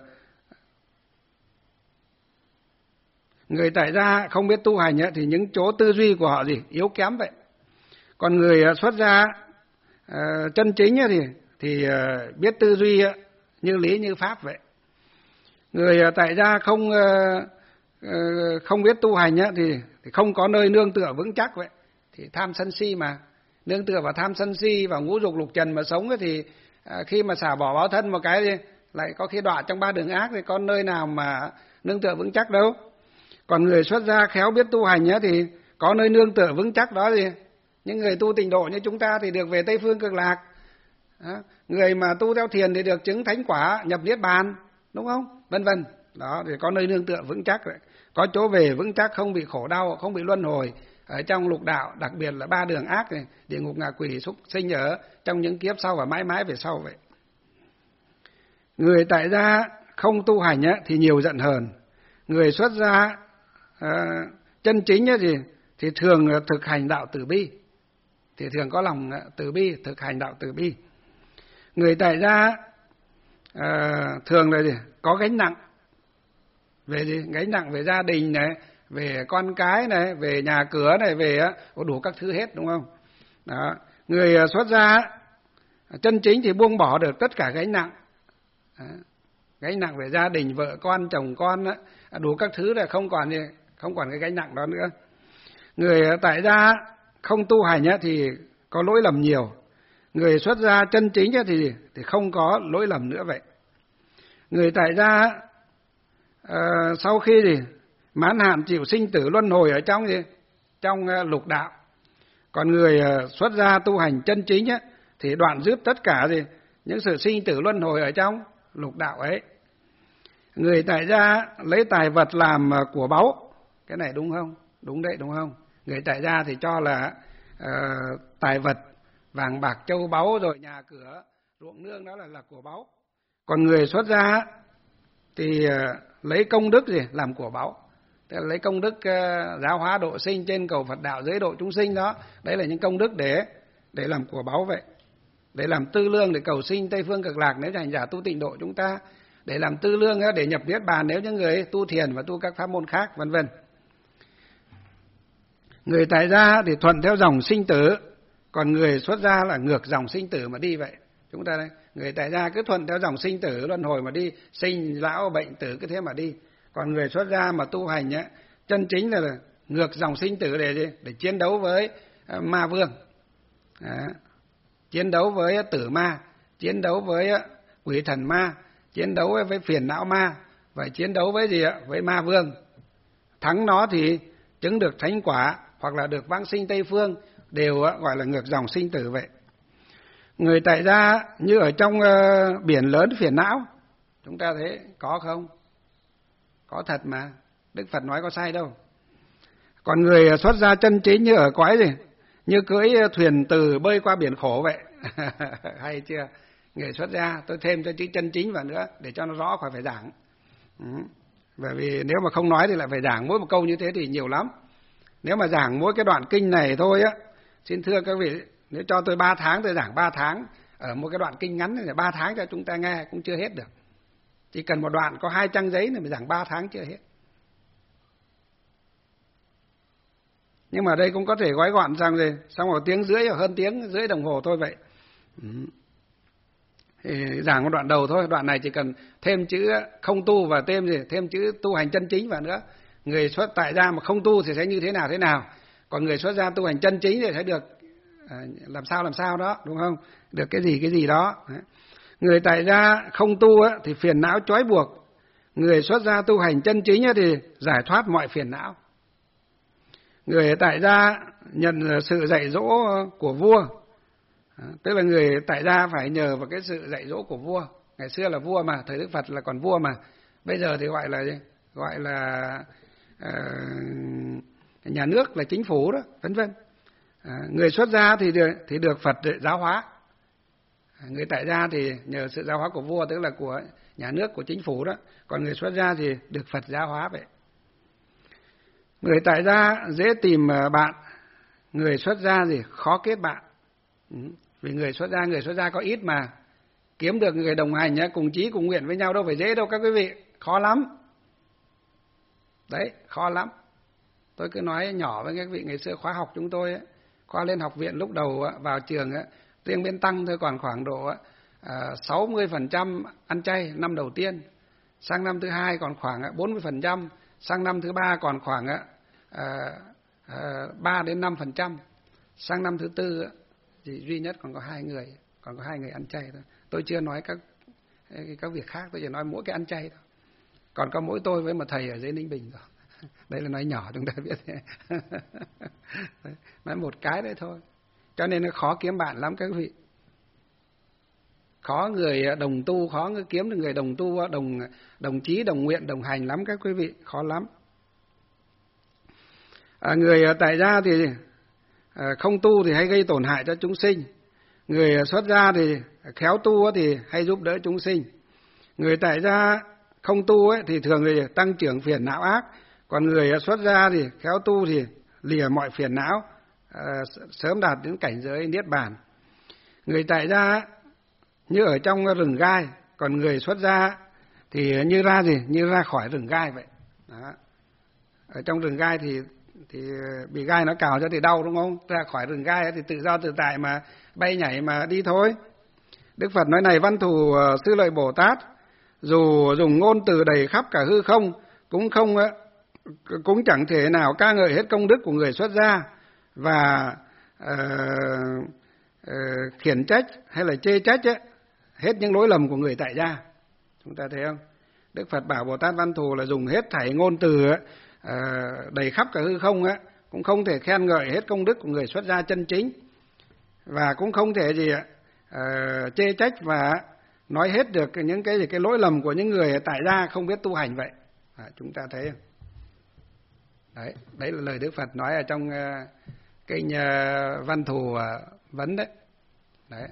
người tại gia không biết tu hành á thì những chỗ tư duy của họ gì yếu kém vậy. Còn người xuất gia uh, chân chính thì thì biết tư duy như lý như pháp vậy. Người tại gia không không biết tu hành thì thì không có nơi nương tựa vững chắc vậy. Thì tham sân si mà nương tựa vào tham sân si và ngũ dục lục trần mà sống ấy, thì khi mà xả bỏ báo thân một cái thì lại có khi đọa trong ba đường ác, thì có nơi nào mà nương tựa vững chắc đâu. Còn người xuất gia khéo biết tu hành ấy, thì có nơi nương tựa vững chắc đó. Thì những người tu tịnh độ như chúng ta thì được về Tây Phương Cực Lạc. Đó. Người mà tu theo thiền thì được chứng thánh quả nhập niết bàn, đúng không? Vân vân. Đó, thì có nơi nương tựa vững chắc vậy. Có chỗ về vững chắc, không bị khổ đau, không bị luân hồi ở trong lục đạo, đặc biệt là ba đường ác này, địa ngục, ngạ quỷ, súc sinh ở trong những kiếp sau và mãi mãi về sau vậy. Người tại gia không tu hành ấy, thì nhiều giận hờn. Người xuất gia à, chân chính ấy, thì thì thường thực hành đạo từ bi, thì thường có lòng từ bi, thực hành đạo từ bi. Người tại gia à, thường là gì? Có gánh nặng về gì? Gánh nặng về gia đình này, về con cái này, về nhà cửa này, về có đủ các thứ hết, đúng không? Đó. Người xuất gia chân chính thì buông bỏ được tất cả gánh nặng. Đó. Gánh nặng về gia đình, vợ con, chồng con, đủ các thứ là không còn gì, không còn cái gánh nặng đó nữa. Người tại gia không tu hành thì có lỗi lầm nhiều. Người xuất gia chân chính thì thì không có lỗi lầm nữa vậy. Người tại gia uh, sau khi thì mãn hạn chịu sinh tử luân hồi ở trong gì? Trong uh, lục đạo. Còn người uh, xuất gia tu hành chân chính ấy, thì đoạn dứt tất cả gì? Những sự sinh tử luân hồi ở trong lục đạo ấy. Người tại gia lấy tài vật làm uh, của báu. Cái này đúng không? Đúng đấy, đúng không? Người tại gia thì cho là uh, tài vật, vàng bạc châu báu rồi nhà cửa, ruộng nương đó là là của báu. Còn người xuất gia thì uh, lấy công đức gì làm của báu. Tức là lấy công đức uh, giáo hóa độ sinh, trên cầu Phật đạo, giới độ chúng sinh đó. Đấy là những công đức để để làm của báu vậy. Để làm tư lương để cầu sinh Tây Phương Cực Lạc nếu hành giả tu tịnh độ chúng ta. Để làm tư lương để nhập niết bàn nếu những người tu thiền và tu các pháp môn khác, vân vân. Người tại gia thì thuận theo dòng sinh tử, còn người xuất gia là ngược dòng sinh tử mà đi vậy. Chúng ta đây, người tại gia cứ thuận theo dòng sinh tử luân hồi mà đi, sinh lão bệnh tử cứ thế mà đi. Còn người xuất gia mà tu hành ấy, chân chính là, là ngược dòng sinh tử để để chiến đấu với uh, ma vương. Đó. Chiến đấu với tử ma, chiến đấu với uh, quỷ thần ma, chiến đấu với, với phiền não ma, và chiến đấu với gì ạ? Với ma vương. Thắng nó thì chứng được thánh quả hoặc là được vãng sinh Tây Phương, đều uh, gọi là ngược dòng sinh tử vậy. Người tại gia như ở trong uh, biển lớn phiền não, chúng ta thấy có không? Có thật mà, Đức Phật nói có sai đâu. Còn người xuất gia chân chính như ở cõi gì? Như cưỡi thuyền từ bơi qua biển khổ vậy. Hay chưa? Người xuất gia, tôi thêm cho chữ chân chính vào nữa để cho nó rõ, khỏi phải giảng. Ừ. Bởi vì nếu mà không nói thì lại phải giảng mỗi một câu như thế thì nhiều lắm. Nếu mà giảng mỗi cái đoạn kinh này thôi á, xin thưa các vị, nếu cho tôi ba tháng tôi giảng ba tháng ở một cái đoạn kinh ngắn này, ba tháng cho chúng ta nghe cũng chưa hết được. Chỉ cần một đoạn có hai trang giấy này mà giảng ba tháng chưa hết. Nhưng mà đây cũng có thể gói gọn rằng gì, xong một tiếng rưỡi hoặc hơn tiếng rưỡi đồng hồ thôi vậy. Ừ. Thì giảng một đoạn đầu thôi, đoạn này chỉ cần thêm chữ không tu và thêm gì, thêm chữ tu hành chân chính vào nữa. Người xuất tại gia mà không tu thì sẽ như thế nào thế nào, còn người xuất gia tu hành chân chính thì sẽ được à, làm sao làm sao đó, đúng không? Được cái gì cái gì đó. Người tại gia không tu á, thì phiền não trói buộc. Người xuất gia tu hành chân chính á, thì giải thoát mọi phiền não. Người tại gia nhận sự dạy dỗ của vua, tức là người tại gia phải nhờ vào cái sự dạy dỗ của vua. Ngày xưa là vua mà, thời Đức Phật là còn vua mà. Bây giờ thì gọi là gọi là uh, nhà nước, là chính phủ đó, vân vân. Uh, người xuất gia thì được, thì được Phật giáo hóa. Người tại gia thì nhờ sự giáo hóa của vua, tức là của nhà nước, của chính phủ đó. Còn người xuất gia thì được Phật giáo hóa vậy. Người tại gia dễ tìm bạn, người xuất gia thì khó kết bạn. Ừ. Vì người xuất gia, người xuất gia có ít mà. Kiếm được người đồng hành cùng chí cùng nguyện với nhau đâu phải dễ đâu các quý vị. Khó lắm. Đấy, khó lắm. Tôi cứ nói nhỏ với các vị, ngày xưa khóa học chúng tôi, khóa lên học viện lúc đầu vào trường, riêng bên Tăng thôi còn khoảng độ à, sáu mươi phần trăm ăn chay năm đầu tiên, sang năm thứ hai còn khoảng bốn mươi phần trăm, sang năm thứ ba còn khoảng à, à, ba đến năm phần trăm, sang năm thứ tư thì duy nhất còn có hai người, còn có hai người ăn chay thôi. Tôi chưa nói các các việc khác, tôi chỉ nói mỗi cái ăn chay thôi. Còn có mỗi tôi với một thầy ở dưới Ninh Bình rồi. Đấy là nói nhỏ chúng ta biết. Nói một cái đấy thôi. Cho nên nó khó kiếm bạn lắm các vị. Khó người đồng tu, khó người kiếm được người đồng tu, đồng đồng chí, đồng nguyện, đồng hành lắm các quý vị, khó lắm. À, người tại gia thì à, không tu thì hay gây tổn hại cho chúng sinh. Người xuất gia thì khéo tu thì hay giúp đỡ chúng sinh. Người tại gia không tu ấy, thì thường thì tăng trưởng phiền não ác. Còn người xuất gia thì khéo tu thì lìa mọi phiền não, à, sớm đạt đến cảnh giới niết bàn. Người tại gia như ở trong rừng gai, còn người xuất gia thì như ra gì như ra khỏi rừng gai vậy. Đó. Ở trong rừng gai thì thì bị gai nó cào cho thì đau đúng không? Ra khỏi rừng gai thì tự do tự tại mà bay nhảy mà đi thôi. Đức Phật nói này: Văn Thù Sư Lợi Bồ Tát dù dùng ngôn từ đầy khắp cả hư không cũng không cũng chẳng thể nào ca ngợi hết công đức của người xuất gia và uh, uh, khiển trách hay là chê trách ấy, hết những lỗi lầm của người tại gia. Chúng ta thấy không? Đức Phật bảo Bồ Tát Văn Thù là dùng hết thảy ngôn từ ấy, uh, đầy khắp cả hư không ấy, cũng không thể khen ngợi hết công đức của người xuất gia chân chính, và cũng không thể gì uh, chê trách và nói hết được những cái gì cái lỗi lầm của những người tại gia không biết tu hành vậy. À, chúng ta thấy không? Đấy, đấy là lời Đức Phật nói ở trong uh, kinh uh, Văn Thù uh, Vấn đấy. Đấy.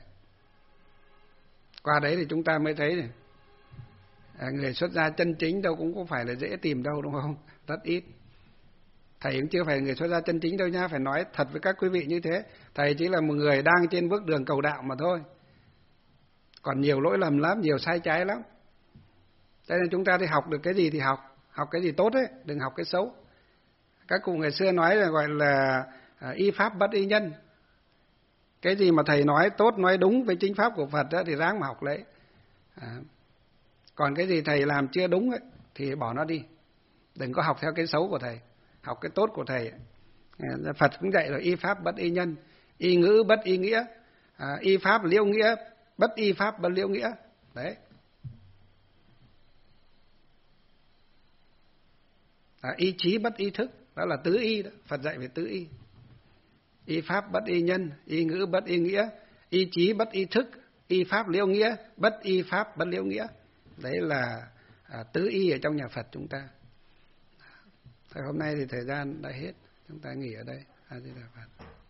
Qua đấy thì chúng ta mới thấy này, à, người xuất gia chân chính đâu cũng không phải là dễ tìm đâu, đúng không? Rất ít. Thầy cũng chưa phải người xuất gia chân chính đâu nha, phải nói thật với các quý vị như thế. Thầy chỉ là một người đang trên bước đường cầu đạo mà thôi. Còn nhiều lỗi lầm lắm, nhiều sai trái lắm. Cho nên chúng ta đi học được cái gì thì học, học cái gì tốt ấy, đừng học cái xấu. Các cụ ngày xưa nói là gọi là à, y pháp bất y nhân. Cái gì mà thầy nói tốt, nói đúng với chính pháp của Phật đó, thì ráng mà học lấy. À, còn cái gì thầy làm chưa đúng ấy, thì bỏ nó đi. Đừng có học theo cái xấu của thầy, học cái tốt của thầy. À, Phật cũng dạy rồi: y pháp bất y nhân, y ngữ bất y nghĩa, à, y pháp liễu nghĩa, bất y pháp bất liễu nghĩa. Đấy. À, y trí bất y thức, đó là tứ y đó. Phật dạy về tứ y. Y pháp bất y nhân, y ngữ bất y nghĩa, y trí bất y thức, y pháp liễu nghĩa, bất y pháp bất liễu nghĩa. Đấy là à, tứ y ở trong nhà Phật chúng ta. Thôi hôm nay thì thời gian đã hết, chúng ta nghỉ ở đây. A Di Đà Phật.